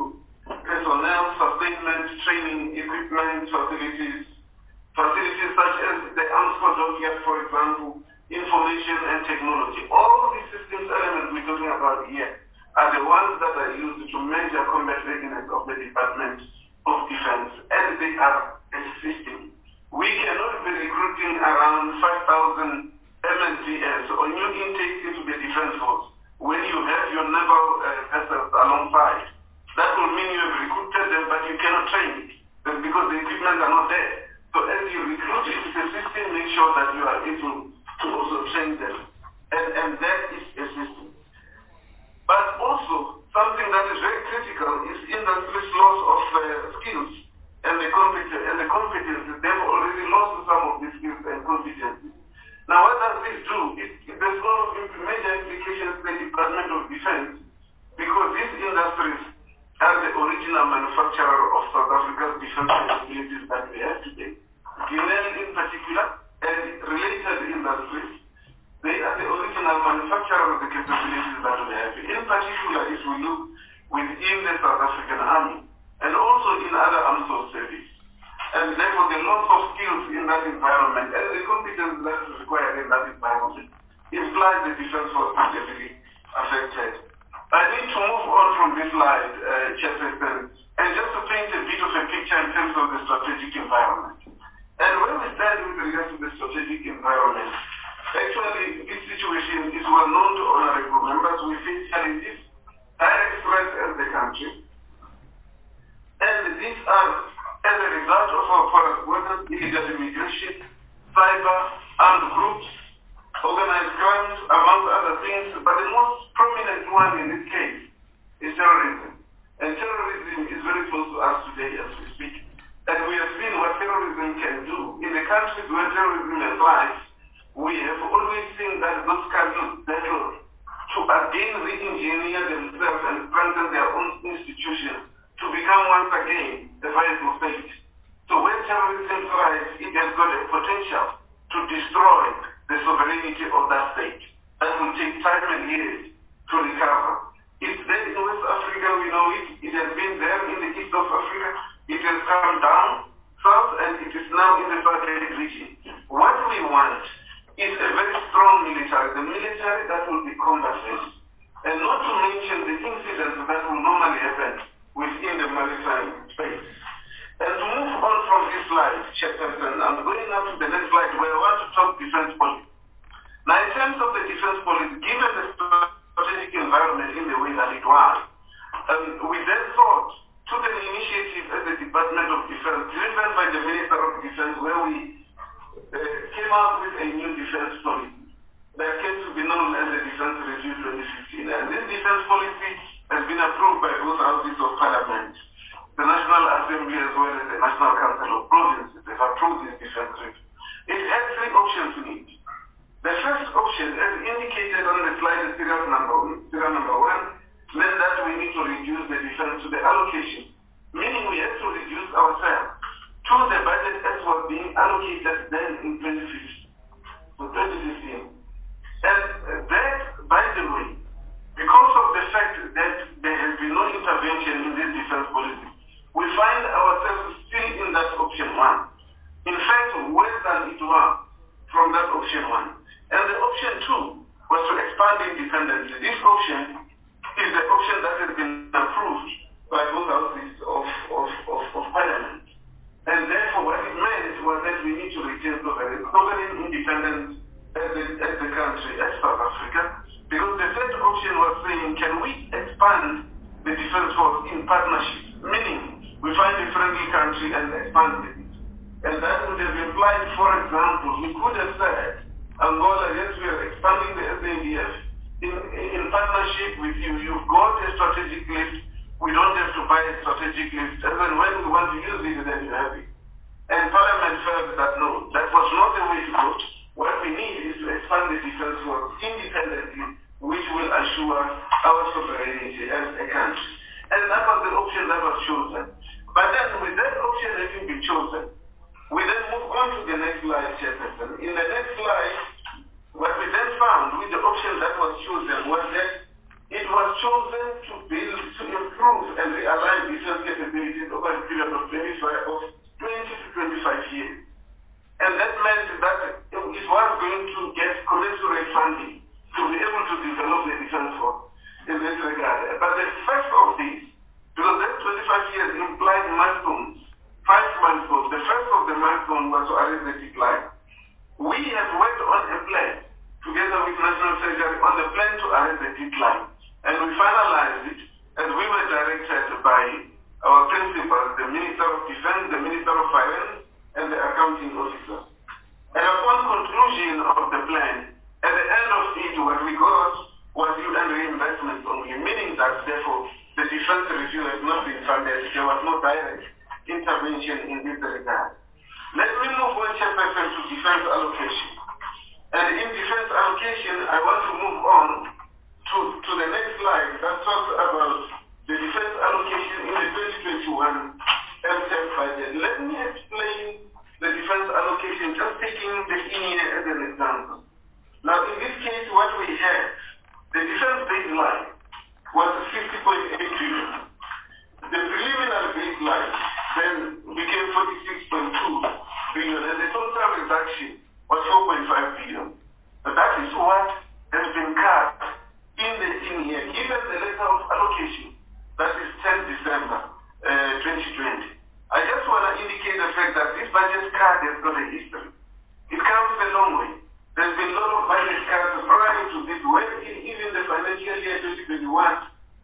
personnel, sustainment, training, equipment, facilities, facilities such as the arms dockyard, for example, information and technology. All these systems elements we're talking about here are the ones that are used to measure combat readiness of the Department of Defense, and they are existing. We cannot be recruiting around five thousand M N D S or new intakes into the Defense Force when you have your naval uh, vessels alongside. That will mean you have recruited them, but you cannot train them because the equipment are not there. So as you recruit into the system, make sure that you are able to also train them. And, and that is a system. But also, something that is very critical is industry's loss of uh, skills and the competence and the competences. They've already lost some of these skills and competences. Now, what does this do? It, it, there's a lot of major implications to the Department of Defense, because these industries are the original manufacturer of South Africa's defense capabilities that we have today. Guinea in particular, and related industries, they are the original manufacturer of the capabilities that we have. In particular, if we look within the South African Army, and also in other armed forces service. And therefore, the loss of skills in that environment and the competence that is required in that environment implies the defense force is heavily affected. I need to move on from this slide, uh, Chairperson, and just to paint a bit of a picture in terms of the strategic environment. And when we stand with regards to the strategic environment, actually, this situation is well known to honorable members. We face challenges, direct threats as the country. And these are as a result of our foreign borders, illegal immigration, cyber, armed groups, organized crimes, among other things. But the most prominent one in this case is terrorism. And terrorism is very close to us today as we speak. And we have seen what terrorism can do. In the countries where terrorism applies, we have always seen that those countries battle to again re-engineer themselves and strengthen their own institutions to become once again a viable state. So when terrorism thrives, it has got a potential to destroy the sovereignty of that state. That will take time and years to recover. It's there in West Africa, we know it. It has been there in the east of Africa. It has come down south, and it is now in the Sahel region. What we want is a very strong military, the military that will be combat ready. And not to mention the incidents that will normally happen within the maritime space. And to move on from this slide, Chairperson, I'm going now to the next slide where I want to talk defense policy. Now, in terms of the defense policy, given the strategic environment in the way that it was, um, we then thought, took an initiative as the Department of Defense, driven by the Minister of Defense, where we uh, came out with a new defense policy that came to be known as the Defense Review twenty fifteen. And this defense policy has been approved by both houses of Parliament, the National Assembly as well as the National Council of Provinces. They've approved this defense review. It has three options in it. The first option, as indicated on the slide, serial number one, serial number one, meant that we need to reduce the defense to the allocation, meaning we have to reduce ourselves to the budget as was being allocated then in twenty fifteen. So twenty fifteen. And that, by the way, because of the fact that there has been no intervention in this defense policy, we find ourselves still in that option one. In fact, worse than it was from that option one. And the option two was to expand independently. This option is the option that has been approved by both houses of, of, of, of Parliament. And therefore, what it meant was that we need to retain sovereign, sovereign independence as the, as the country, as South Africa. Because the third option was saying, can we expand the defense force in partnership? Meaning, we find a friendly country and expand it. And that would have implied, for example, we could have said, Angola, yes, we are expanding the S A D F in, in partnership with you. You've got a strategic list. We don't have to buy a strategic list. And then when we want to use it, then you have it. And Parliament felt that no, that was not the way to go. What we need is to expand the defense force independently, which will assure our sovereignty as a country. And that was the option that was chosen. But then with that option having been chosen, we then move on to the next slide, Chairperson. In the next slide, what we then found with the option that was chosen was that it was chosen to build, to improve and realign defense capabilities over a period of twenty-five, of twenty to twenty-five years. And that meant that it was going to get commensurate funding to be able to develop the defense force in this regard. But the first of these, because that twenty-five years implied milestones, five milestones. The first of the milestones was to arrest the decline. We have worked on a plan together with National Treasury on the plan to arrest the decline. And we finalized it, and we were directed by our principals, the Minister of Defense, the Minister of Finance, and the accounting officer. And upon conclusion of the plan, at the end of it, what we got was U N reimbursement only, meaning that, therefore, the defense review has not been funded. There was no direct intervention in this regard. Let me move one chapter to defense allocation. And in defense allocation, I want to move on to, to the next slide that talks about the defense allocation in the twenty twenty-one M T E P budget. Let me explain the defense allocation, just taking the I N E A as an example. Now, in this case, what we have, the defense baseline was fifty point eight billion. The preliminary baseline then became forty-six point two billion, and the total reduction was four point five billion. But that is what has been cut in the in here, given the letter of allocation, that is tenth December uh, twenty twenty. I just want to indicate the fact that this budget cut has got a history. It comes a long way. There's been a lot of budget cuts prior to this, when even the financial year twenty twenty-one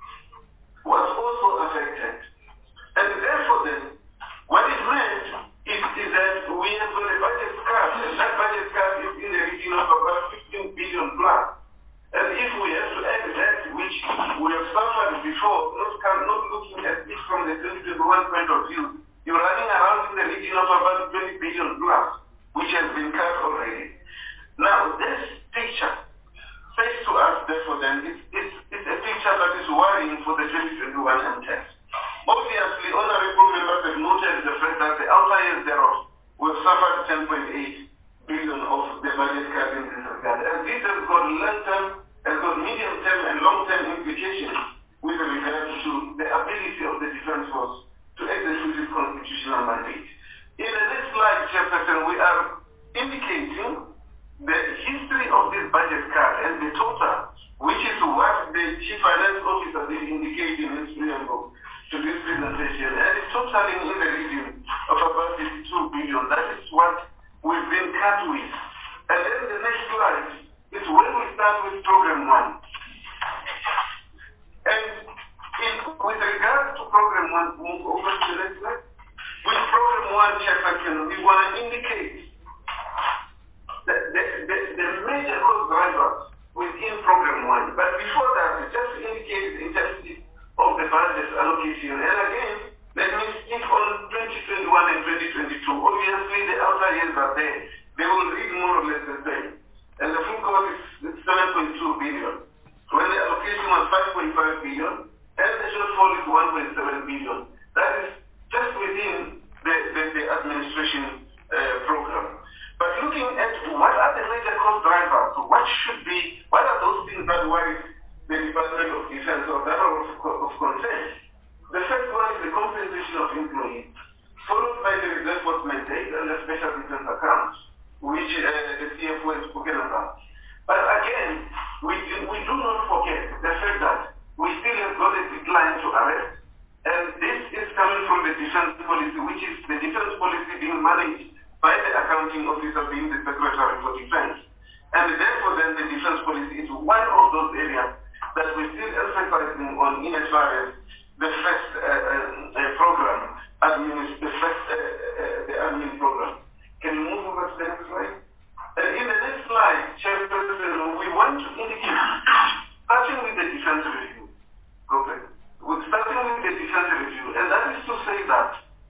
was also affected. And therefore then, what it meant is, is that we have got a budget cut, and that budget cut is in the region of about fifteen billion plus. And if we have to add that, which we have suffered before, not, not looking at it from the twenty twenty-one point of view, you're running around in the region of about twenty billion plus, which has been cut already. Now, this picture says to us, therefore, then, it's, it's, it's a picture that is worrying for the twenty twenty-one M T E P. Obviously, honorable members have noted the fact that the outer years thereof will suffer ten point eight billion of the budget cut in this regard. And this has got long-term, has got medium-term and long-term implications with regard to the ability of the defense force to execute its constitutional mandate. In the next slide, Chairperson, we are indicating the history of this budget cut and the total, which is what the Chief Finance Officer did indicate in his preamble to this presentation, and it's totaling in the region of about fifty-two billion. That is what we've been cut with. And then the next slide is when we start with program one. And in, with regard to program one, move over to the next slide. With program one, Chairperson, we want to indicate the, the, the, the major cost drivers within program one. But before that, just indicate the intensity of the budget allocation. And again, let me speak on twenty twenty-one and twenty twenty-two. Obviously, the outer years are there. They will read more or less the same. And the full cost is seven point two billion. When the allocation was five point five billion, and the shortfall is one point seven billion. That is just within the, the, the administration uh, program. But looking at what are the major cost drivers, what should be, what are those things that worry the Department of Defense or that are of, of concern? The first one is the compensation of employees, followed by the reserve force mandate and the special defense account, which uh, the C F O has spoken about. But again, we do, we do not forget the fact that we still have got a decline to arrest, and this is coming from the defense policy, which is the defense policy being managed by the accounting officer being the Secretary for Defense. And therefore then the defense policy is one of those areas that we're still emphasizing on in as far as the first uh, uh, uh, program, admin, the first uh, uh, the admin program. Can you move over to the next slide? And in the next slide, Chairperson, we want to indicate, starting with the defense review, okay? We're starting with the defense review, and that is to say that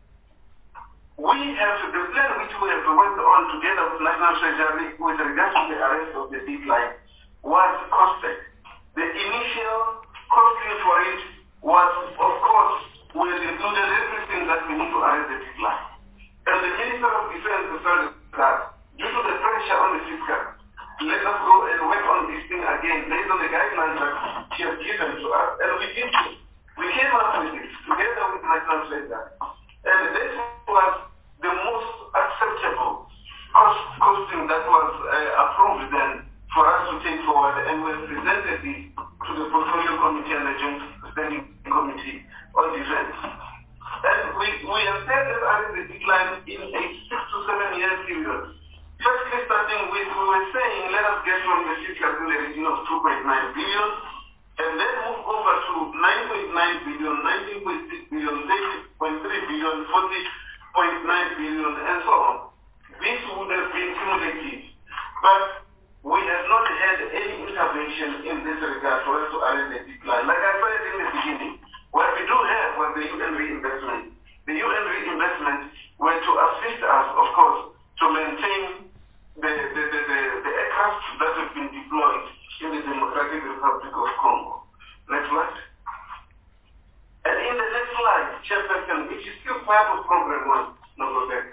we have the plan which we have worked on together with National Treasury with regards to the arrest of the decline was costed. The initial costing for it was, of course, we have included everything that we need to arrest the decline. And the Minister of Defense decided that due to the pressure on the fiscal, let us go and work on this thing again based on the guidelines that she has given to us, and we did it. We came up with it together with my translator. And this was the most acceptable cost costing that was uh, approved then for us to take forward, and we presented it to the Portfolio Committee and the Joint Standing Committee on Defense. And we, we have said that as the decline in a six to seven year period. Firstly, starting with, we were saying, let us get from the fiscal in the region of two point nine billion, and then move over to nine point nine billion, nineteen point six billion, thirty point three billion, forty point nine billion, and so on. This would have been cumulative, but we have not had any intervention in this regard for us to arrest the decline. Like I said in the beginning, what we do have was the U N reinvestment. The U N reinvestment were to assist us, of course, to maintain the, the, the, the, the aircraft that have been deployed in the Democratic Republic of Congo. Next slide. And in the next slide, Chairperson, which is still part of Program one, number back.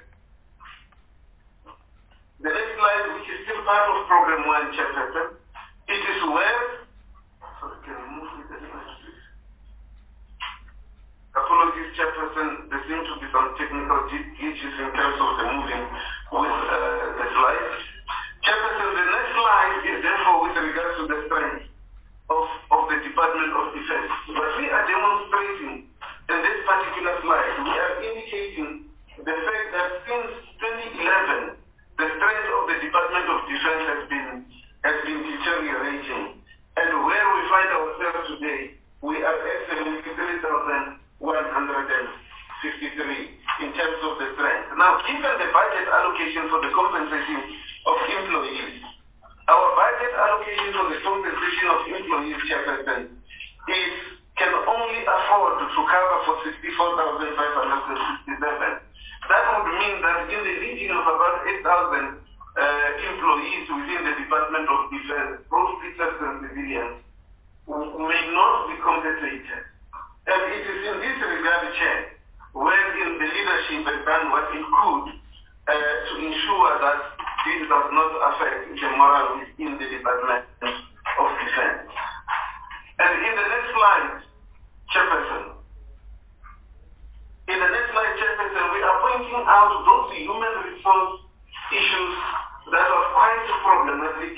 The next slide, which is still part of Program one, Chairperson, it is where, sorry, can you move with the slide, please? Apologies, Chairperson, there seem to be some technical glitches in terms of the moving with uh, the slide. Chairperson, the next slide is therefore with regards to the strength of, of the Department of Defense. What we are demonstrating in this particular slide, we are indicating the fact that since twenty eleven, the strength of the Department of Defense has been, has been deteriorating. And where we find ourselves today, we are at seventy-three thousand one hundred fifty-three in terms of the strength. Now, given the budget allocation for the compensation of employees, our budget allocation for the compensation of employees, Chairperson, is can only afford to cover for sixty-four thousand five hundred sixty-seven. That would mean that in the region of about eight thousand uh, employees within the Department of Defense, both civilians and civilians, may not be compensated. And it is in this regard, Chair, wherein the leadership has done what it could uh, to ensure that this does not affect the morale within the Department of Defense. And in the next slide, Chairperson, in the next slide, Chairperson, we are pointing out those human resource issues that are quite problematic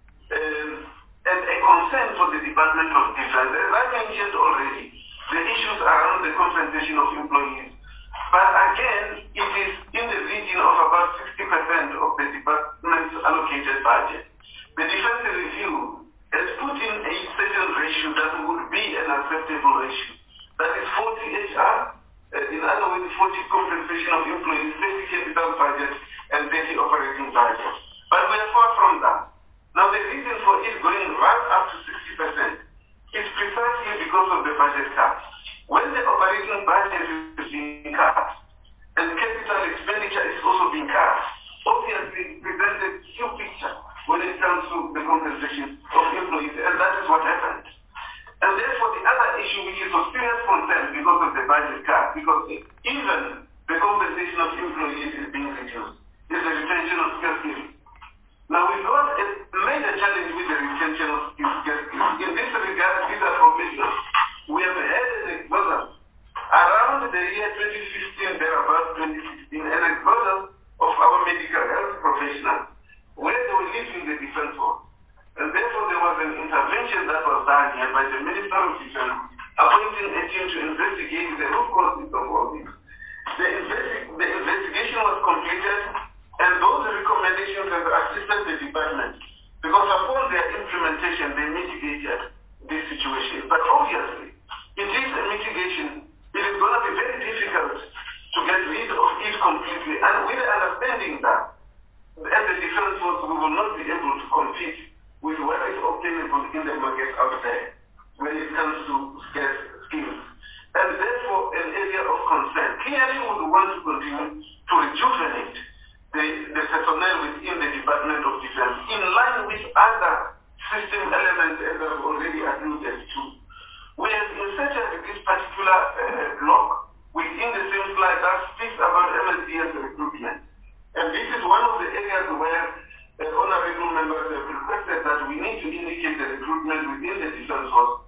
um, and a concern for the Department of Defense. As I mentioned already, the issues around the compensation of employees. But again, it is in the region of about sixty percent of the department's allocated budget. The Defense Review has put in a certain ratio that would be an acceptable ratio. That is forty H R, uh, in other words, forty compensation of employees, thirty capital budget, and thirty operating budget. But we are far from that. Now, the reason for it going right up to sixty percent is precisely because of the budget cuts. When the operating budget is being cut, and capital expenditure is also being cut, obviously it presents a new picture when it comes to the compensation of employees, and that is what happened. And therefore, the other issue which is of serious concern because of the budget cut, because even the compensation of employees is being reduced, is the retention of skill skills. Now, we've got a major challenge with the retention of skill skills. In this regard, these are professionals. We have had an exodus around the year twenty fifteen, thereabouts twenty sixteen, an exodus of our medical health professionals, where they were leaving the defense force. And therefore, there was an intervention that was done here by the Minister of Defense, appointing a team to investigate the root causes of all this. The, investi- the investigation was completed, and those recommendations have assisted the department, because upon their implementation, they mitigated this situation. But obviously, it is a mitigation. It is going to be very difficult to get rid of it completely. And with the understanding that, as the defense force, we will not be able to compete with what is obtainable in the market out there when it comes to scarce skills. And therefore, an area of concern. Clearly, we would want to continue to rejuvenate the, the personnel within the Department of Defense in line with other system elements as I've already alluded to. We have inserted this particular uh, block within the same slide that speaks about M S D S recruitment. And this is one of the areas where uh, honorable members have requested that we need to indicate the recruitment within the defense force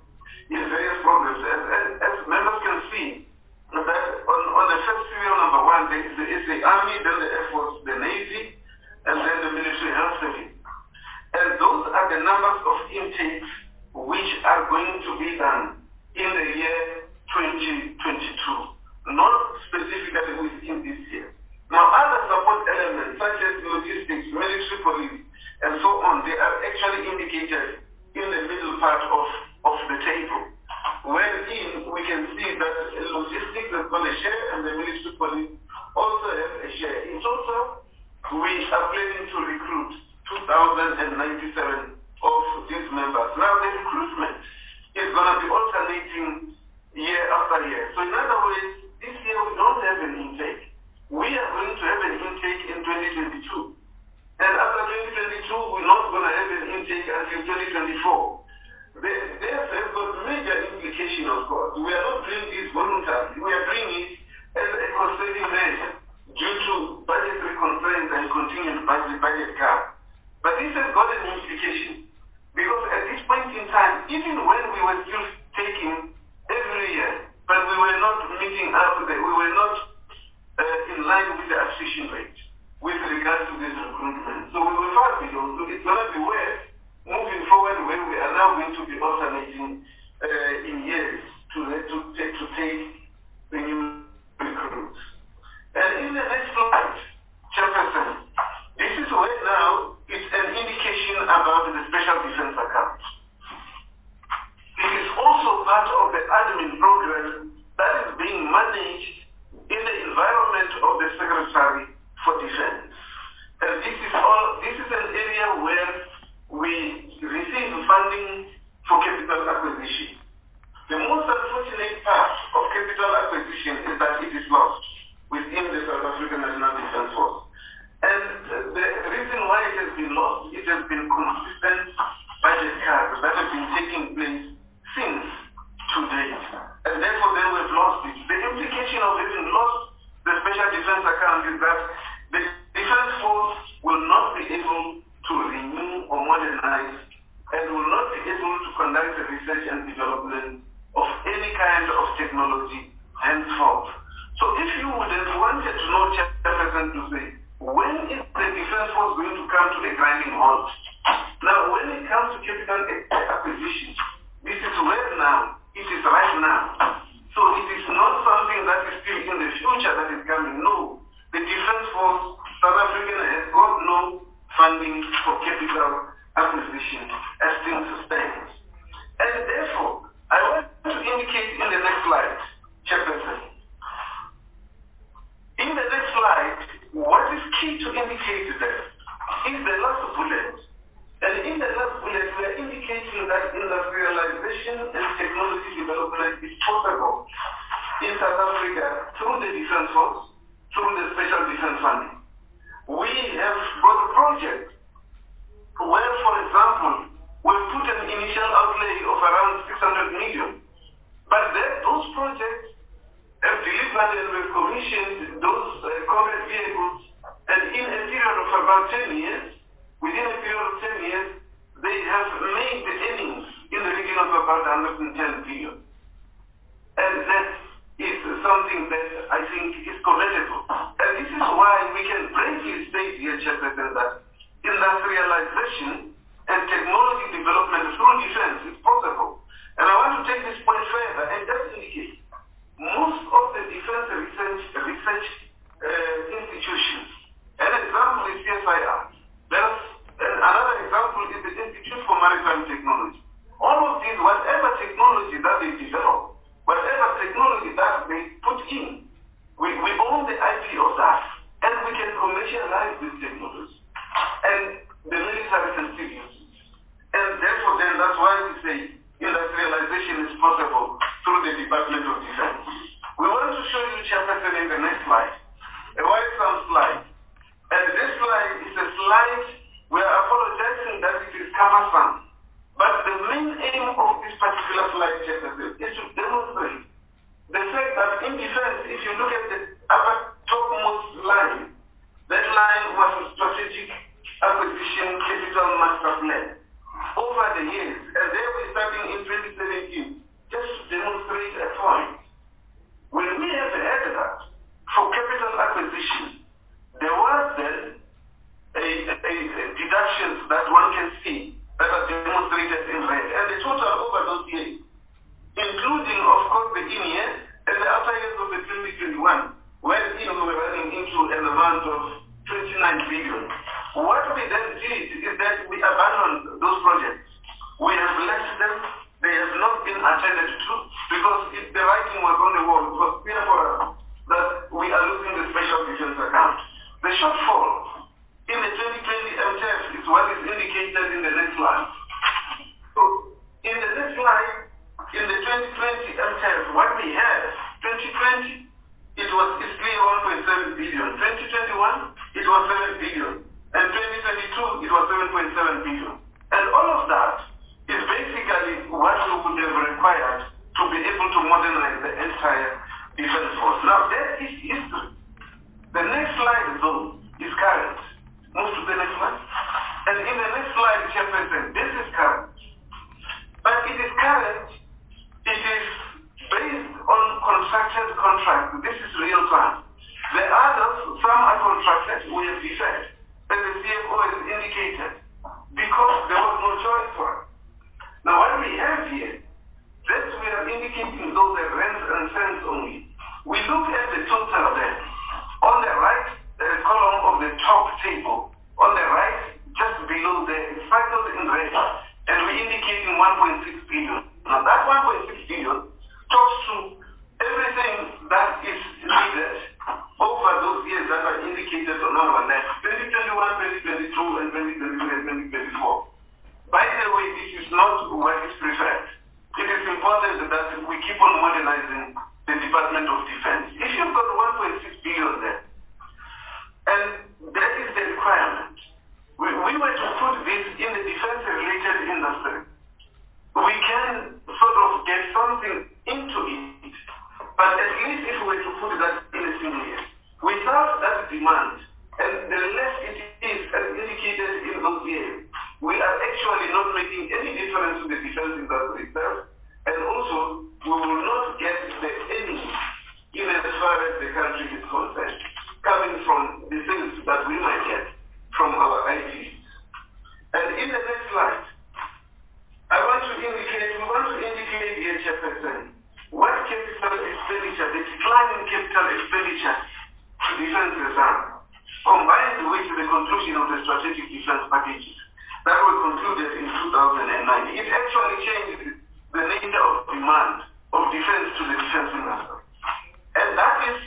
in various programs. As, as, as members can see, that on, on the first serial number one, there is the, is the Army, then the Air Force, the Navy, and then the Military Health Service. And those are the numbers of intakes which are going to be done in the year twenty twenty-two, not specifically within this year. Now, other support elements such as logistics, military police, and so on, they are actually indicated in the middle part of, of the table, wherein we can see that logistics has got a share and the military police also have a share. In total, we are planning to recruit two thousand ninety-seven of these members. Now, the recruitment is going to be alternating year after year. So in other words, this year we don't have an intake. We are going to have an intake in twenty twenty-two. And after twenty twenty-two, we're not going to have an intake until twenty twenty-four. Therefore, has got major implication, of course. We are not doing this voluntarily. We are doing it as a cost-saving measure due to budgetary constraints and continued budget, budget cap. But this has got an implication because at this point in time, even when we were still taking every year, but we were not meeting up, the, we were not uh, in line with the attrition rate with regards to this recruitment. So we were far below. So it's going to be worse moving forward when we are now going to be alternating uh, in years to, to, take, to take the new recruits. And in the next slide, Chairperson, this is where now it's an indication about the special defense account. It is also part of the admin program that is being managed in the environment of the Secretary for Defense. And this is all. This is an area where we receive funding for capital acquisition. The most unfortunate part of capital acquisition is that it is lost within the South African National Defense Force. And the reason why it has been lost, it has been consistent budget cuts that have been taking place since to date. And therefore then we've lost it. The implication of having lost the special defense account is that the defense force will not be able to renew or modernize and will not be able to conduct the research and development of any kind of technology henceforth. So if you would have wanted to know, Chairperson, to say, when is the defense force going to come to a grinding halt? Now, when it comes to capital acquisition, this is where now, it is right now. So it is not something that is still in the future that is coming. No. The defense force, South Africa has got no funding for capital acquisition as things stand. And therefore, I want to indicate in the next slide, Chairperson. In the next slide, what is key to indicate there is the last bullet. And in the last bullet, we are indicating that industrialization and technology development is possible in South Africa through the defense force, through the special defense funding. We have got a project where, for example, we put an initial outlay of around six hundred million. But then those projects have delivered and we've commissioned those uh, combat vehicles, and in a period of about ten years, within a period of ten years, they have made the earnings in the region of about one hundred ten billion. And that is something that I think is commendable. And this is why we can bravely state here, Chairperson, that industrialization and technology development through defense is possible. And I want to take this point further and just indicate most of the defense research, research uh, institutions, an example is C S I R. There's, and another example is the Institute for Maritime Technology. All of these, whatever technology that they develop, whatever technology that they put in, we, we own the I P of that, and we can commercialize this technology. And the military can still use it. And therefore then, that's why we say industrialization is possible through the Department of Defense. We want to show you, Chairperson, in the next slide, a wide some slide amount of twenty-nine billion. What we then did is that we abandoned those projects. We have left them. They have not been attended to because if the writing was on the wall, it was clear for us that we are losing the special defense account. The shortfall in the twenty twenty M T F is what is indicated in the next slide. So in the next slide, in the twenty twenty M T F, what we have, twenty twenty, it was it's clear one point seven billion. twenty twenty-one, it was seven billion. And twenty twenty-two, it was seven point seven billion. And all of that is basically what we would have required to be able to modernize the entire defense force. Now, that is history. The next slide, though, is current. Move to the next slide. And in the next slide, Chairperson, this is current. But it is current, it is based on contracted contracts. This is real time. The others, some are contracted, we have deferred, as the C F O has indicated, because there was no choice for us. Now what we have here, that we are indicating those are rents and cents only. We look at the total there. On the right uh, column of the top table, on the right, just below there, it's circled in red, and we're indicating one point six billion. Now that one point six billion talks to everything that is needed over those years that are indicated on our left, twenty twenty-one, twenty twenty-two, and twenty twenty-three and twenty twenty-four. By the way, this is not what is preferred. It is important that we keep on modernizing the Department of Defense. If you've got one point six billion there, and that is the requirement, we, we were to put this in the defense-related industry, we can sort of get something into it, but at least if we were to put that in a single year, without that demand, and the less it is as indicated in those years, we are actually not making any difference to the defense industry itself, and also we will not get the enemy in as far as the country is concerned, coming from the things that we might get from our I Ps. And in the next slide, I want to indicate, we want to indicate here, Chairperson, what capital expenditure, the decline in capital expenditure to defense reserve, combined with the conclusion of the strategic defense packages that were concluded in two thousand nine. It actually changes the nature of demand of defense to the defense industry. And that is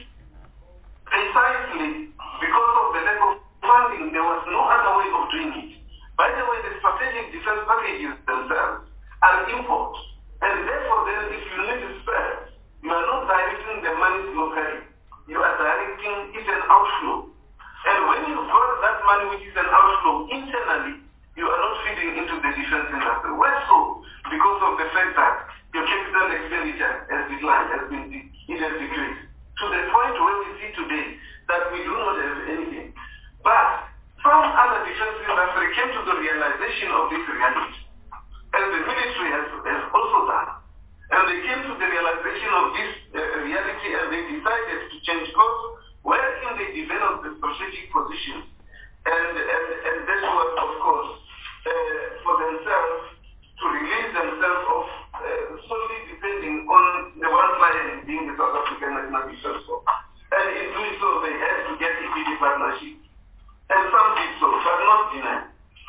precisely because of the lack of funding. There was no other way of doing it. By the way, the strategic defense packages themselves are imports. And therefore, then, if you need spares, you are not directing the money locally. You are directing it an outflow. And when you've got that money which is an outflow internally, you are not feeding into the defense industry. Why so? Because of the fact that your capital expenditure has declined, has been it has decreased. To the point where we see today that we do not have anything. But some other defense industry came to the realization of this reality, as the military has, has also done. And they came to the realization of this uh, reality, and they decided to change course, wherein they developed the strategic position. And, and, and that was, of course, uh, for themselves to release themselves of uh, solely depending on the one client being the South African National Defense Corps. And in doing so, they had to get equity partnership. And some did so, but not denied.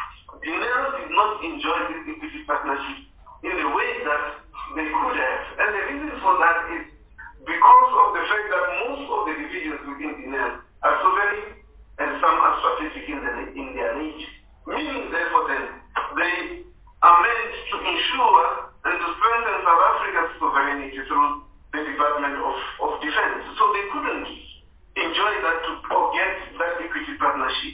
Denial did not enjoy this equity partnership in the way that they could have. And the reason for that is because of the fact that most of the divisions within denial are sovereign and some are strategic in, the, in their nature. Meaning, therefore, then, they are meant to ensure and to strengthen South Africa's sovereignty through the Department of, of Defense. So they couldn't enjoy that to get that equity partnership.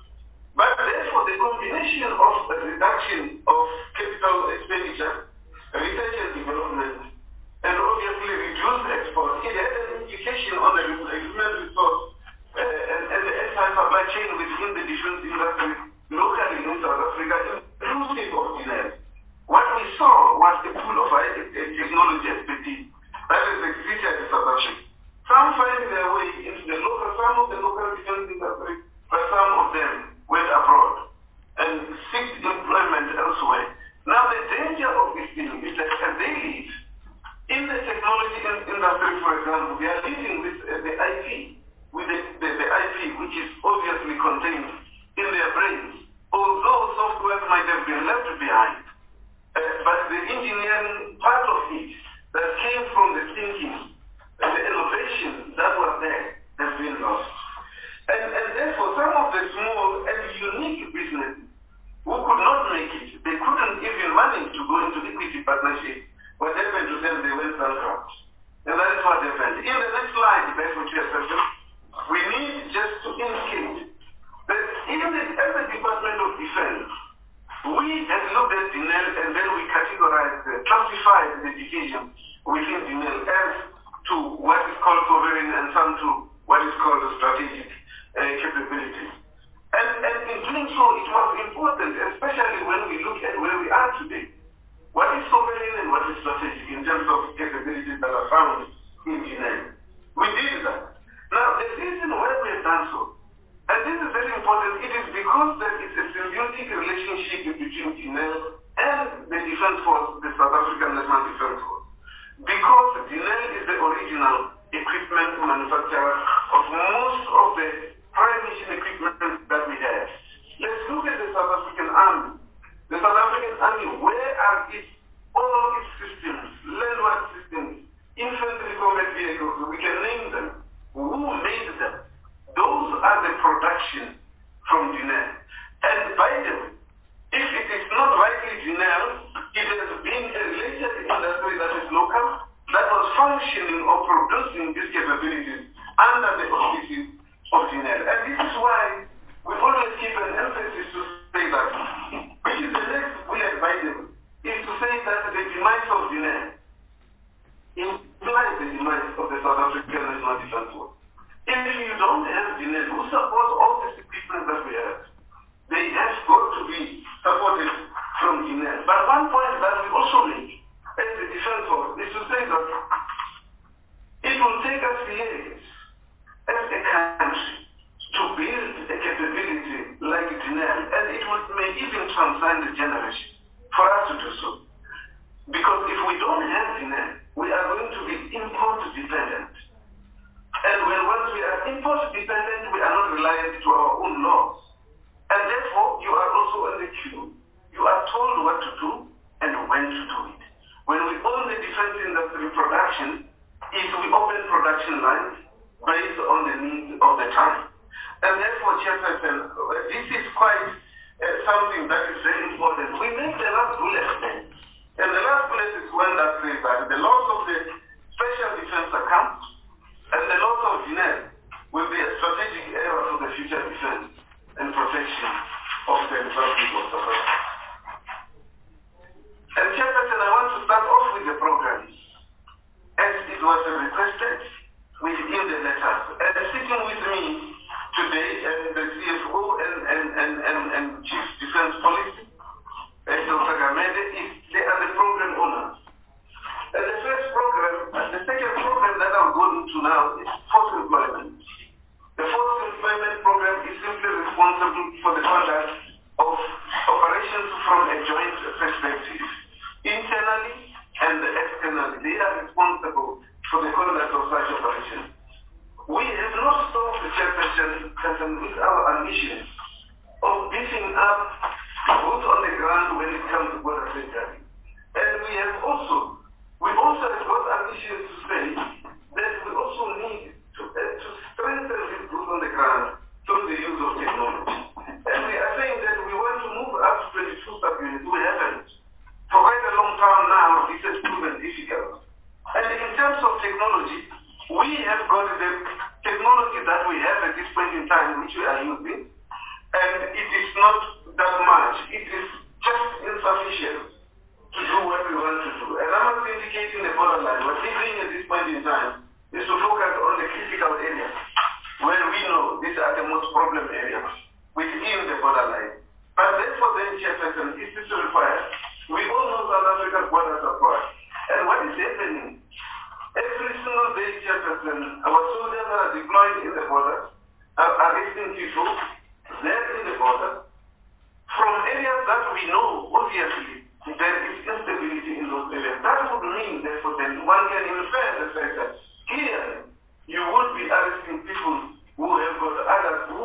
But therefore, the combination of the reduction of capital expenditure, research and development, and obviously reduced exports, it had an implication on the human resource uh, and, and the entire supply chain within the defense industry locally in South Africa, inclusive of denial. What we saw was a pool of high technology expertise that is existed in South Africa. Some find their way into the local, some of the local defense industry, but some of them went abroad and seek employment elsewhere. Now the danger of this thing is that as they leave, in the technology industry, for example, they are leaving with uh, the I P, with the, the, the I P, which is obviously contained in their brains, although software might have been left behind. Uh, but the engineering part of it that came from the thinking and the innovation that was there has been lost. And, and therefore, some of the small and unique businesses who could not make it, they couldn't even manage to go into equity partnership. What happened to them? They went bankrupt. And that is what happened. In the next slide, therefore, Chairperson, we need just to indicate that even as a Department of Defense, we have looked at D N L and then we categorized, uh, classified the division within D N L as to what is called sovereign and some to what is called a strategic uh, capability. And, and in doing so, it was important, especially when we look at where we are today. What is sovereign and what is strategic in terms of capabilities that are found in D N L? We did that. Now, the reason why we have done so, and this is very important, it is because there is a symbiotic relationship between D N L and the Defense Force, the South African National Defense Force. Because D N L is the original equipment manufacturer of most of the prime mission equipment that we have. Let's look at the South African Army. The South African Army, where are its, all its systems, landward systems, infantry combat vehicles, we can name them. Who made them? Those are the production from D N L. And by the way, if it is not rightly D N L, it has been a related industry that is local, that was functioning or producing these capabilities under the auspices of D N L. And this is why we always keep an emphasis to say that, which is the next bullet by them, is to say that the demise of D N L implies the demise of the South African National Defense Force. If you don't have D N L who support all this equipment that we have, they have got to be supported from D N L. But one point that we also make as the Defense Force is to say that it will take us years as a country to build a capability like D N L, and it will, may even transcend the generation for us to do so. Because if we don't have D N L, we are going to be import dependent. And when once we are import dependent, we are not reliant to our own laws. And therefore, you are also on the queue. You are told what to do and when to do it. When we own the defense industry production, is we open production lines based on the needs of the time. And therefore, Chairperson, this is quite uh, something that is very important. We make the last bullet then. And the last bullet is one that says that the loss of the special defense account and the loss of D N L will be a strategic error for the future defense and protection of the Republic of South Africa. And Chairperson, I want to start off with the programs. As it was requested within the letters. And sitting with me today, and the C F O and, and, and, and, and Chief Defense Policy, and Doctor Gamede, is they are the program owners. And the first program, and the second program that I'm going to now is force employment. The force employment program is simply responsible for the conduct of operations from a joint perspective, internally and externally. They are responsible for the conduct of such operations. We have not stopped the Chairperson with our ambition of beefing up boots on the ground when it comes to border security. And we have also, we also have got ambition to say that we also need to, uh, to strengthen these boots on the ground through the use of technology. And we are saying that we want to move up to twenty-two sub-units. We haven't. For quite a long time now, this has proven difficult. And in terms of technology, we have got the technology that we have at this point in time, which we are using, and it is not that much. It is just insufficient to do what we want to do. And I'm not indicating the borderline. What we're doing at this point in time is to focus on the critical areas where we know these are the most problem areas within the borderline. But therefore, then, Chairperson, is this required? We all know South Africa's borders are poor. And what is happening? Every single day, Chairperson, our soldiers are deployed in the border, are arresting people there in the border, from areas that we know, obviously, there is instability in those areas. That would mean, therefore, that one can infer the fact that here you would be arresting people who have got others who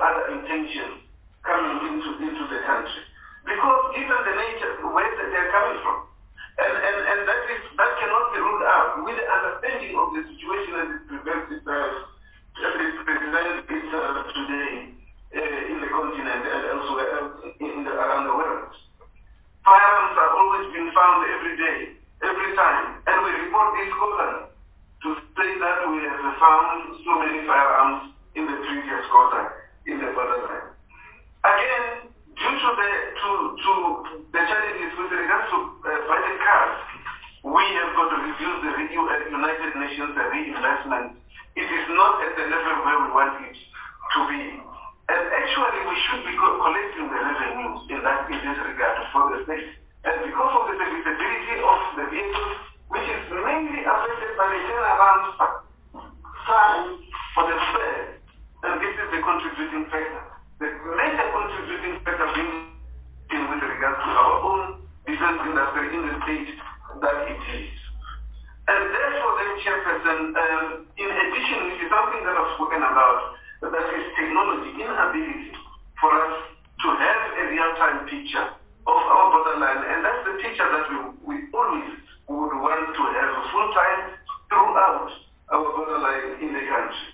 other intentions coming into, into the country. Because given the nature, where they're coming from, and, and, and that is that cannot be ruled out with the understanding of the situation as it presents itself, as it presents itself today uh, in the continent and elsewhere in the, around the world. Firearms have always been found every day, every time, and we report this quarter to say that we have found so many firearms in the previous quarter in the borderline. Again, due to the to to the challenges with regards to uh, budget cuts, we have got to reduce the United Nations reinvestment. It is not at the level where we want it to be. And actually, we should be collecting the revenues in that in this regard for the state. And because of the serviceability of the vehicles, which is mainly affected by the turnaround time for the fare, and this is the contributing factor. The major contributing factor being in with regards to our own defense industry in the state that it is. And therefore, then, Chairperson, um, in addition, which is something that I've spoken about, that is technology inability for us to have a real-time picture of our borderline, and that's the picture that we, we always would want to have full-time throughout our borderline in the country.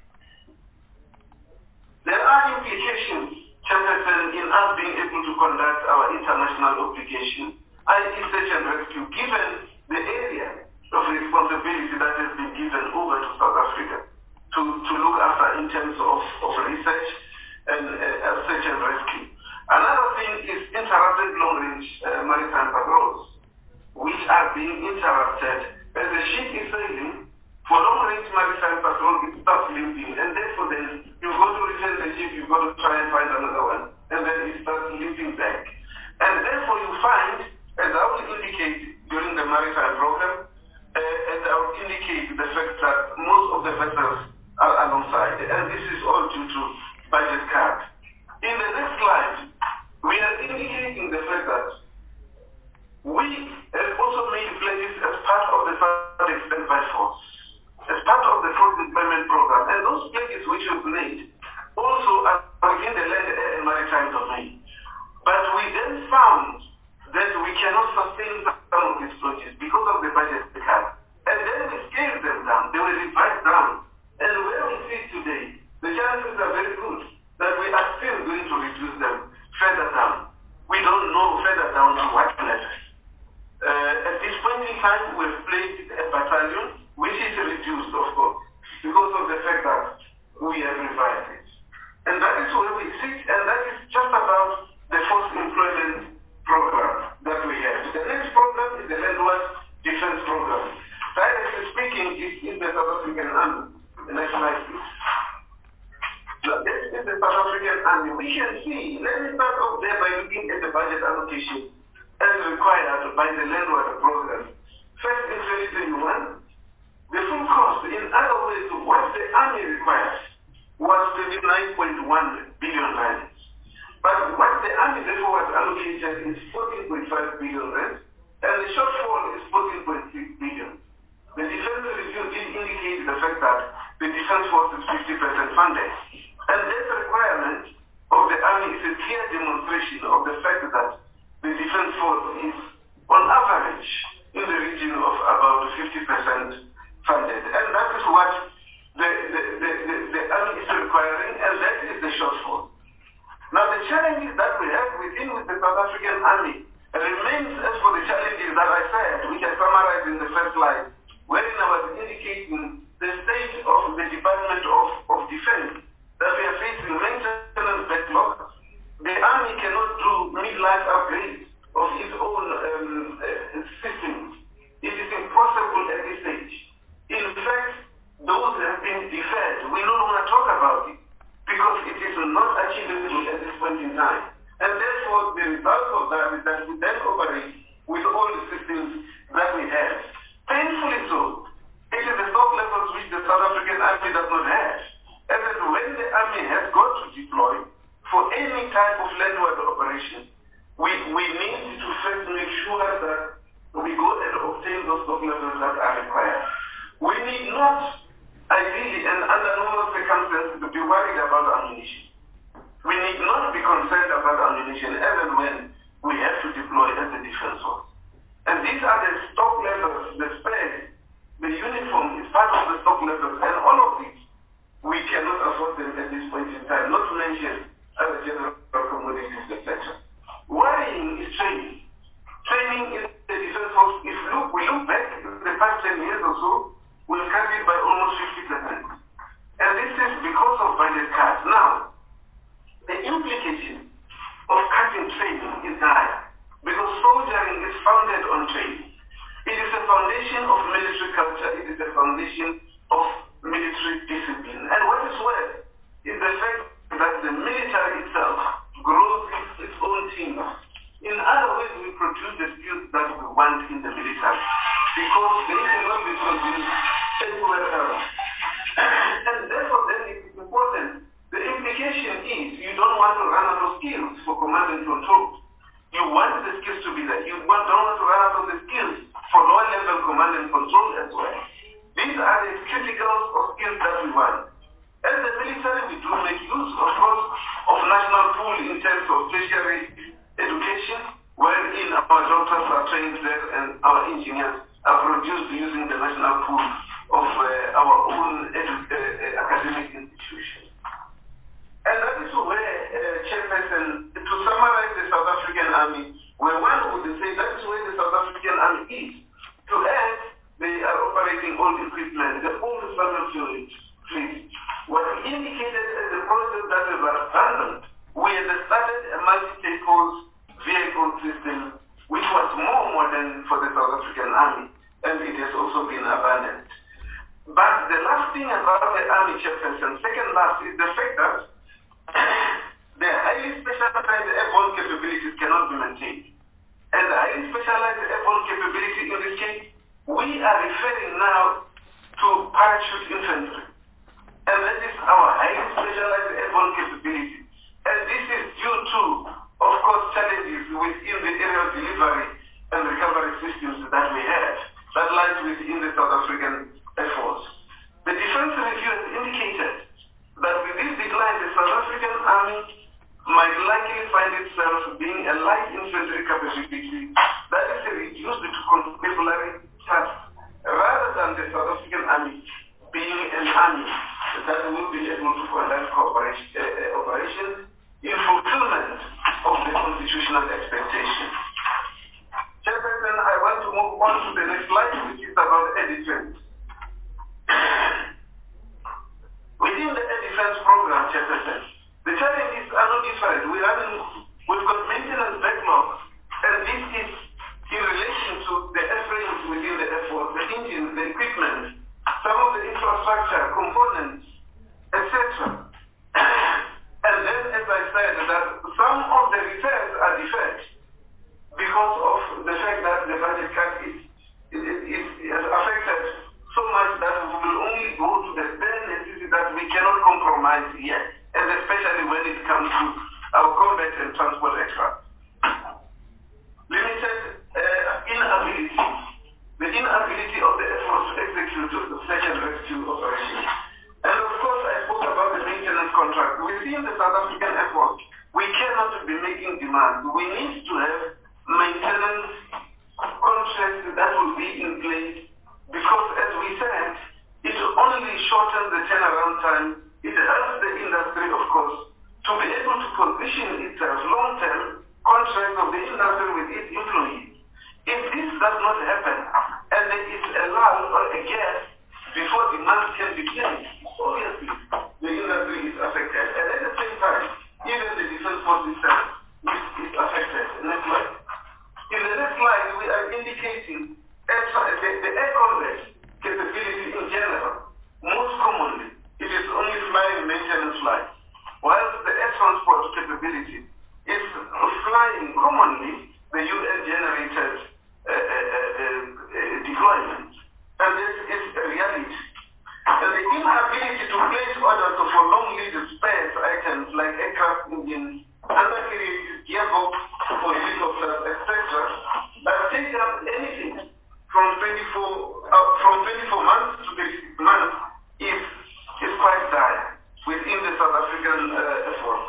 There are implications, Chairperson, in us being able to conduct our international obligation, that is search and rescue, given the area of responsibility that has been given over to South Africa to, to look after in terms of, of research and uh, search and rescue. Another thing is interrupted long-range uh, maritime patrols, which are being interrupted as the ship is sailing. For long-range maritime patrol, it starts limping, and therefore then you've got to return the ship, you've got to try and find another one, and then it starts limping back. And therefore you find, as I would indicate during the maritime program, uh, as I would indicate the fact that most of the vessels are alongside, and this is all due to budget cuts. In the next slide, we are indicating the fact that we have also made pledges as part of the Southern Standby Force, as part of the force deployment program, and those pledges which we've made also are within the land and maritime domain. But we then found that we cannot sustain some of these pledges because of the budget cut. And then we scaled them down, they were revised down. And where we see today, the chances are very good that we are still going to reduce them further down. We don't know further down to what level. Uh, at this point in time, we've placed a battalion, which is reduced, of course, because of the fact that we have revised it. And that is where we sit, and that is just about the force employment program that we have. The next program is the Landward Defense Program. Directly speaking, it is the South African Army, the next slide, please. Now, this is the South African Army. We can see, let me start off there by looking at the budget allocation as required by the Landward program. First, in twenty twenty-one, the full cost, in other words, what the Army requires was twenty-nine point one billion rand. But what the Army therefore was allocated is fourteen point five billion rand, and the shortfall is fourteen point six billion. The Defense Review did indicate the fact that the Defense Force is fifty percent funded. And this requirement of the Army is a clear demonstration of the fact that the Defense Force is, on average, in the region of about fifty percent funded. And that is what the, the, the, the, the Army is requiring, and that is the shortfall. Now, the challenges that we have within with the South African Army remains as for the challenges that I said, which I summarized in the first slide, wherein I was indicating the state of the Department of, of Defense, that we are facing maintenance backlog. The Army cannot do mid-life upgrades of its own um, uh, systems. It is impossible at this stage. In fact, those have been deferred. We no longer talk about it because it is not achievable at this point in time. And therefore, the result of that is that we then operate with all the systems that we have. Painfully so, it is the stock levels which the South African Army does not have. And then when the Army has got to deploy for any type of landward operation, we, we need to first make sure that we go and obtain those stock levels that are required. We need not, ideally and under normal circumstances, to be worried about ammunition. we need not be concerned about ammunition as and when we have to deploy as a defense force. And these are the stock levels, the spares, the uniform is part of the stock levels, and all of these, we cannot afford them at this point in time, not to mention other general commodities, et cetera. Worrying is training. Training in the defense force, if look, we look back in the past ten years or so, we've cut it by almost fifty percent. And this is because of budget cuts. Now, the implication of cutting training is dire, because soldiering is founded on training. It is a foundation of military culture, it is a foundation of military discipline. And what is worse is the fact that the military itself grows its, its own team. In other words, we produce the skills that we want in the military, because they cannot be produced anywhere else. And therefore, then it is important. The implication is you don't want to run out of skills for command and control. You want the skills to be there. You want, don't want to run out of the skills for lower level command and control as well. These are the critical skills that we want. As the military, we do make use, of course, of national pool in terms of tertiary education, wherein our doctors are trained there and our engineers are produced using the national pool of uh, our own edu uh, uh, academic institutions. And that is where, uh, Chairperson, to summarize the South African Army, where one would say that is where the South African Army is. To add, they are operating old equipment, the old family fleet. What indicated as a process that was abandoned, we had started a multi-purpose vehicle system, which was more modern for the South African Army, and it has also been abandoned. But the last thing about the Army, Chairperson, second last, is the fact that the highly specialized airborne capabilities cannot be maintained. And the highly specialized airborne capability in this case, we are referring now to parachute infantry. And that is our highly specialized airborne capability. And this is due to, of course, challenges within the aerial delivery and recovery systems that we have. That lies within the South African Air Force. The Defense Review has indicated that with this decline, the South African Army might likely find itself being a light infantry capability that is reduced to constabulary tasks, rather than the South African Army being an army that will be able to conduct cooperation, uh, operations in fulfillment of the constitutional expectation. Chairperson, I want to move on to the next slide, which is about air defense. Within the air defense program, Chairperson, the challenges are not different. We have in, we've got maintenance backlogs, and this is in relation to the airframes within the Air Force, the engines, the equipment, some of the infrastructure, components, et cetera. And then, as I said, that some of the repairs are deferred because of the fact that the budget cut is, is, is, is affected so much that we will only go to the bare necessity that we cannot compromise yet, and especially when it comes to our combat and transport aircraft. Limited uh, inability, the inability of the Air Force to execute the search and rescue operations. And of course, I spoke about the maintenance contract. Within the South African Air Force, we cannot be making demands. We need to have maintenance contracts that will be in place, because as we said, it only shortens the turnaround time. It helps the industry, of course, to be able to position itself long-term contracts of the industry with its employees. If this does not happen, and there is a lull or a gap before demand can be placed, obviously the industry is affected. And at the same time, even the defense force itself is, is affected. Next slide. In the next slide, we are indicating air, the, the air combat capability in general. Most commonly, it is only flying maintenance flights, whilst the air transport capability is flying commonly the U N-generated uh, uh, uh, uh, deployments. And this is a reality. And the inability to place orders for long lead spares items like aircraft engines, undercarriages, gearbox for helicopters, et cetera, that take up anything from twenty-four uh, from twenty-four months to thirty-six months is is quite dire within the South African uh, effort.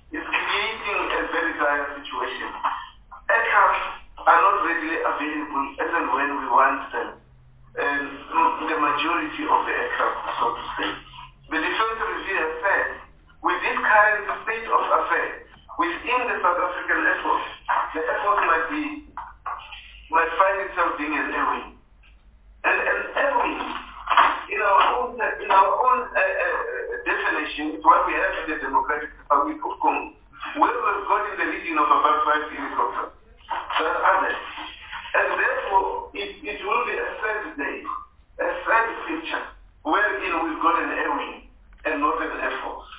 is creating a very dire situation. Aircraft are not readily available as and when we want them. And the majority of the aircraft, so to say. The Defense Review has said, with this current state of affairs, within the South African Air Force, the Air Force might be, might find itself being an air wing. And an air wing, in our own, in our own uh, uh, definition, is what we have in the Democratic Republic of Congo, where we've got in the region of about five helicopters. There are others. And therefore, it, it will be a sad day, a sad picture, wherein we've got an air wing and not an air force.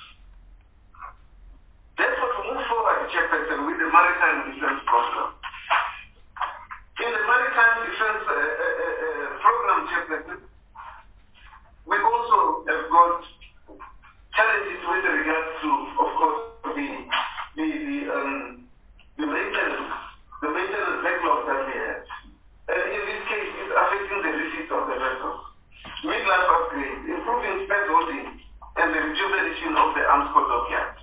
Therefore, to move forward, Chairperson, with the Maritime Defense Program. In the Maritime Defense uh, uh, uh, Program, Chairperson, we also have got challenges with regards to, of course, the the the, um, the maintenance, the maintenance backlog that we have. And in this case, it's affecting the receipt of the vessels. Mid-life upgrades, improving spare holding, and the rejuvenation of the Armscor dockyard.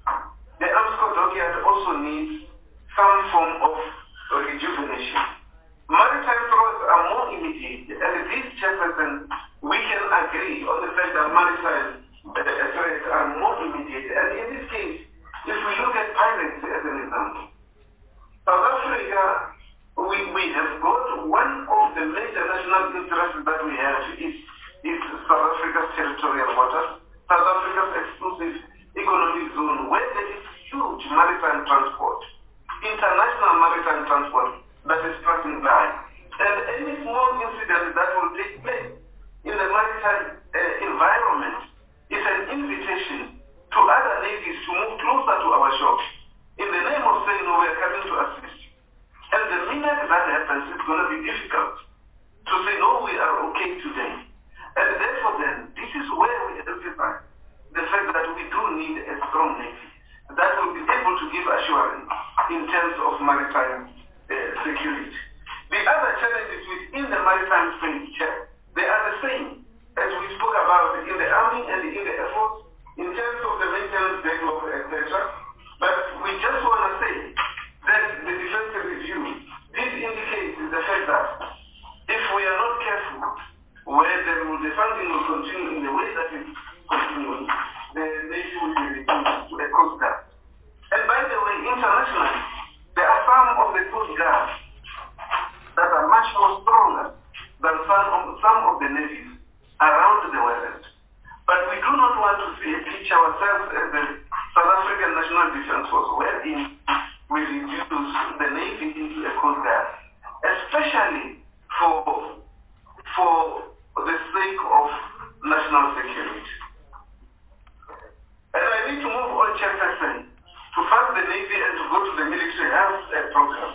The Armscor dockyard also needs some form of rejuvenation. Maritime threats are more immediate, and this, Chairperson, we can agree on the fact that maritime uh, threats are more immediate. And in this case, if we look at pirates as an example, South Africa, we, we have got one of the major national interests that we have is, is South Africa's territorial waters, South Africa's exclusive economic zone, where there is huge maritime transport, international maritime transport that is passing by. And any small incident that will take place in the maritime uh, environment is an invitation to other navies to move closer to our shores in the name of saying, no, we are coming to assist. And the minute that happens, it's going to be difficult to say, no, we are okay today. And therefore then, this is where we emphasize the fact that we do need a strong navy that will be able to give assurance in terms of maritime uh, security. The other challenges within the maritime space, they are the same as we spoke about in the Army and in the Air Force, in terms of the maintenance backlog, et cetera. But we just want to say that the Defense Review, this indicates the fact that if we are not careful, where there will, the funding will continue in the way that it's continuing, the Navy will be reduced to a Coast Guard. And by the way, internationally, there are some of the Coast Guards that are much more stronger than some of, some of the navies around the world. But we do not want to see pitch ourselves as the South African National Defense Force, wherein we reduce the Navy into a Coast Guard, especially for, for the sake of national security. And I need to move on, Chairperson, to fund the Navy and to go to the military health uh, program.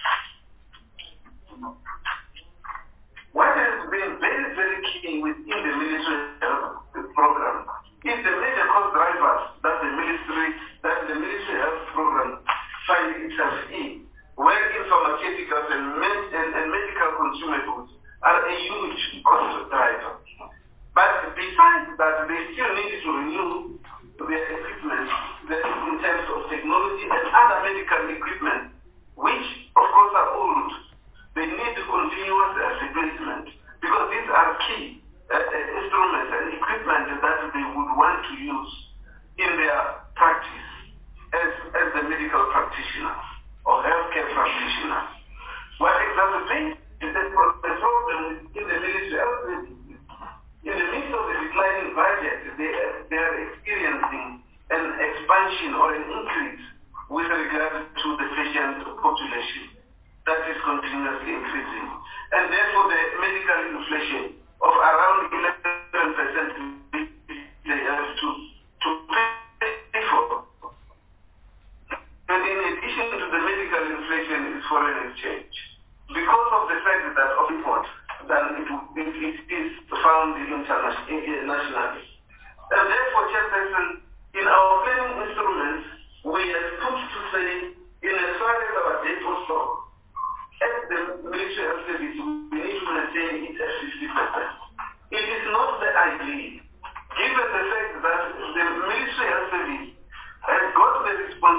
What has been very, very key within the military health program is the major cost drivers that the military, that the military health program finds itself in, wherein pharmaceuticals and, med and, and medical consumables are a huge cost driver. But besides that, they still need to renew their equipment in terms of technology and other medical equipment, which of course are old. They need continuous uh, replacement because these are key uh, instruments and equipment that they would want to use in their practice as, as the medical practitioner or healthcare practitioner. What exacerbates the, the problem in the military health services, in the midst of the declining budget, they, they are experiencing an expansion or an increase with regard to the patient population that is continuously increasing. And therefore the medical inflation of around eleven percent they have to, to pay for. And in addition to the medical inflation is foreign exchange. Because of the fact that of import, then it, it, it is found internationally. And therefore, Chairperson, in our planning instruments, we have put to say, in as far as our depot stock, as the military health service, we need to maintain it at fifty percent. It is not the ideal, given the fact that the military health service has got the responsibility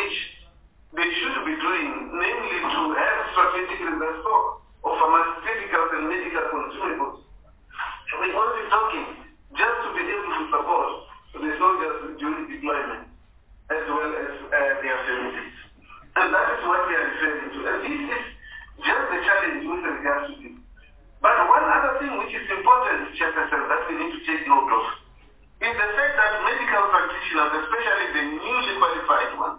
which they should be doing, namely to have strategic reserve stock of pharmaceuticals and medical consumables. We're only talking just to be able to support the soldiers during deployment, as well as uh, their families. And that is what we are referring to. And this is just the challenge with regards to this. But one other thing which is important, Chairperson, that we need to take note of, is the fact that medical practitioners, especially the newly qualified ones,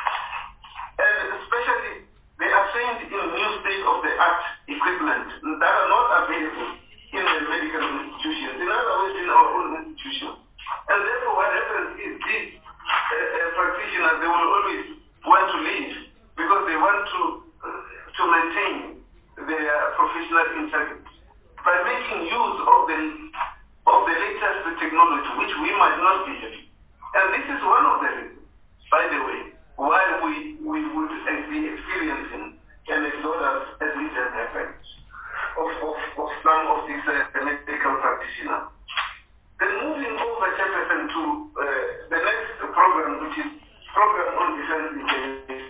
and especially they are trained in new state-of-the-art equipment that are not available in the medical institutions, in other words, in our own institutions. And therefore what happens is these uh, uh, practitioners, they will always want to leave because they want to, uh, to maintain their professional integrity by making use of the, of the latest technology, which we might not be having. And this is one of the reasons, by the way, why we, we would be experiencing an exodus, as it has happened, of, of, of some of these uh, medical practitioners. Then moving over, Jefferson, to uh, the next program, which is Program on Defense Intelligence.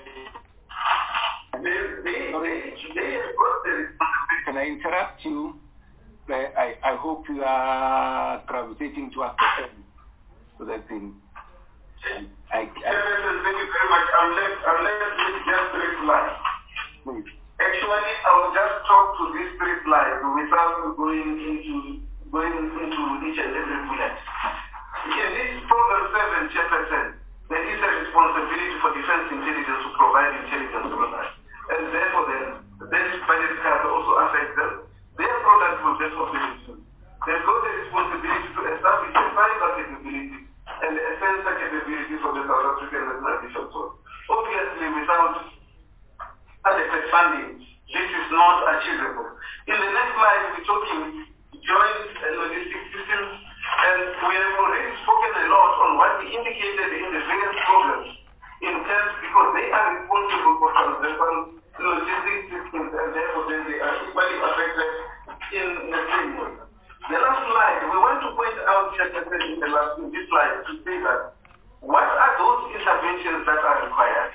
They, they, they, they have got the responsibility. Can I interrupt you? I, I hope you are gravitating towards the end so that thing. I, I, Jefferson, thank you very much. I'm left, I'm left with just three slides. Please. Actually, I will just talk to these three slides without going into going into each and every bullet. In this program seven, Chairperson, there is a responsibility for defense intelligence to provide intelligence products. And therefore, then, this budget cuts also affect them. Their products will therefore be reduced. They've got the responsibility to establish a cyber capability and a sensor capability for the South African National Defense Force. Obviously, without adequate funding, this is not achievable. In the next slide, we're talking joint logistic systems, and we have already spoken a lot on what we indicated in the various programs in terms, because they are responsible for transversal logistic systems, and therefore then they are equally affected in the same way. The last slide, we want to point out, in the last in this slide, to say that what are those interventions that are required?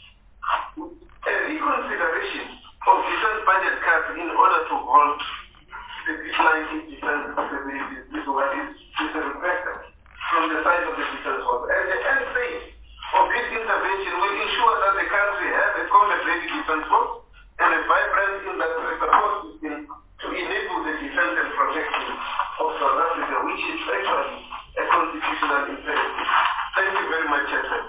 A reconsideration of defense budget cuts in order to halt the decline in defense capabilities is what is, is requested from the side of the defense force. And the end phase of this intervention will ensure that the country has a combat-ready defense force and a vibrant industry support system to enable the defense and protection of South Africa, which is actually a constitutional imperative. Thank you very much, Chairman.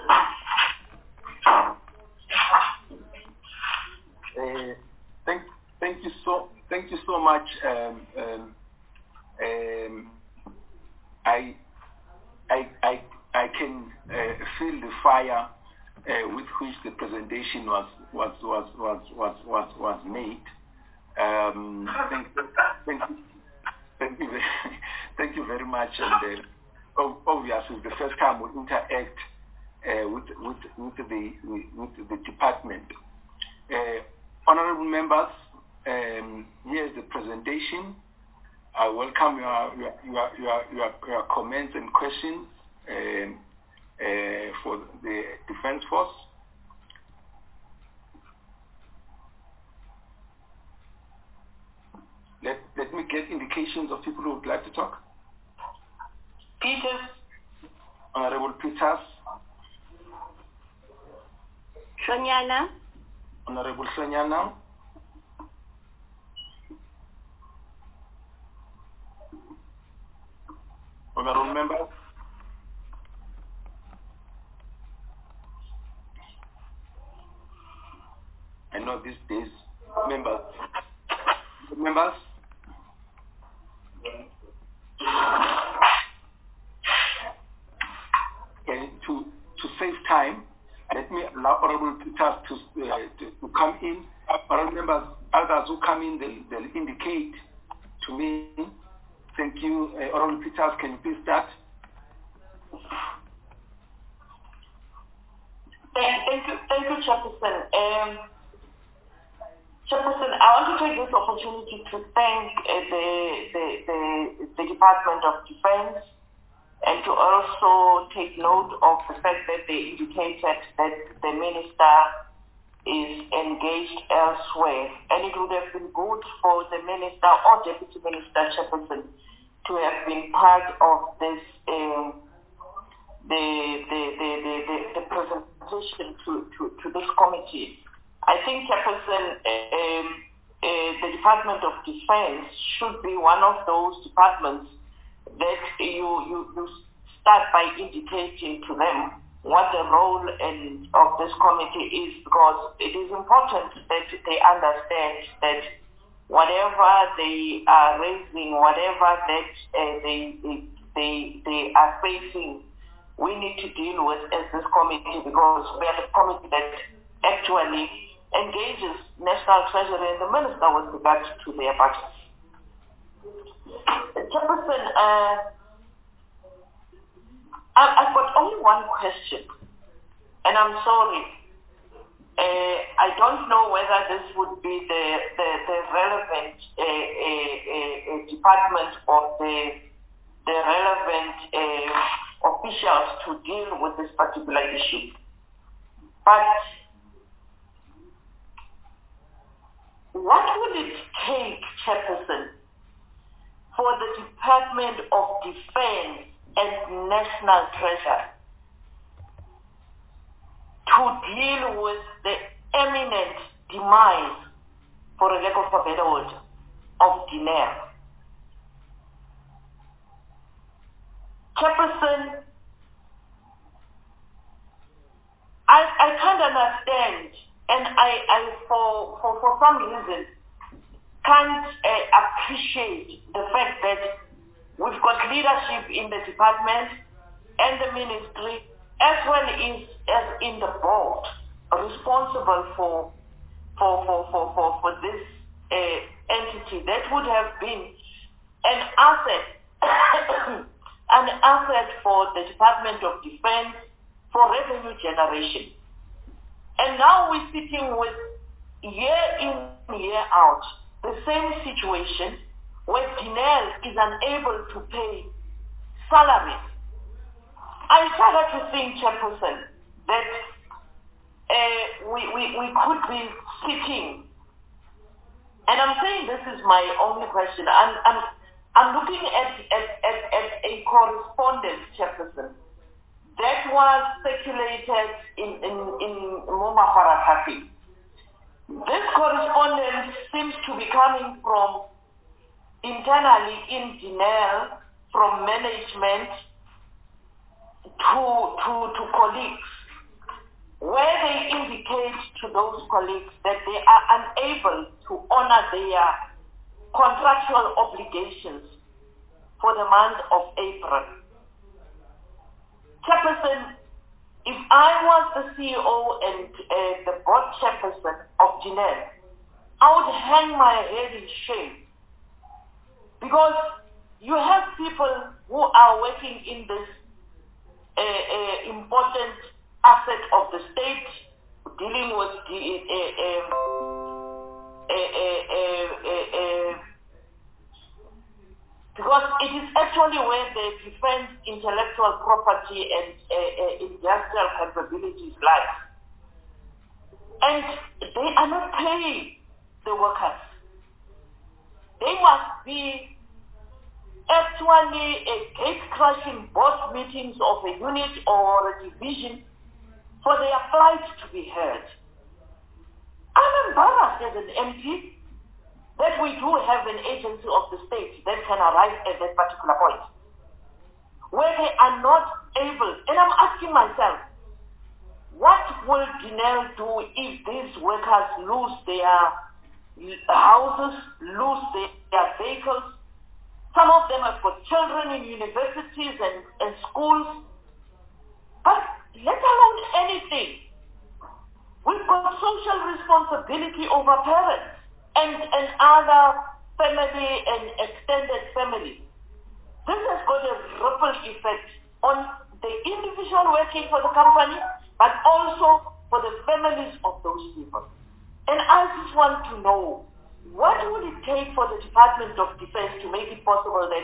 Uh, thank, thank you so, thank you so much. Um, um, um, I, I, I, I can uh, feel the fire uh, with which the presentation was was was was was was, was made. Um, thank, thank, thank you, very, thank you very much. And uh, obviously, it's the first time we interact uh, with with with the with the department. Uh, Honorable members, um, here is the presentation. I welcome your your your your, your, your comments and questions um, uh, for the Defense Force. Let let me get indications of people who would like to talk. Peters. Honorable Peters. Sonyana. Honorable Sonyana. Honorable members. I know these days, members. Members. Okay, to to save time, let me allow Honorable Peters to, uh, to, to come in. Honorable members, others who come in, they'll, they'll indicate to me. Thank you. Uh, Honorable Peters, can you please start? Thank you, thank you, Chairperson. Um, Chairperson, I want to take this opportunity to thank uh, the, the, the, the Department of Defense and to also take note of the fact that they indicated that the minister is engaged elsewhere. And it would have been good for the minister or deputy minister, Chairperson, to have been part of this, um, the, the, the, the, the, the presentation to, to, to this committee. I think, Chairperson, um, uh, the Department of Defense should be one of those departments that you, you, you start by indicating to them what the role and of this committee is, because it is important that they understand that whatever they are raising, whatever that uh, they, they, they, they are facing, we need to deal with as this committee, because we are the committee that actually engages National Treasury and the Minister with regard to their budget. Chairperson, uh, I've got only one question, and I'm sorry. Uh, I don't know whether this would be the, the, the relevant uh, uh, uh, department or the, the relevant uh, officials to deal with this particular issue. But what will it take, Chairperson, for the Department of Defense and National Treasury to deal with the imminent demise, for a lack of a better word, of Guinea? Chairperson, I, I can't understand, and I, I for, for, for some reason, can't uh, appreciate the fact that we've got leadership in the department and the ministry, as well as, as in the board, responsible for for for for for, for this uh, entity that would have been an asset, an asset for the Department of Defense for revenue generation. And now we're sitting with year in, year out, the same situation where D N L is unable to pay salaries. I started to think, Chairperson, that uh, we, we, we could be sitting, and I'm saying this is my only question, I'm, I'm, I'm looking at, at, at, at a correspondence, Chairperson, that was circulated in, in, in Moma Farakati. This correspondence seems to be coming from internally in D N L, from management to, to, to colleagues, where they indicate to those colleagues that they are unable to honor their contractual obligations for the month of April. Chairperson, if I was the C E O and uh, the board chairperson of D N L, I would hang my head in shame, because you have people who are working in this uh, uh, important asset of the state, dealing with the uh, uh, uh, uh, uh, uh, because it is actually where the defense intellectual property and uh, uh, industrial capabilities lie. And they are not paying the workers. They must be actually a gate-crushing board meetings of a unit or a division for their plight to be heard. I'm embarrassed as an M P that we do have an agency of the state that can arrive at that particular point, where they are not able, and I'm asking myself, what will D N L do if these workers lose their houses, lose their, their vehicles? Some of them have got children in universities and, and schools, but let alone anything. We've got social responsibility over parents and, and other family and extended family. This has got a ripple effect on the individual working for the company, but also for the families of those people. And I just want to know, what would it take for the Department of Defense to make it possible that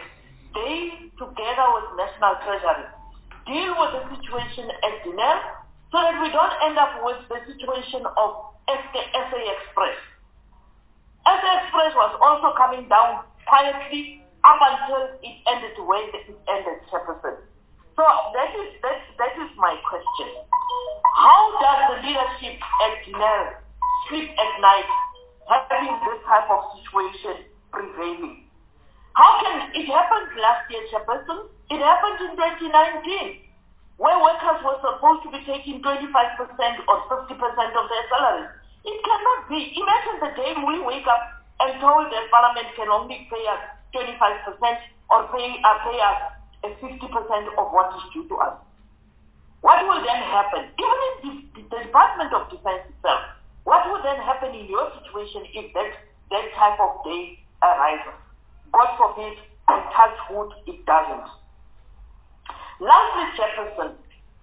they, together with National Treasury, deal with the situation at Denel so that we don't end up with the situation of S A Express. S A Express was also coming down quietly up until it ended the way that it ended, Chairperson. So that is, that, that is my question. How does the leadership at Denel sleep at night having this type of situation prevailing? How can it happened last year, Chairperson? It happened in twenty nineteen, where workers were supposed to be taking twenty-five percent or fifty percent of their salaries. It cannot be. Imagine the day we wake up and told that Parliament can only pay us twenty-five percent or pay, uh, pay us fifty percent of what is due to us. What will then happen? Even in the, the Department of Defense itself, what will then happen in your situation if that, that type of day arises? God forbid, and touch wood, it doesn't. Lastly, Jefferson,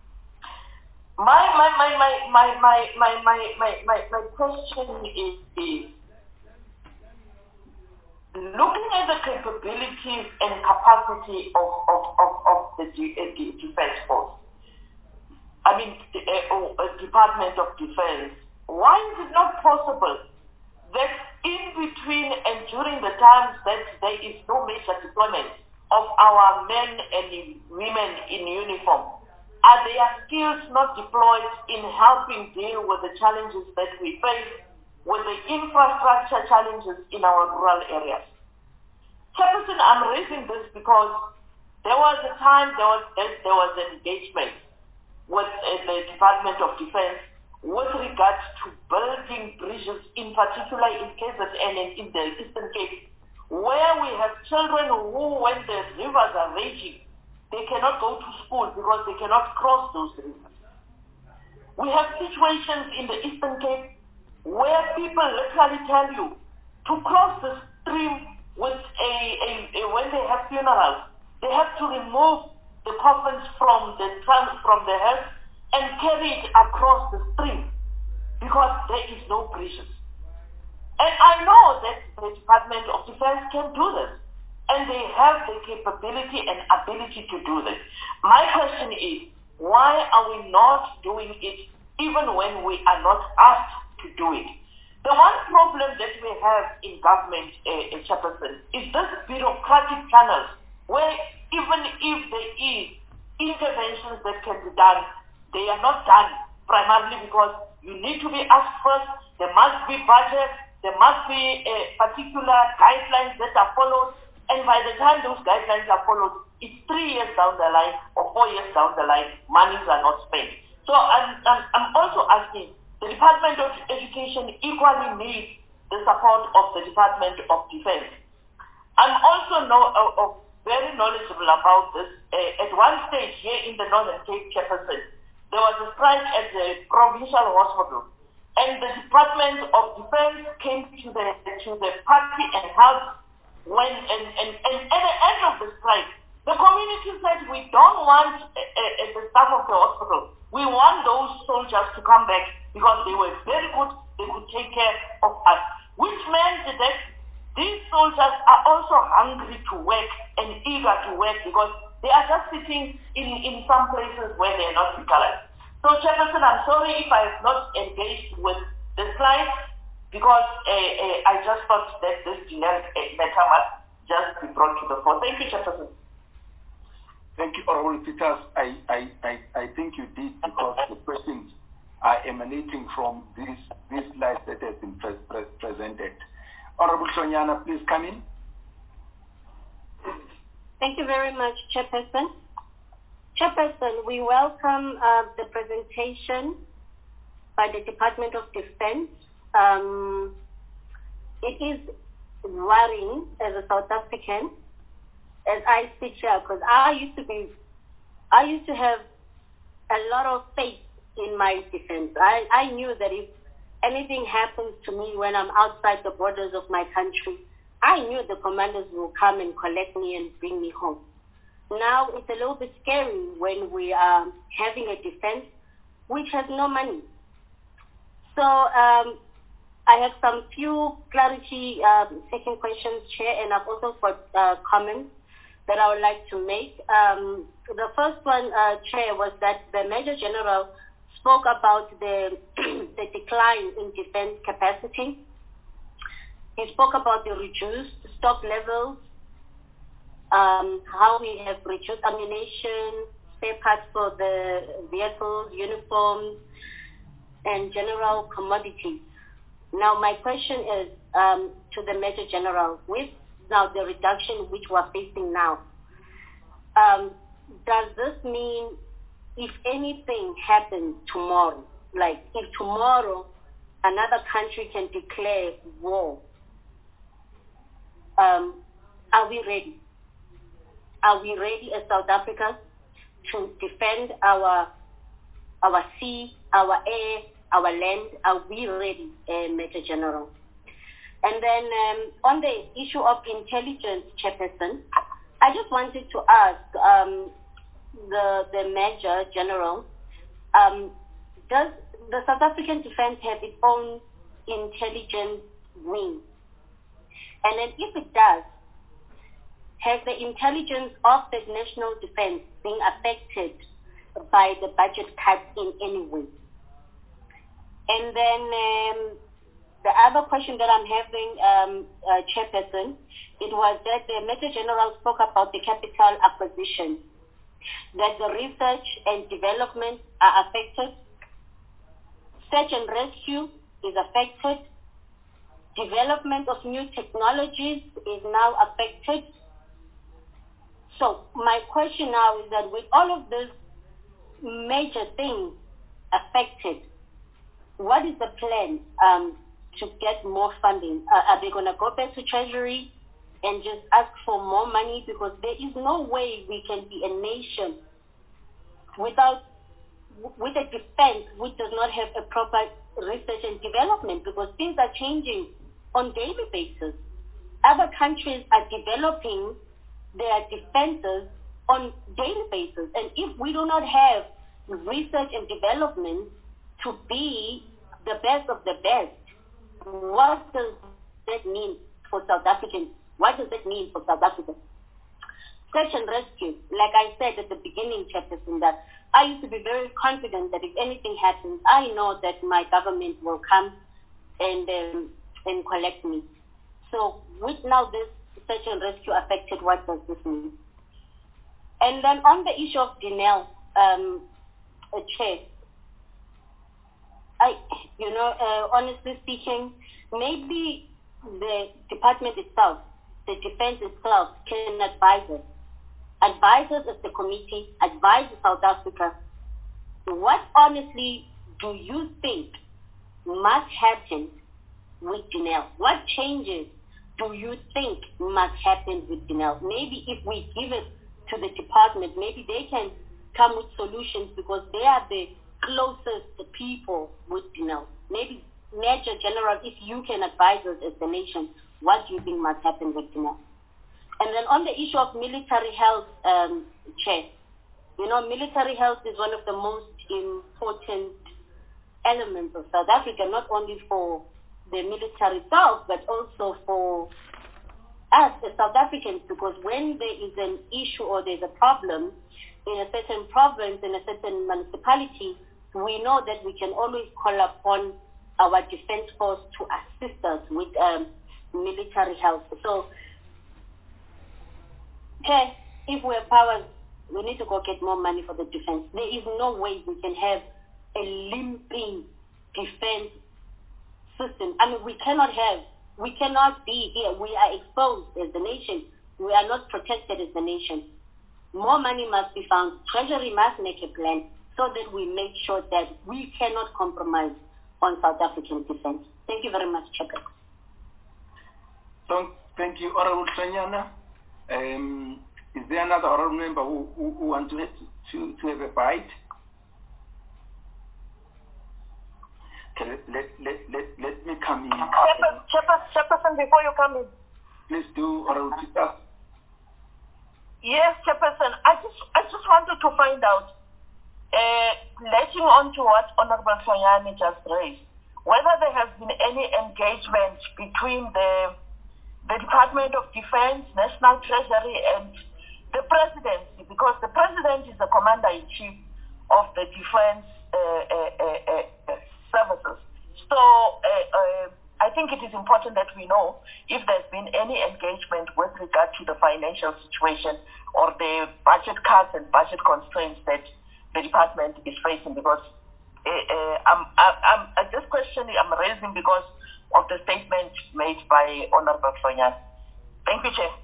my my my my my my my my my my, my question is, is looking at the capabilities and capacity of of of, of the, the Defense Force. I mean, the uh, Department of Defense. Why is it not possible that in between and during the times that there is no major deployment of our men and women in uniform, are their skills not deployed in helping deal with the challenges that we face, with the infrastructure challenges in our rural areas? Chairperson, I'm raising this because there was a time there was there was an engagement with uh, the Department of Defense with regards to building bridges, in particular in K Z N and in the Eastern Cape, where we have children who, when the rivers are raging, they cannot go to school because they cannot cross those rivers. We have situations in the Eastern Cape where people literally tell you to cross the stream with a, a, a when they have funerals, they have to remove the coffins from the from the hearse and carry it across the stream because there is no bridges. And I know that the Department of Defense can do this, and they have the capability and ability to do this. My question is, why are we not doing it even when we are not asked to do it? The one problem that we have in government, uh, uh, Chairperson, is this bureaucratic channels where even if there is interventions that can be done, they are not done primarily because you need to be asked first, there must be budget, there must be uh, particular guidelines that are followed, and by the time those guidelines are followed, it's three years down the line or four years down the line, monies are not spent. So I'm, I'm, I'm also asking, the Department of Education equally needs the support of the Department of Defense. I'm also know, uh, uh, very knowledgeable about this. Uh, at one stage here in the Northern Cape, Chairperson, there was a strike at the provincial hospital, and the Department of Defense came to the to the party and helped when and, and, and at the end of the strike, the community said we don't want uh, uh, the staff of the hospital. We want those soldiers to come back because they were very good, they could take care of us. Which meant that these soldiers are also hungry to work and eager to work because they are just sitting in, in some places where they are not utilized. So, Chairperson, I'm sorry if I have not engaged with the slides because uh, uh, I just thought that this generic matter must just be brought to the fore. Thank you, Chairperson. Thank you, Honorable Peters. I, I, I, I think you did because the questions are emanating from these, these slides that have been pre pre presented. Honorable Sonyana, please come in. Thank you very much, Chairperson. Chairperson, we welcome uh, the presentation by the Department of Defense. Um, it is worrying as a South African, as I sit here, because I used to be, I used to have a lot of faith in my defense. I, I knew that if anything happens to me when I'm outside the borders of my country, I knew the commanders will come and collect me and bring me home. Now it's a little bit scary when we are having a defense which has no money. So um, I have some few clarity, um, second questions, Chair, and I've also got uh, comments. that I would like to make. Um, the first one, uh, Chair, was that the Major General spoke about the, the decline in defense capacity. He spoke about the reduced stock levels, um, how we have reduced ammunition, spare parts for the vehicles, uniforms, and general commodities. Now, my question is um, to the Major General, with now the reduction which we're facing now, um, does this mean if anything happens tomorrow, like if tomorrow another country can declare war, um, are we ready? Are we ready as South Africa to defend our our sea, our air, our land? Are we ready, uh, Major General? And then um, on the issue of intelligence, Chairperson, I just wanted to ask um, the the Major General, um, does the South African Defence have its own intelligence wing? And then if it does, has the intelligence of the national defense been affected by the budget cuts in any way? And then um, the other question that I'm having, um, uh, Chairperson, it was that the Major General spoke about the capital acquisition, that the research and development are affected, search and rescue is affected, development of new technologies is now affected. So my question now is that with all of these major things affected, what is the plan um, to get more funding? Uh, are they going to go back to Treasury and just ask for more money? Because there is no way we can be a nation without, with a defense which does not have a proper research and development, because things are changing on daily basis. Other countries are developing their defenses on daily basis. And if we do not have research and development to be the best of the best, what does that mean for South Africans? What does that mean for South Africa? Search and rescue, like I said at the beginning, Chairperson, that I used to be very confident that if anything happens, I know that my government will come and um, and collect me. So with now this search and rescue affected, what does this mean? And then on the issue of Denel, um, uh, Chair, I, you know, uh, honestly speaking, maybe the department itself, the defense itself, can advise us. Advise us as the committee, advise South Africa. What honestly do you think must happen with Denel? What changes do you think must happen with Denel? Maybe if we give it to the department, maybe they can come with solutions, because they are the closest people with Denel. Maybe, Major General, if you can advise us as the nation, what do you think must happen with Denel? And then on the issue of military health, um, Chair, you know, military health is one of the most important elements of South Africa, not only for the military itself, but also for us as South Africans, because when there is an issue or there's a problem in a certain province, in a certain municipality, we know that we can always call upon our defense force to assist us with um, military health. So, okay, if we have powers, we need to go get more money for the defense. There is no way we can have a limping defense system. I mean, we cannot have, we cannot be here. We are exposed as the nation. We are not protected as the nation. More money must be found. Treasury must make a plan so that we make sure that we cannot compromise on South African defense. Thank you very much, Chairman. So, thank you, Honorable Sanyana. Um, is there another honorable member who, who, who wants to, to, to have a bite? Okay, let, let, let, let, let me come in. Chairperson, before you come in. Please do, Honorable Peter. Yes, Chairperson. I just, I just wanted to find out, uh, letting on to what Honorable Soyani just raised, whether there has been any engagement between the the Department of Defense, National Treasury, and the presidency, because the president is the commander-in-chief of the defense uh, uh, uh, uh, services. So uh, uh, I think it is important that we know if there's been any engagement with regard to the financial situation or the budget cuts and budget constraints that the department is facing, because uh, uh, I'm, I'm, I'm, this question I'm raising because of the statement made by Honorable Hlonyana. Thank you, Chair.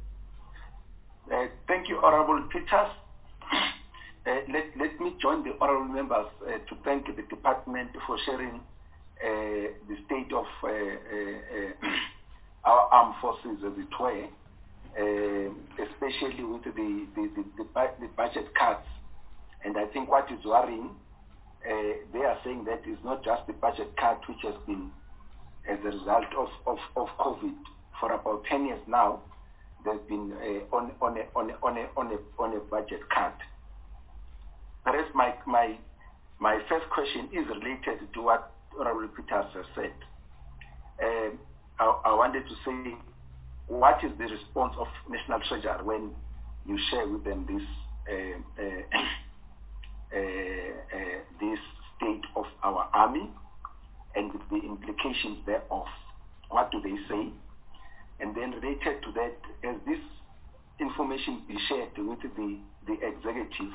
Uh, thank you, Honorable Peters. Uh, let, let me join the honorable members uh, to thank the department for sharing uh, the state of uh, uh, uh, our armed forces, as it were, uh, especially with the, the, the, the, the budget cuts. And I think what is worrying, uh, they are saying that it's not just the budget cut which has been as a result of, of, of COVID. For about ten years now, there's been uh, on, on, a, on, a, on, a, on, a, on a budget cut. Perhaps my, my, my first question is related to what Honorable Peters has said. Um, I, I wanted to say, what is the response of National Treasury when you share with them this uh, uh, uh, uh, this state of our army and the implications thereof? What do they say? And then related to that, as this information be shared with the, the executive,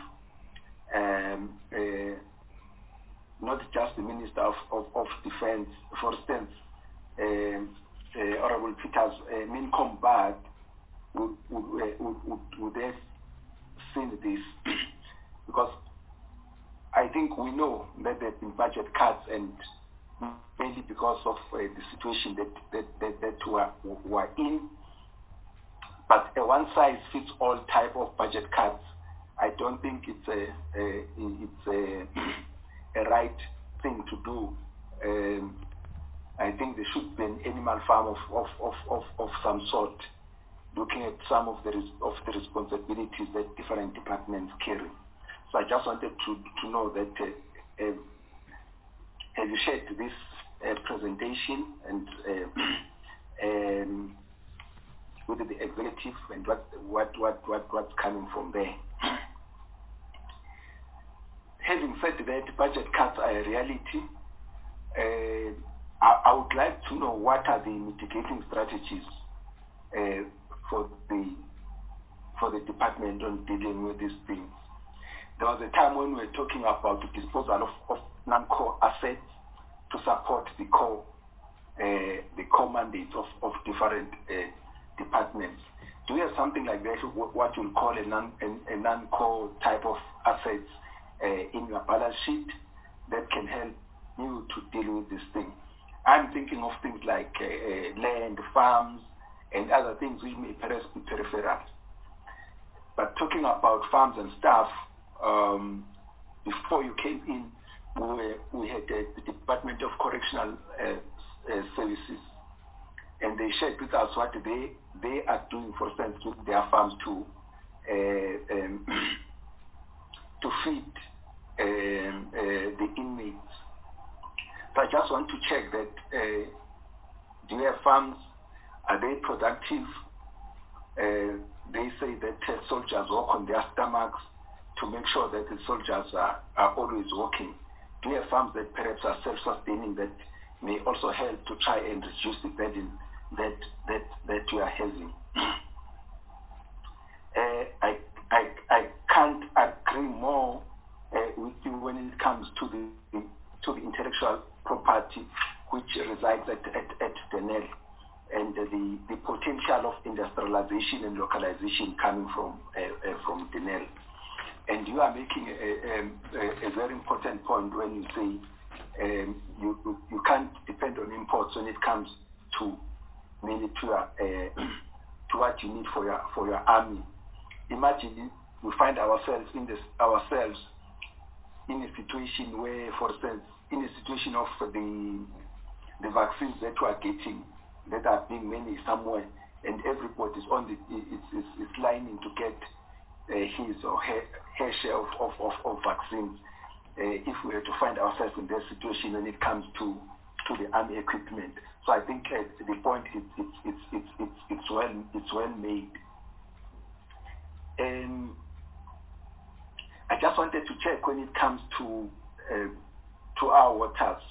um, uh, not just the Minister of, of, of Defense, for instance, um, uh, Honorable Peters, uh, Mincom Bad would, would, uh, would, would, would have seen this, because I think we know that there have been budget cuts, and mainly because of uh, the situation that that that, that we are, we are in. But a one-size-fits-all type of budget cuts, I don't think it's a, a it's a, a right thing to do. Um, I think there should be an animal farm of of, of, of, of some sort, looking at some of the of the responsibilities that different departments carry. So I just wanted to to know that. Uh, uh, Have you shared this uh, presentation and uh, um, with the executive, and what what what what what's coming from there? Having said that, budget cuts are a reality. Uh, I, I would like to know what are the mitigating strategies uh, for the for the department on dealing with these things. There was a time when we were talking about the disposal of, of non-core assets to support the core, uh, the core mandates of, of different uh, departments. Do you have something like that, what you'll call a, non, a, a non-core type of assets uh, in your balance sheet that can help you to deal with this thing? I'm thinking of things like uh, uh, land, farms, and other things which may perhaps be peripheral. But talking about farms and stuff, Um, before you came in, we, we had uh, the Department of Correctional uh, uh, Services, and they shared with us what they they are doing, for instance, with their farms to uh, um, to feed um, uh, the inmates. So I just want to check that, uh, do you have farms? Are they productive? Uh, they say that uh, soldiers walk on their stomachs to make sure that the soldiers are, are always working. Do you have farms that perhaps are self-sustaining that may also help to try and reduce the burden that that, that you are having? uh, I, I, I can't agree more uh, with you when it comes to the to the intellectual property which resides at, at, at Denel, and uh, the, the potential of industrialization and localization coming from, uh, uh, from Denel. And you are making a, a, a very important point when you say um, you, you can't depend on imports when it comes to mainly to, uh, to what you need for your for your army. Imagine we find ourselves in this ourselves in a situation where, for instance, in a situation of the the vaccines that we are getting that are being made somewhere, and everybody is on the it's it's, it's lining to get Uh, his or her, her share of, of, of, of vaccines. Uh, if we were to find ourselves in that situation when it comes to, to the army equipment. So I think uh, the point is it's, it's, it's, it's, it's, well, it's well made. Um, I just wanted to check when it comes to uh, to our waters,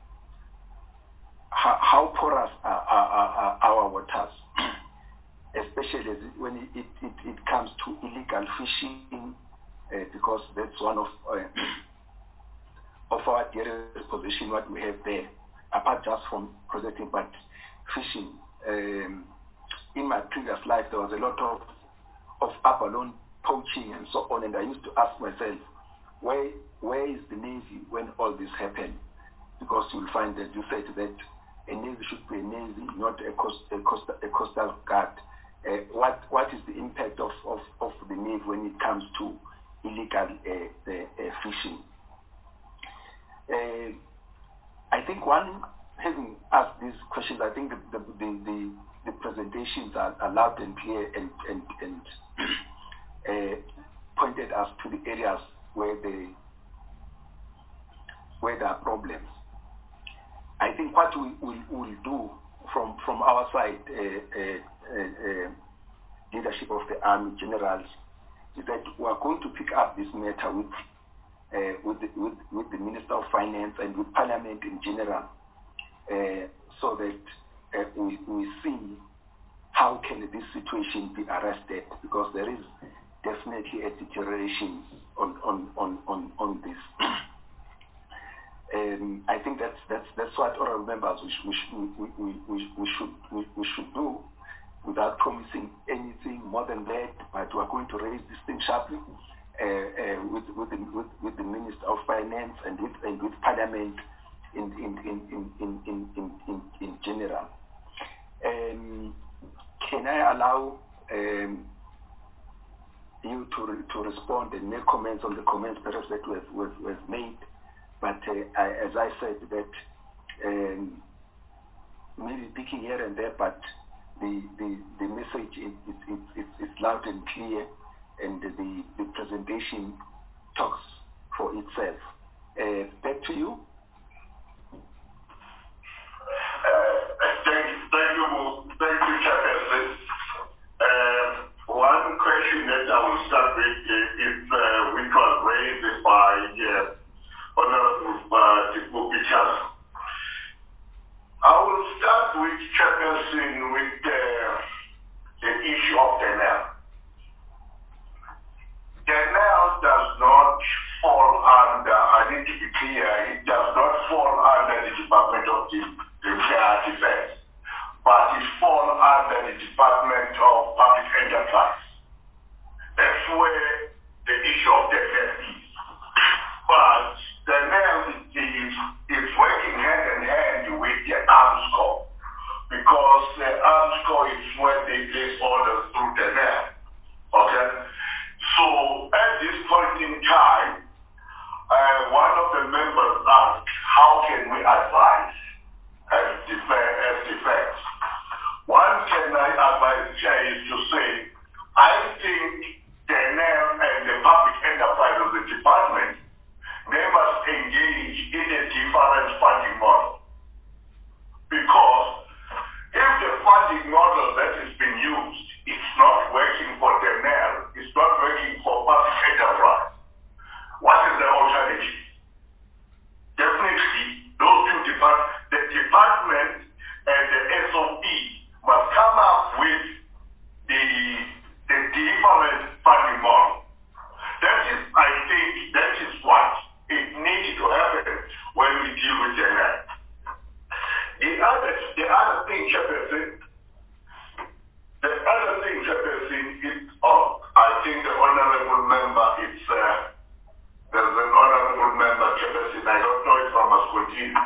how, how porous are, are, are our waters, especially when it, it, it, it comes to illegal fishing, uh, because that's one of uh, of our dearest position what we have there, apart just from protecting, but fishing. Um, in my previous life, there was a lot of of abalone poaching and so on, and I used to ask myself, where where is the Navy when all this happened? Because you'll find that you said that a Navy should be a Navy, not a, coast, a, coastal, a coastal guard. Uh, what what is the impact of, of, of the Navy when it comes to illegal uh, uh, uh, fishing? Uh, I think one, having asked these questions, I think the the, the, the, the presentations are, are loud and clear and, and, and uh, pointed us to the areas where they where there are problems. I think what we will we'll do from from our side, uh, uh, uh, uh, leadership of the army generals, is that we are going to pick up this matter with uh, with, the, with with the Minister of Finance and with Parliament in general, uh, so that uh, we we see how can this situation be arrested, because there is definitely a deterioration on on on on, on this. Um, I think that's that's that's what all members we should we we, we, we, we should we, we should do, without promising anything more than that. But we are going to raise this thing sharply uh, uh, with with the, with with the Minister of Finance and with and with Parliament in in in in in in in, in, in general. Um, can I allow um, you to to respond and make comments on the comments perhaps that was was, was made? But uh, I, as I said, that um, maybe picking here and there, but the the, the message is it, it, it, it's loud and clear, and the, the presentation talks for itself. Uh, back to you. Uh, thank, thank you, thank you, Chairperson. Uh, one question that I will start with is, uh, which was raised by uh, Honorable uh, Tipu Pichas. I will start with Chairperson with uh, the issue of the N L. The N L does not fall under, I need to be clear, it does not fall under the Department of Defense, but it falls under the Department of Public Enterprise. That's where the issue of the N L is. But the N L is, is working hand in hand with the arms corps, because the arms corps is where they place orders through the N L. Okay? So at this point in time, uh, one of the members asked, how can we advise as defense? As defense? One can I advise is to say, I think the N L and the public enterprise of the department, they must engage in a different funding model. Because if the funding model that is being used is not working for the N L, it's not working for public enterprise, what is the alternative? Definitely, those two departments, the department and the S O P must come up with the, the different funding model. That is, I think, that is what it needs to happen when we deal with the N L. The other, the other thing, Chairperson, the other thing, Chairperson, is, oh, I think the honorable member, it's, uh, there's an honorable member, Chairperson, I don't know if I must continue.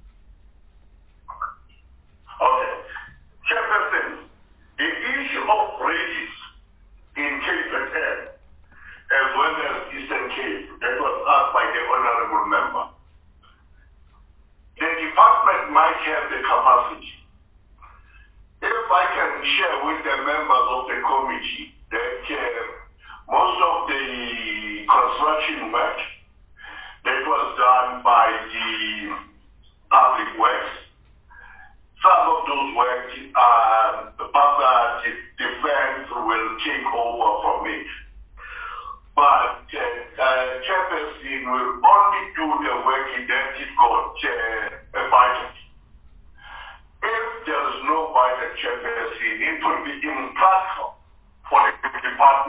Okay. Chairperson, the issue of races in Cape and N, as well as Eastern Cape, that was asked by the honorable member. The department might have the capacity. If I can share with the members of the committee that uh, most of the construction work that was done by the public works, some of those works, uh, the public defense will take over from it.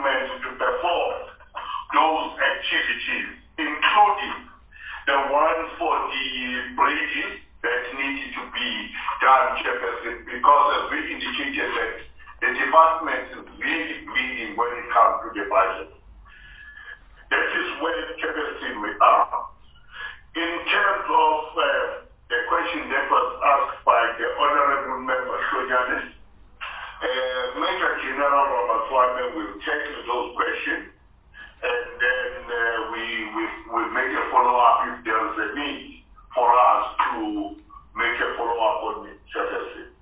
department to perform those activities, including the one for the bridges that needed to be done, Chairperson, because as we indicated that the department is really bleeding when it comes to the budget. That is where, Chairperson, we are. In terms of uh, the question that was asked by the Honorable Member Hlonyane, uh, Major General Ramaswamy will take those questions, and then uh, we will make a follow-up if there is a need for us to make a follow-up on it, Chairperson.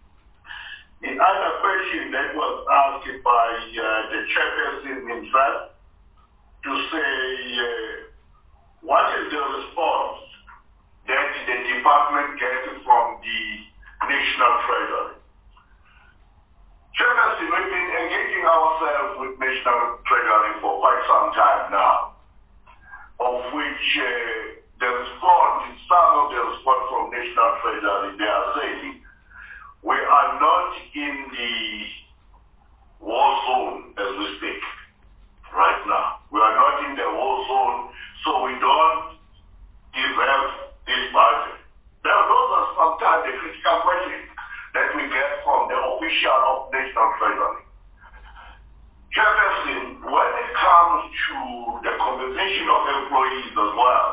The other question that was asked by uh, the Chairperson himself to say, uh, what is the response that the department gets from the National Treasury? Chairperson, we've been engaging ourselves with National Treasury for quite some time now, of which uh, the response, some of the response from National Treasury, they are saying, we are not in the war zone as we speak right now. We are not in the war zone, so we don't develop this budget. Now, those are sometimes the critical questions that we get from the official of National Treasury. Chairperson, when it comes to the compensation of employees as well,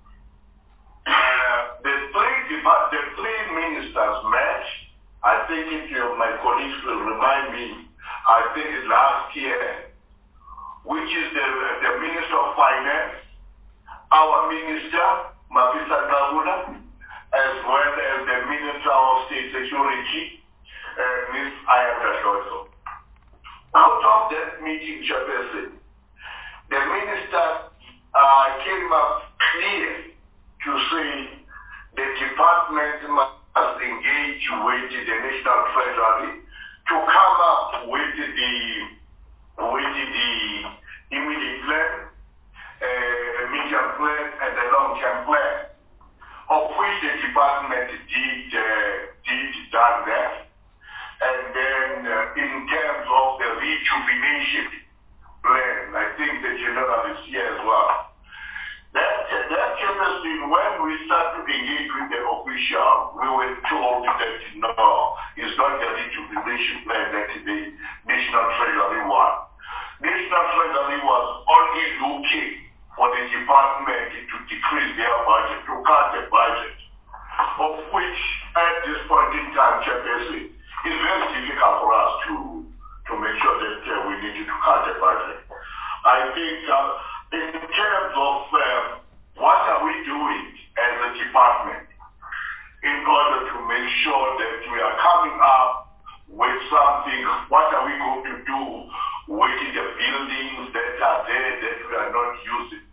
uh, the three the three ministers met. I think if you, my colleagues will remind me, I think it's last year, which is the, the Minister of Finance, our Minister, Mapisa Nabula, as well as the Minister of State Security, uh, Miz Ayanda Shoso. Out of that meeting, Chairperson, the Minister uh, came up clear to say the department must engage with the National Treasury to come up with the with the immediate plan, uh, medium plan, and the long-term plan, of which the department did uh, did done that. And then uh, in terms of the rejuvenation plan, I think the general is here as well. That, that Chairperson, when we start to engage with the official, we were told that no, it's not the rejuvenation plan that the National Treasury wants. National Treasury was only looking for the department to decrease their budget, to cut the budget, of which at this point in time, Chairperson, it's very difficult for us to, to make sure that uh, we need to cut the budget. I think uh, in terms of uh, what are we doing as a department in order to make sure that we are coming up with something, what are we going to do with the buildings that are there that we are not using?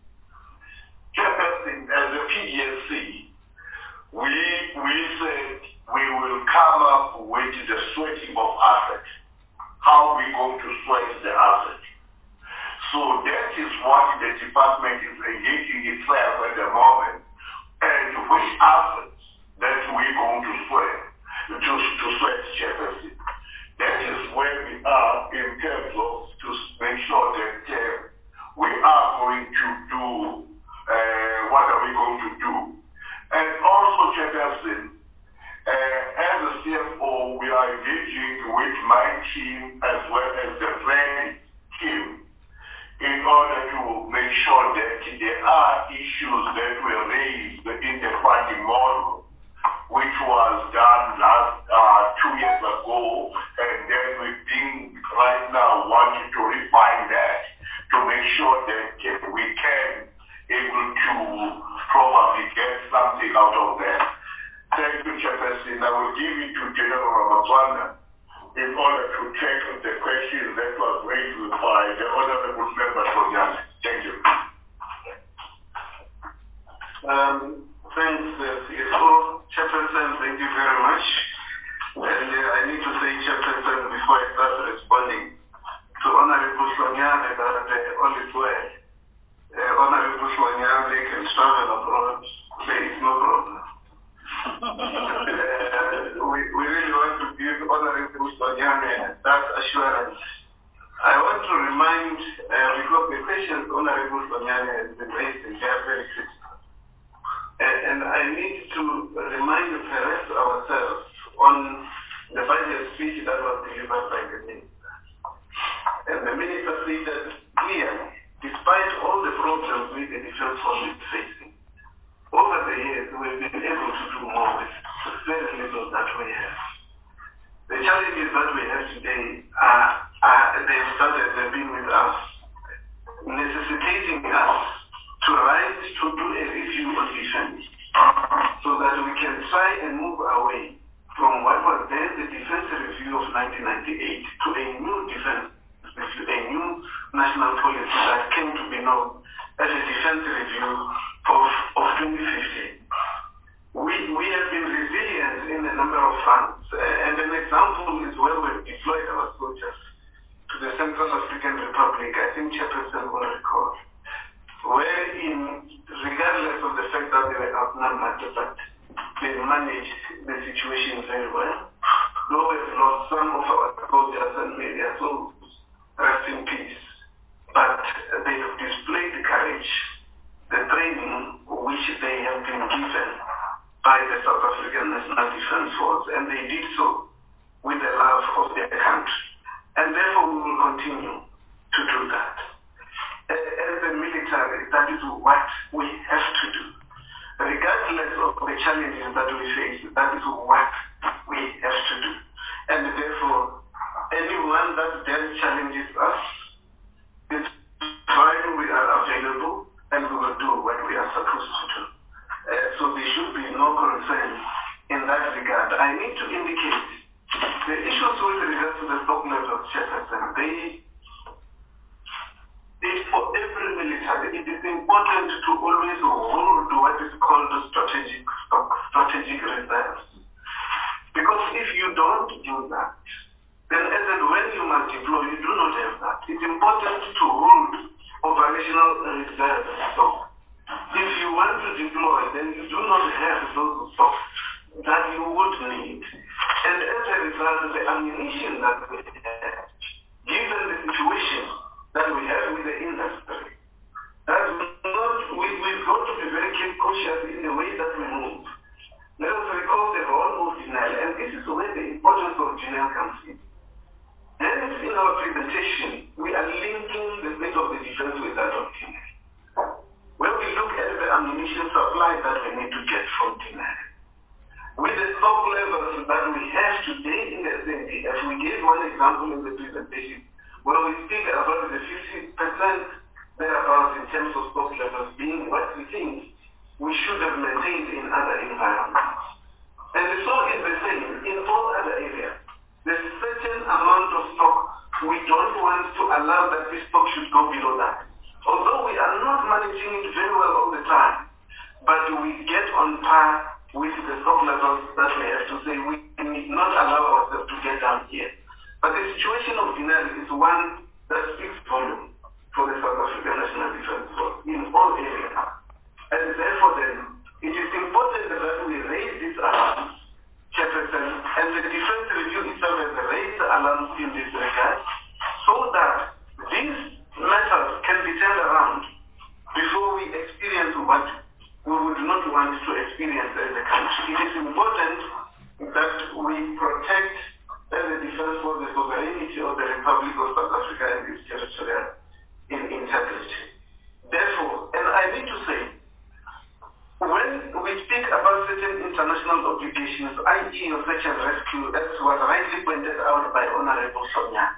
Chairperson, as a P D S C, we, we said we will come up with the sweating of assets. How are we going to sweat the assets? So that is what the department is engaging itself at the moment, and which assets that we're going to sweat, to, to sweat, Chairperson. That is where we are in terms of to make sure that uh, we are going to do, uh, what are we going to do? And also, Chairperson, uh, as a C F O, we are engaging with my team as well as the planning team in order to make sure that there are issues that were raised in the funding model, which was done last uh, two years ago, and then we've been right now wanting to refine that to make sure that uh, we can able to probably get something out of that. Thank you, Chairperson. I will give it to General Ramaswamy in order to take the question that was raised by the Honorable Member Hlonyane. Thank you. Um, thanks, uh, C F O. Chairperson, thank you very much. And uh, I need to say, Chairperson, before I start responding to Honorable Hlonyane, that uh, only swear. Uh, Honorable Hlonyane can travel abroad. There is no problem. uh, we, we really want to give Honorable Hlonyane that assurance I want to remind, uh, because the questions Honorable Sonyane has been raised, they are very critical. Uh, and I need to remind perhaps ourselves on the budget speech that was delivered by the minister. And the minister stated clearly, despite all the problems with the defense force is facing, over the years we've been able to do more with very little that we have. The challenges that we have today are, are they've started, they've been with us, necessitating us to rise to do a review on defense so that we can try and move away from what was then the defense review of nineteen ninety-eight to a new defense review, a new national policy that came to be known as a defense review of, of twenty fifteen. We, we have been resilient in a number of fronts, uh, and an example is where we've deployed our soldiers to the Central African Republic. I think Chairperson will recall, where in, regardless of the fact that they were outnumbered, but they managed the situation very well. Though we've lost some of our soldiers and may their souls rest in peace, but they have displayed the courage, the training which they have been given by the South African National Defence Force, and they did so with the love of their country. And therefore we will continue to do that. As the military, that is what we have to do. Regardless of the challenges that we face, that is what we have to do. And therefore, anyone that then challenges us, it's fine, we are available, and we will do what we are supposed to do. Uh, so there should be no concern in that regard. I need to indicate the issues with regard to the stock levels, Chairperson, they, they, for every military, it is important to always hold what is called strategic stock, strategic reserves. Because if you don't do that, then as and when you must deploy, you do not have that. It's important to hold operational reserves. So if you want to deploy, then you do not have those stocks that you would need. And as a result, the ammunition that we have, given the situation that we have with the industry, that not, we, we've got to be very cautious in the way that we move. Let us recall the role of Janelle, and this is where the importance of Janelle comes in. Hence, in our presentation, we are linking the state of the defense with that of Janelle. When we look at the ammunition supply that we need to get from Janelle, with the stock levels that we have today in the S N D F, we gave one example in the presentation, where we speak about the fifty percent thereabouts in terms of stock levels being what we think we should have maintained in other environments. And so is the same in all other areas. There's a certain amount of stock we don't want to allow that this stock should go below that. Although we are not managing it very well all the time, but we get on par with the stock levels that we have to say we need not allow ourselves to get down here. But the situation of Janelle is one that speaks volume for the South African National Defence Force in all areas. And therefore then, it is important that we raise this alarm, Chairperson, and the defense review itself has raised alarms in this regard, so that these matters can be turned around before we experience what we would not want to experience as a country. It is important that we protect as a defense for the sovereignty of the Republic of South Africa and its territorial in integrity. Therefore, and I need to say, when we speak about certain international obligations, that is of search and rescue, as was rightly pointed out by Honorable Sonia,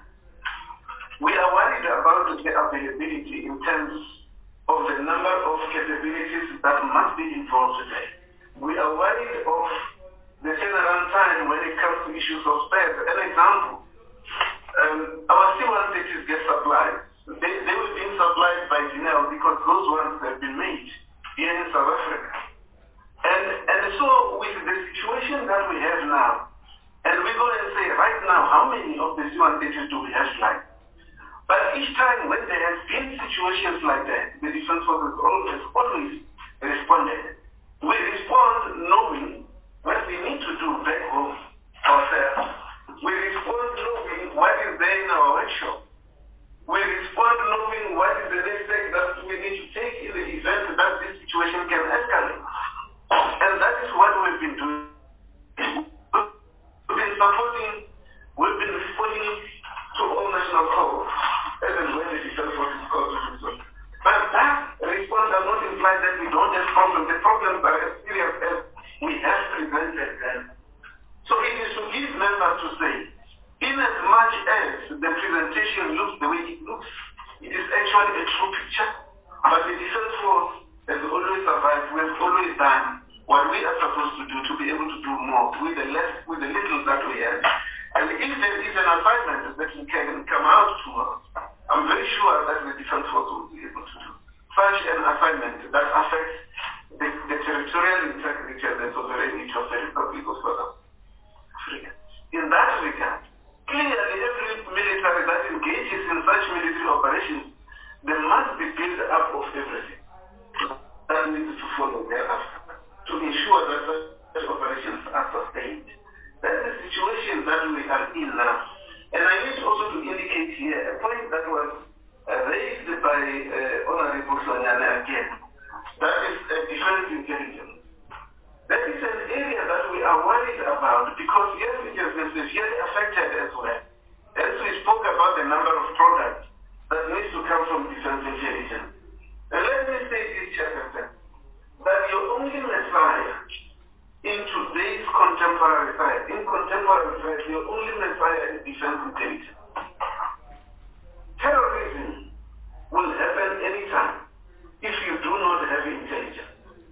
we are worried about the availability in terms of the number of capabilities that must be involved today. We are worried of the turnaround time when it comes to issues of spares. An example, um, our C one thirties get supplied. They, they were being supplied by Janelle because those ones have been made here in South Africa. And, and so with the situation that we have now, and we go and say right now, how many of the C one thirties do we have flying? But each time when there has been situations like that, the defense forces always, always responded. We respond knowing what we need to do back home ourselves. We respond knowing what is there in our workshop. to say, in as much as the presentation looks the way it looks, it is actually a true picture, but the defense force has always survived. We have always done what we are supposed to do to be able to do more with the less, with the little that we have. And if there is an assignment that we can come out to, I'm very sure that the defense force will be able to do such an assignment that affects the, the territorial integrity and the sovereignty of the Republic of South Africa. In that regard, clearly every military that engages in such military operations, there must be build-up of everything that needs to follow thereafter to ensure that such operations are sustained. That's the situation that we are in now. And I need also to indicate here a point that was uh, raised by uh, Honorable Sonyane again. That is uh, defense intelligence. That is an area that we are worried about because yes, it has been severely affected as well. As we spoke about the number of products that needs to come from defense intelligence. And let me say this, Chairperson, that your only messiah in today's contemporary science, in contemporary science, your only messiah is defense intelligence. Terrorism will happen anytime if you do not have intelligence.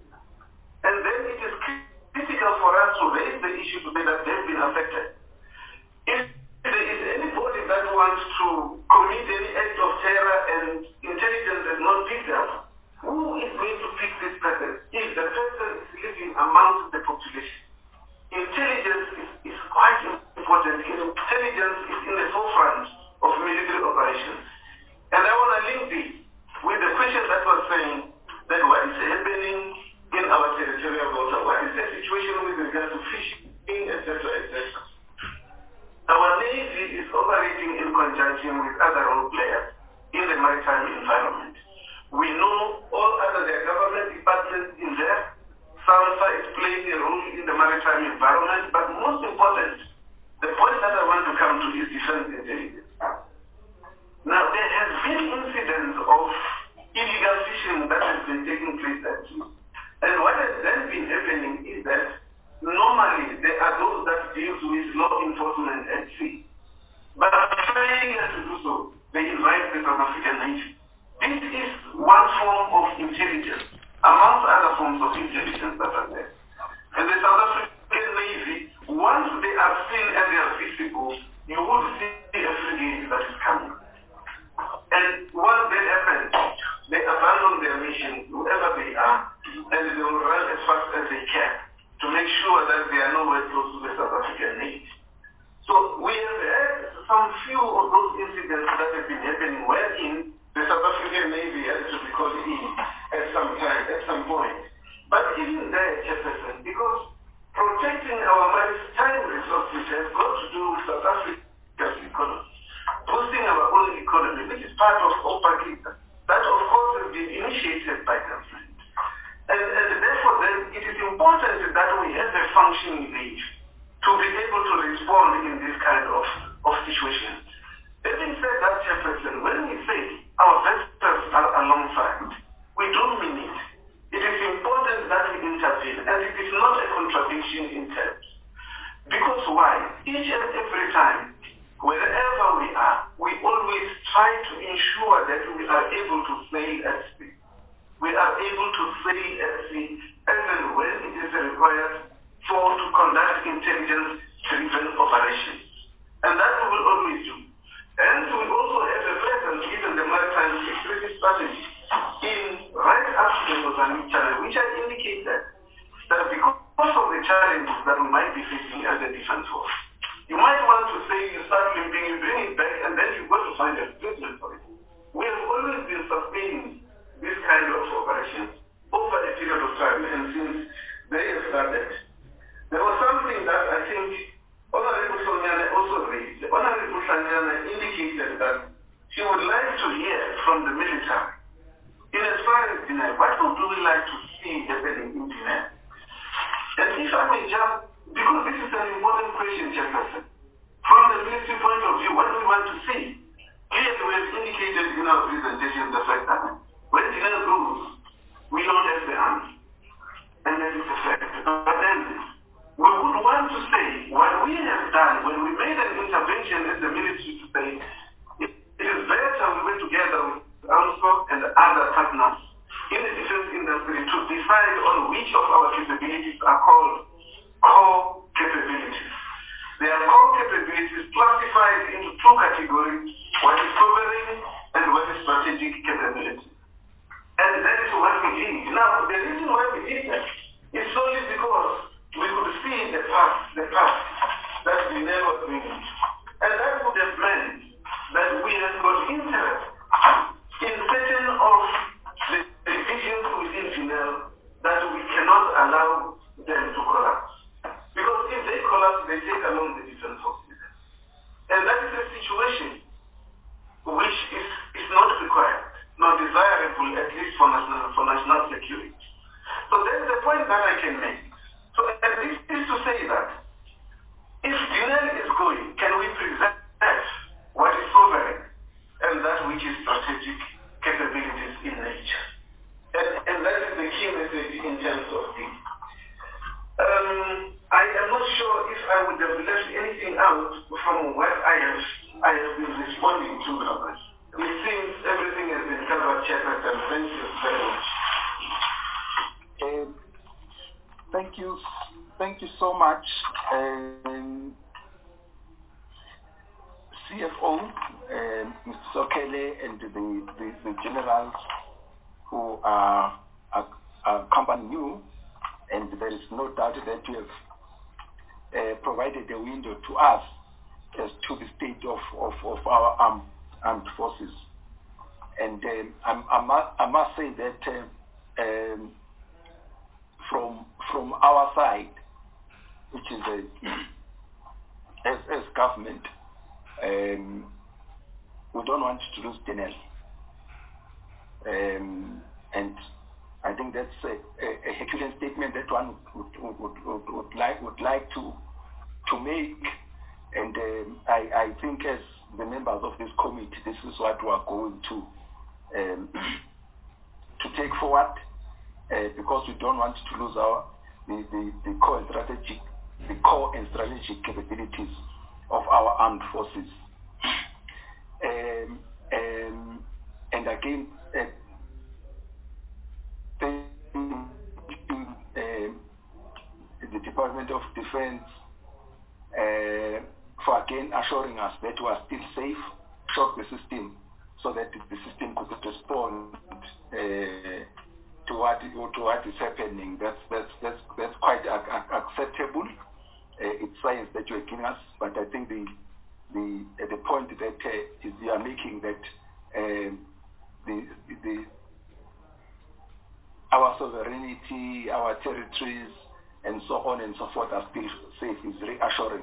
And then it is critical for us to raise the issue today that they've been affected. If there is anybody that wants to commit any act of terror and intelligence is not picked up, who is going to pick this person? If the person is living amongst the population. Intelligence is, is quite important. Intelligence is in the forefront of military operations. And I want to link this with the question that was saying that what is happening in our territorial water, what is the situation with regard to fishing, et cetera, et cetera. Our Navy is operating in conjunction with other role players in the maritime environment. We know all other their government departments in there. SANSA is playing a role in the maritime environment, but most important, the point that I want to come to is defense intelligence. Now, there has been incidents of illegal fishing that has been taking place at sea. And what has then been happening is that normally there are those that deal with law enforcement at sea. But failure to do so, they invite the South African Navy. This is one form of intelligence, amongst other forms of intelligence that are there. And the South African Navy, once they are seen and they are visible, you will see a frigate that is coming. And once that happens, they abandon their mission, whoever they are, and they will run as fast as they can to make sure that they are nowhere close to the South African Navy. So we have had some few of those incidents that have been happening wherein the South African Navy has to be called in at some time, at some point. But even there, Jefferson, because protecting our maritime resources has got to do with South Africa's economy, boosting our own economy, which is part of OPACITA. That, of course, has been initiated by government. And, and therefore, then, it is important that we have a functioning Navy to be able to respond in this kind of, of situation. Having said that, Jefferson, when we say our vessels are alongside, we don't mean it. It is important that we intervene, and it is not a contradiction in terms. Because why? Each and every time, wherever we are, we always try to ensure that we are able to sail at sea. We are able to sail at sea as and when it is required for to conduct intelligence-driven operations. And that we will always do. And we also have a presence, given the maritime security strategy, in right up to the Mozambique Channel, which I indicated that because of the challenges that we might be facing as a defense force, you might want to say you start limping, you bring it back, and then you've got to find a replacement for it. We have always been sustaining this kind of operations over a period of time, and since they have started. There was something that I think Honorable Sonyane also raised. Honorable Sonyane indicated that she would like to hear from the military. In as far as Dinah, what would we like to see happening in Dinah? And if I may just, because this is an important question, Chairperson, from the military point of view, what do we want to see? Clearly, we have indicated in our presentation the fact that when Dinah goes, we don't have the army. And that is the fact. But then, we would want to say what we have done when we made state, it, it is better we work together with AMSCO and other partners in the defense industry to decide on which of our capabilities are called core capabilities. There are core capabilities classified into two categories, what is sovereign and what is strategic capability. And that is what we did. Now, the reason why we did that is solely because we could see in the past, the past, that we never doing. And that would have meant that we have got interest in certain of the divisions within Genel that we cannot allow them to collapse. Because if they collapse, they take along the defense forces. And that is a situation which is, is not required, not desirable, at least for national, for national security. So that is the point that I can make. So and this is to say that if Genel is going, can we present what is sovereign and that which is strategic capabilities in nature? And, and that is the key message in terms of this. Um, I am not sure if I would have left anything out from what I have I have been responding to. It seems everything has been covered, Chairperson. Thank you very much. Um, thank you, thank you so much, um, C F O, um, Mister Sokele, and the, the, the generals who are, are, are accompanying you. And there is no doubt that you have uh, provided a window to us as to the state of, of, of our armed, armed forces. And um, I'm, I, must, I must say that uh, um, from from our side, which is a, as, as government, um, we don't want to lose Genel. Um, and I think that's a, a, a Herculean statement that one would, would, would, would, would like would like to to make, and um, I, I think as the members of this committee, this is what we are going to um, to take forward, uh, because we don't want to lose our the, the, the core and strategic the core and strategic capabilities of our armed forces. Um, um, and again. Uh, Thank you, uh, the Department of Defense uh, for again assuring us that we are still safe, shock the system, so that the system could respond uh, to what to what is happening. That's that's that's that's quite acceptable. Uh, it's science that you are giving us, but I think the the uh, the point that uh, is you are making that uh, the the our sovereignty, our territories, and so on and so forth are still safe is reassuring.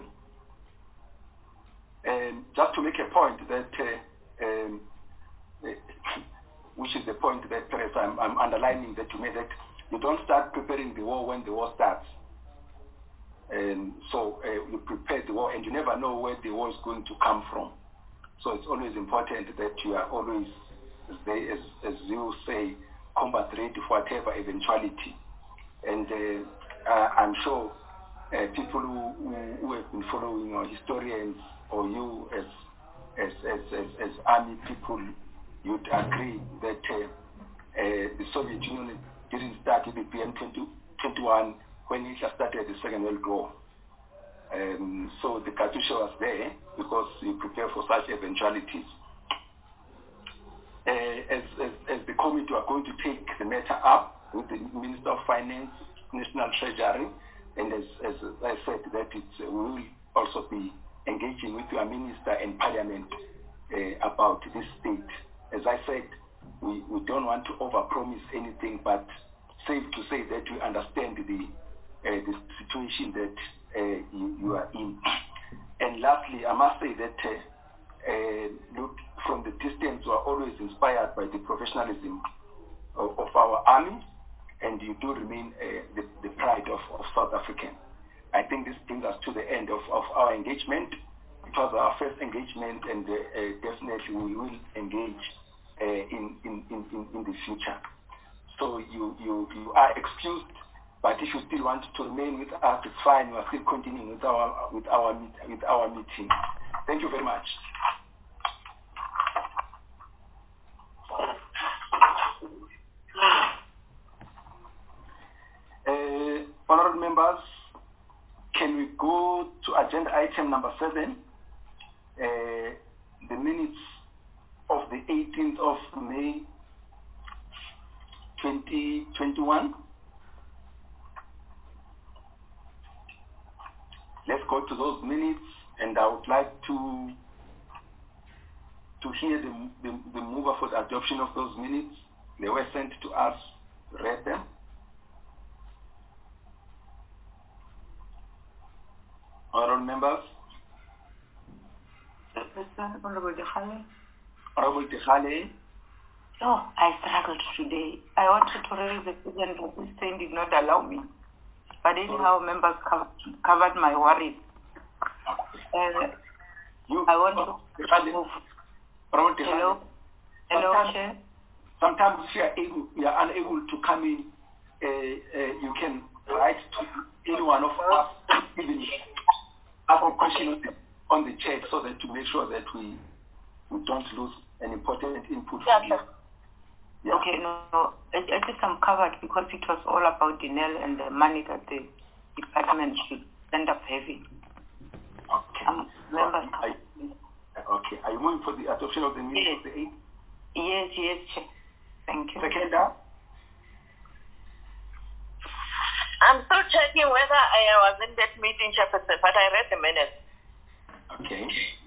And just to make a point that, uh, um, which is the point that perhaps I'm, I'm underlining that you made, that you don't start preparing the war when the war starts. And so uh, you prepare the war and you never know where the war is going to come from. So it's always important that you are always, as, they, as, as you say, combat ready for whatever eventuality. And uh, uh, I'm sure uh, people who, who, who have been following, or historians, or you as as, as, as, as army people, you'd agree that uh, uh, the Soviet Union didn't start in the P M twenty-one when it started the Second World War. Um, so the Katusha was there because you prepare for such eventualities. Uh, as, as, as the committee are going to take the matter up with the Minister of Finance, National Treasury, and as, as I said, that it's, uh, we will also be engaging with your Minister and Parliament uh, about this state. As I said, we, we don't want to overpromise anything, but safe to say that we understand the, uh, the situation that uh, you, you are in. And lastly, I must say that uh, Uh, look, from the distance, we are always inspired by the professionalism of, of our army, and you do remain uh, the, the pride of, of South African. I think this brings us to the end of, of our engagement. It was our first engagement, and uh, uh, definitely we will engage uh, in, in, in, in the future. So you, you, you are excused, but if you still want to remain with us, it's fine. We are still continuing with our, with our, with our meeting. Thank you very much. can we go to agenda item number seven, uh, the minutes of the eighteenth of May twenty twenty-one? Let's go to those minutes, and I would like to to hear the, the, the mover for the adoption of those minutes. They were sent to us, read them. Honorable members. Honorable Dechale. Honorable Dechale. Oh, I struggled today. I wanted to raise the question, but this thing did not allow me. But anyhow, members covered, covered my worries. Uh, you, I want to move. Hello? Hello, sometimes, Chair? Sometimes if you are, able, you are unable to come in, uh, uh, you can write to any one of us, even ask a question on the, on the chat, so that to make sure that we, we don't lose an important input from you. Yeah. Okay, no, no. I, I think I'm covered because it was all about the N E L and the money that the department should end up having. Okay. Um, members so I, okay. Are you moving for the adoption of the minutes yes. of the eighth? Yes, yes, Chair. Thank you. Seconder? I'm still checking whether I was in that meeting, Chairperson, but I read the minutes. Okay.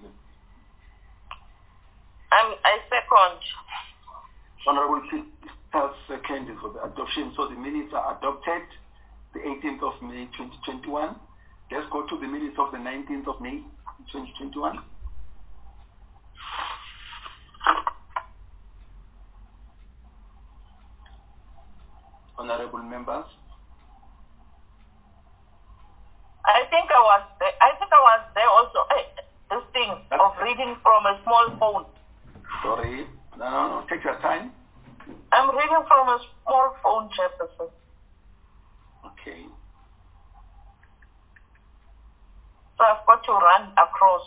I'm, I second. Honorable Peter seconded for the adoption. So the minutes are adopted the eighteenth of May twenty twenty-one. Let's go to the minutes of the nineteenth of May twenty twenty-one. Honorable members. I think I was there. I think I was there also. Hey, this thing of reading from a small phone. Sorry. No, no, no. Take your time. I'm reading from a small phone, Chairperson. Okay. So I've got to run across.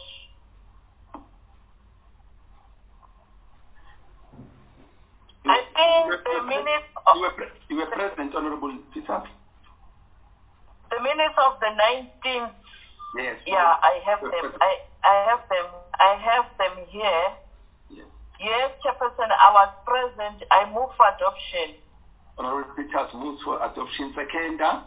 You, I think the minutes of... You were, you were present, Honorable Peter? The minutes of the nineteenth. Yes. Yeah, I have them. I, I have them. I have them here. Yes. Yes, Chairperson, I was present. I move for adoption. Honorable Peters moves for adoption. Seconder?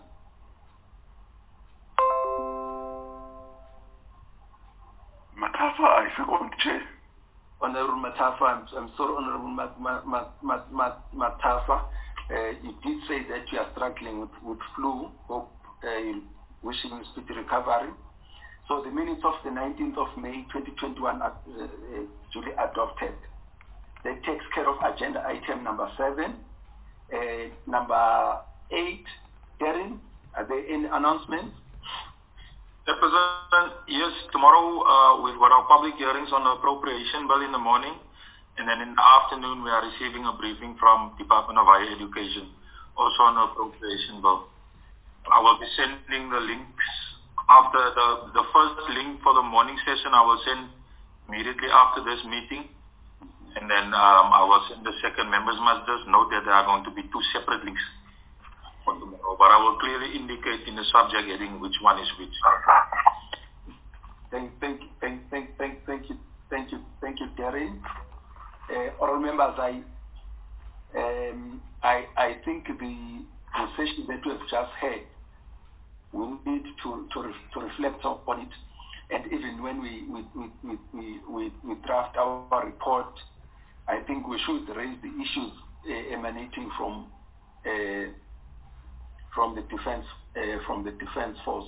Matafa, I second, Chair. Honorable Matafa, I'm, I'm sorry, Honorable Mat, Mat, Mat, Mat, Mat, Matafa. Uh, you did say that you are struggling with, with flu. Hope uh, you're wishing you speedy recovery. So the minutes of the nineteenth of May twenty twenty-one are uh, uh, duly adopted. That takes care of agenda item number seven. Uh, number eight, Darren, are there any announcements? Chairperson, yes, tomorrow uh, we've got our public hearings on the appropriation bill in the morning, and then in the afternoon we are receiving a briefing from Department of Higher Education, also on the appropriation bill. I will be sending the links after the, the first link for the morning session. I will send immediately after this meeting, and then um, I will send the second. Members must just note that there are going to be two separate links for tomorrow, but I will clearly indicate in the subject heading which one is which. Thank, thank, thank, thank, thank, thank you, thank you, thank you, Darren. Uh, all members, I, um, I, I think the, the session that we have just had, we need to to, re, to reflect on it, and even when we we, we, we, we, we draft our report, I think we should raise the issues uh, emanating from uh, from the defense uh, from the defense force.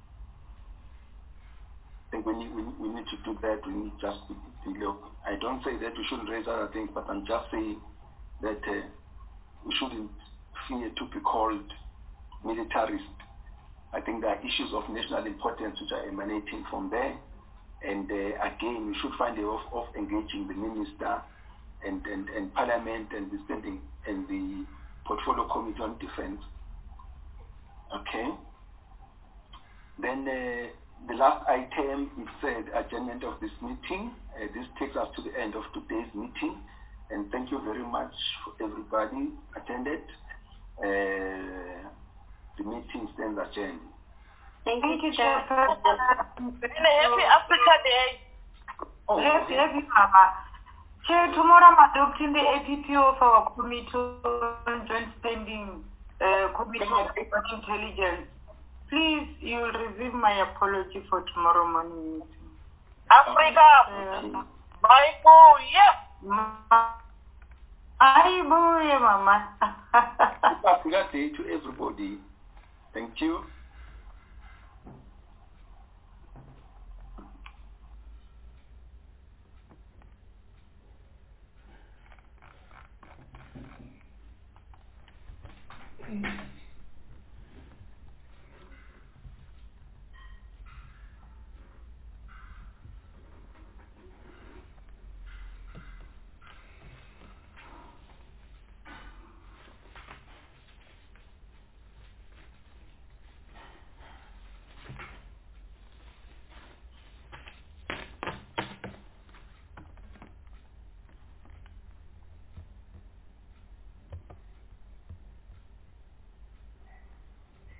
I think we need we, we need to do that. We need just to, to look. I don't say that we shouldn't raise other things, but I'm just saying that uh, we shouldn't fear to be called militarist. I think there are issues of national importance which are emanating from there, and uh, again we should find a way of, of engaging the minister and, and, and Parliament and the standing and the Portfolio Committee on Defense. Okay. Then uh, the last item is uh, the adjournment of this meeting. Uh, this takes us to the end of today's meeting, and thank you very much for everybody attended. Uh, the meeting stands adjourned. Thank, Thank you, you, Chair. And a happy Africa Day. Oh, happy, happy, Mama. Chair, tomorrow I'm adopting the A P P of our Committee on Joint Standing uh, Committee on Intelligence. Please, you will receive my apology for tomorrow morning meeting. Africa! Bye, boo, yeah! Bye, boo, yeah, Mama. Happy Africa Day to everybody. Thank you.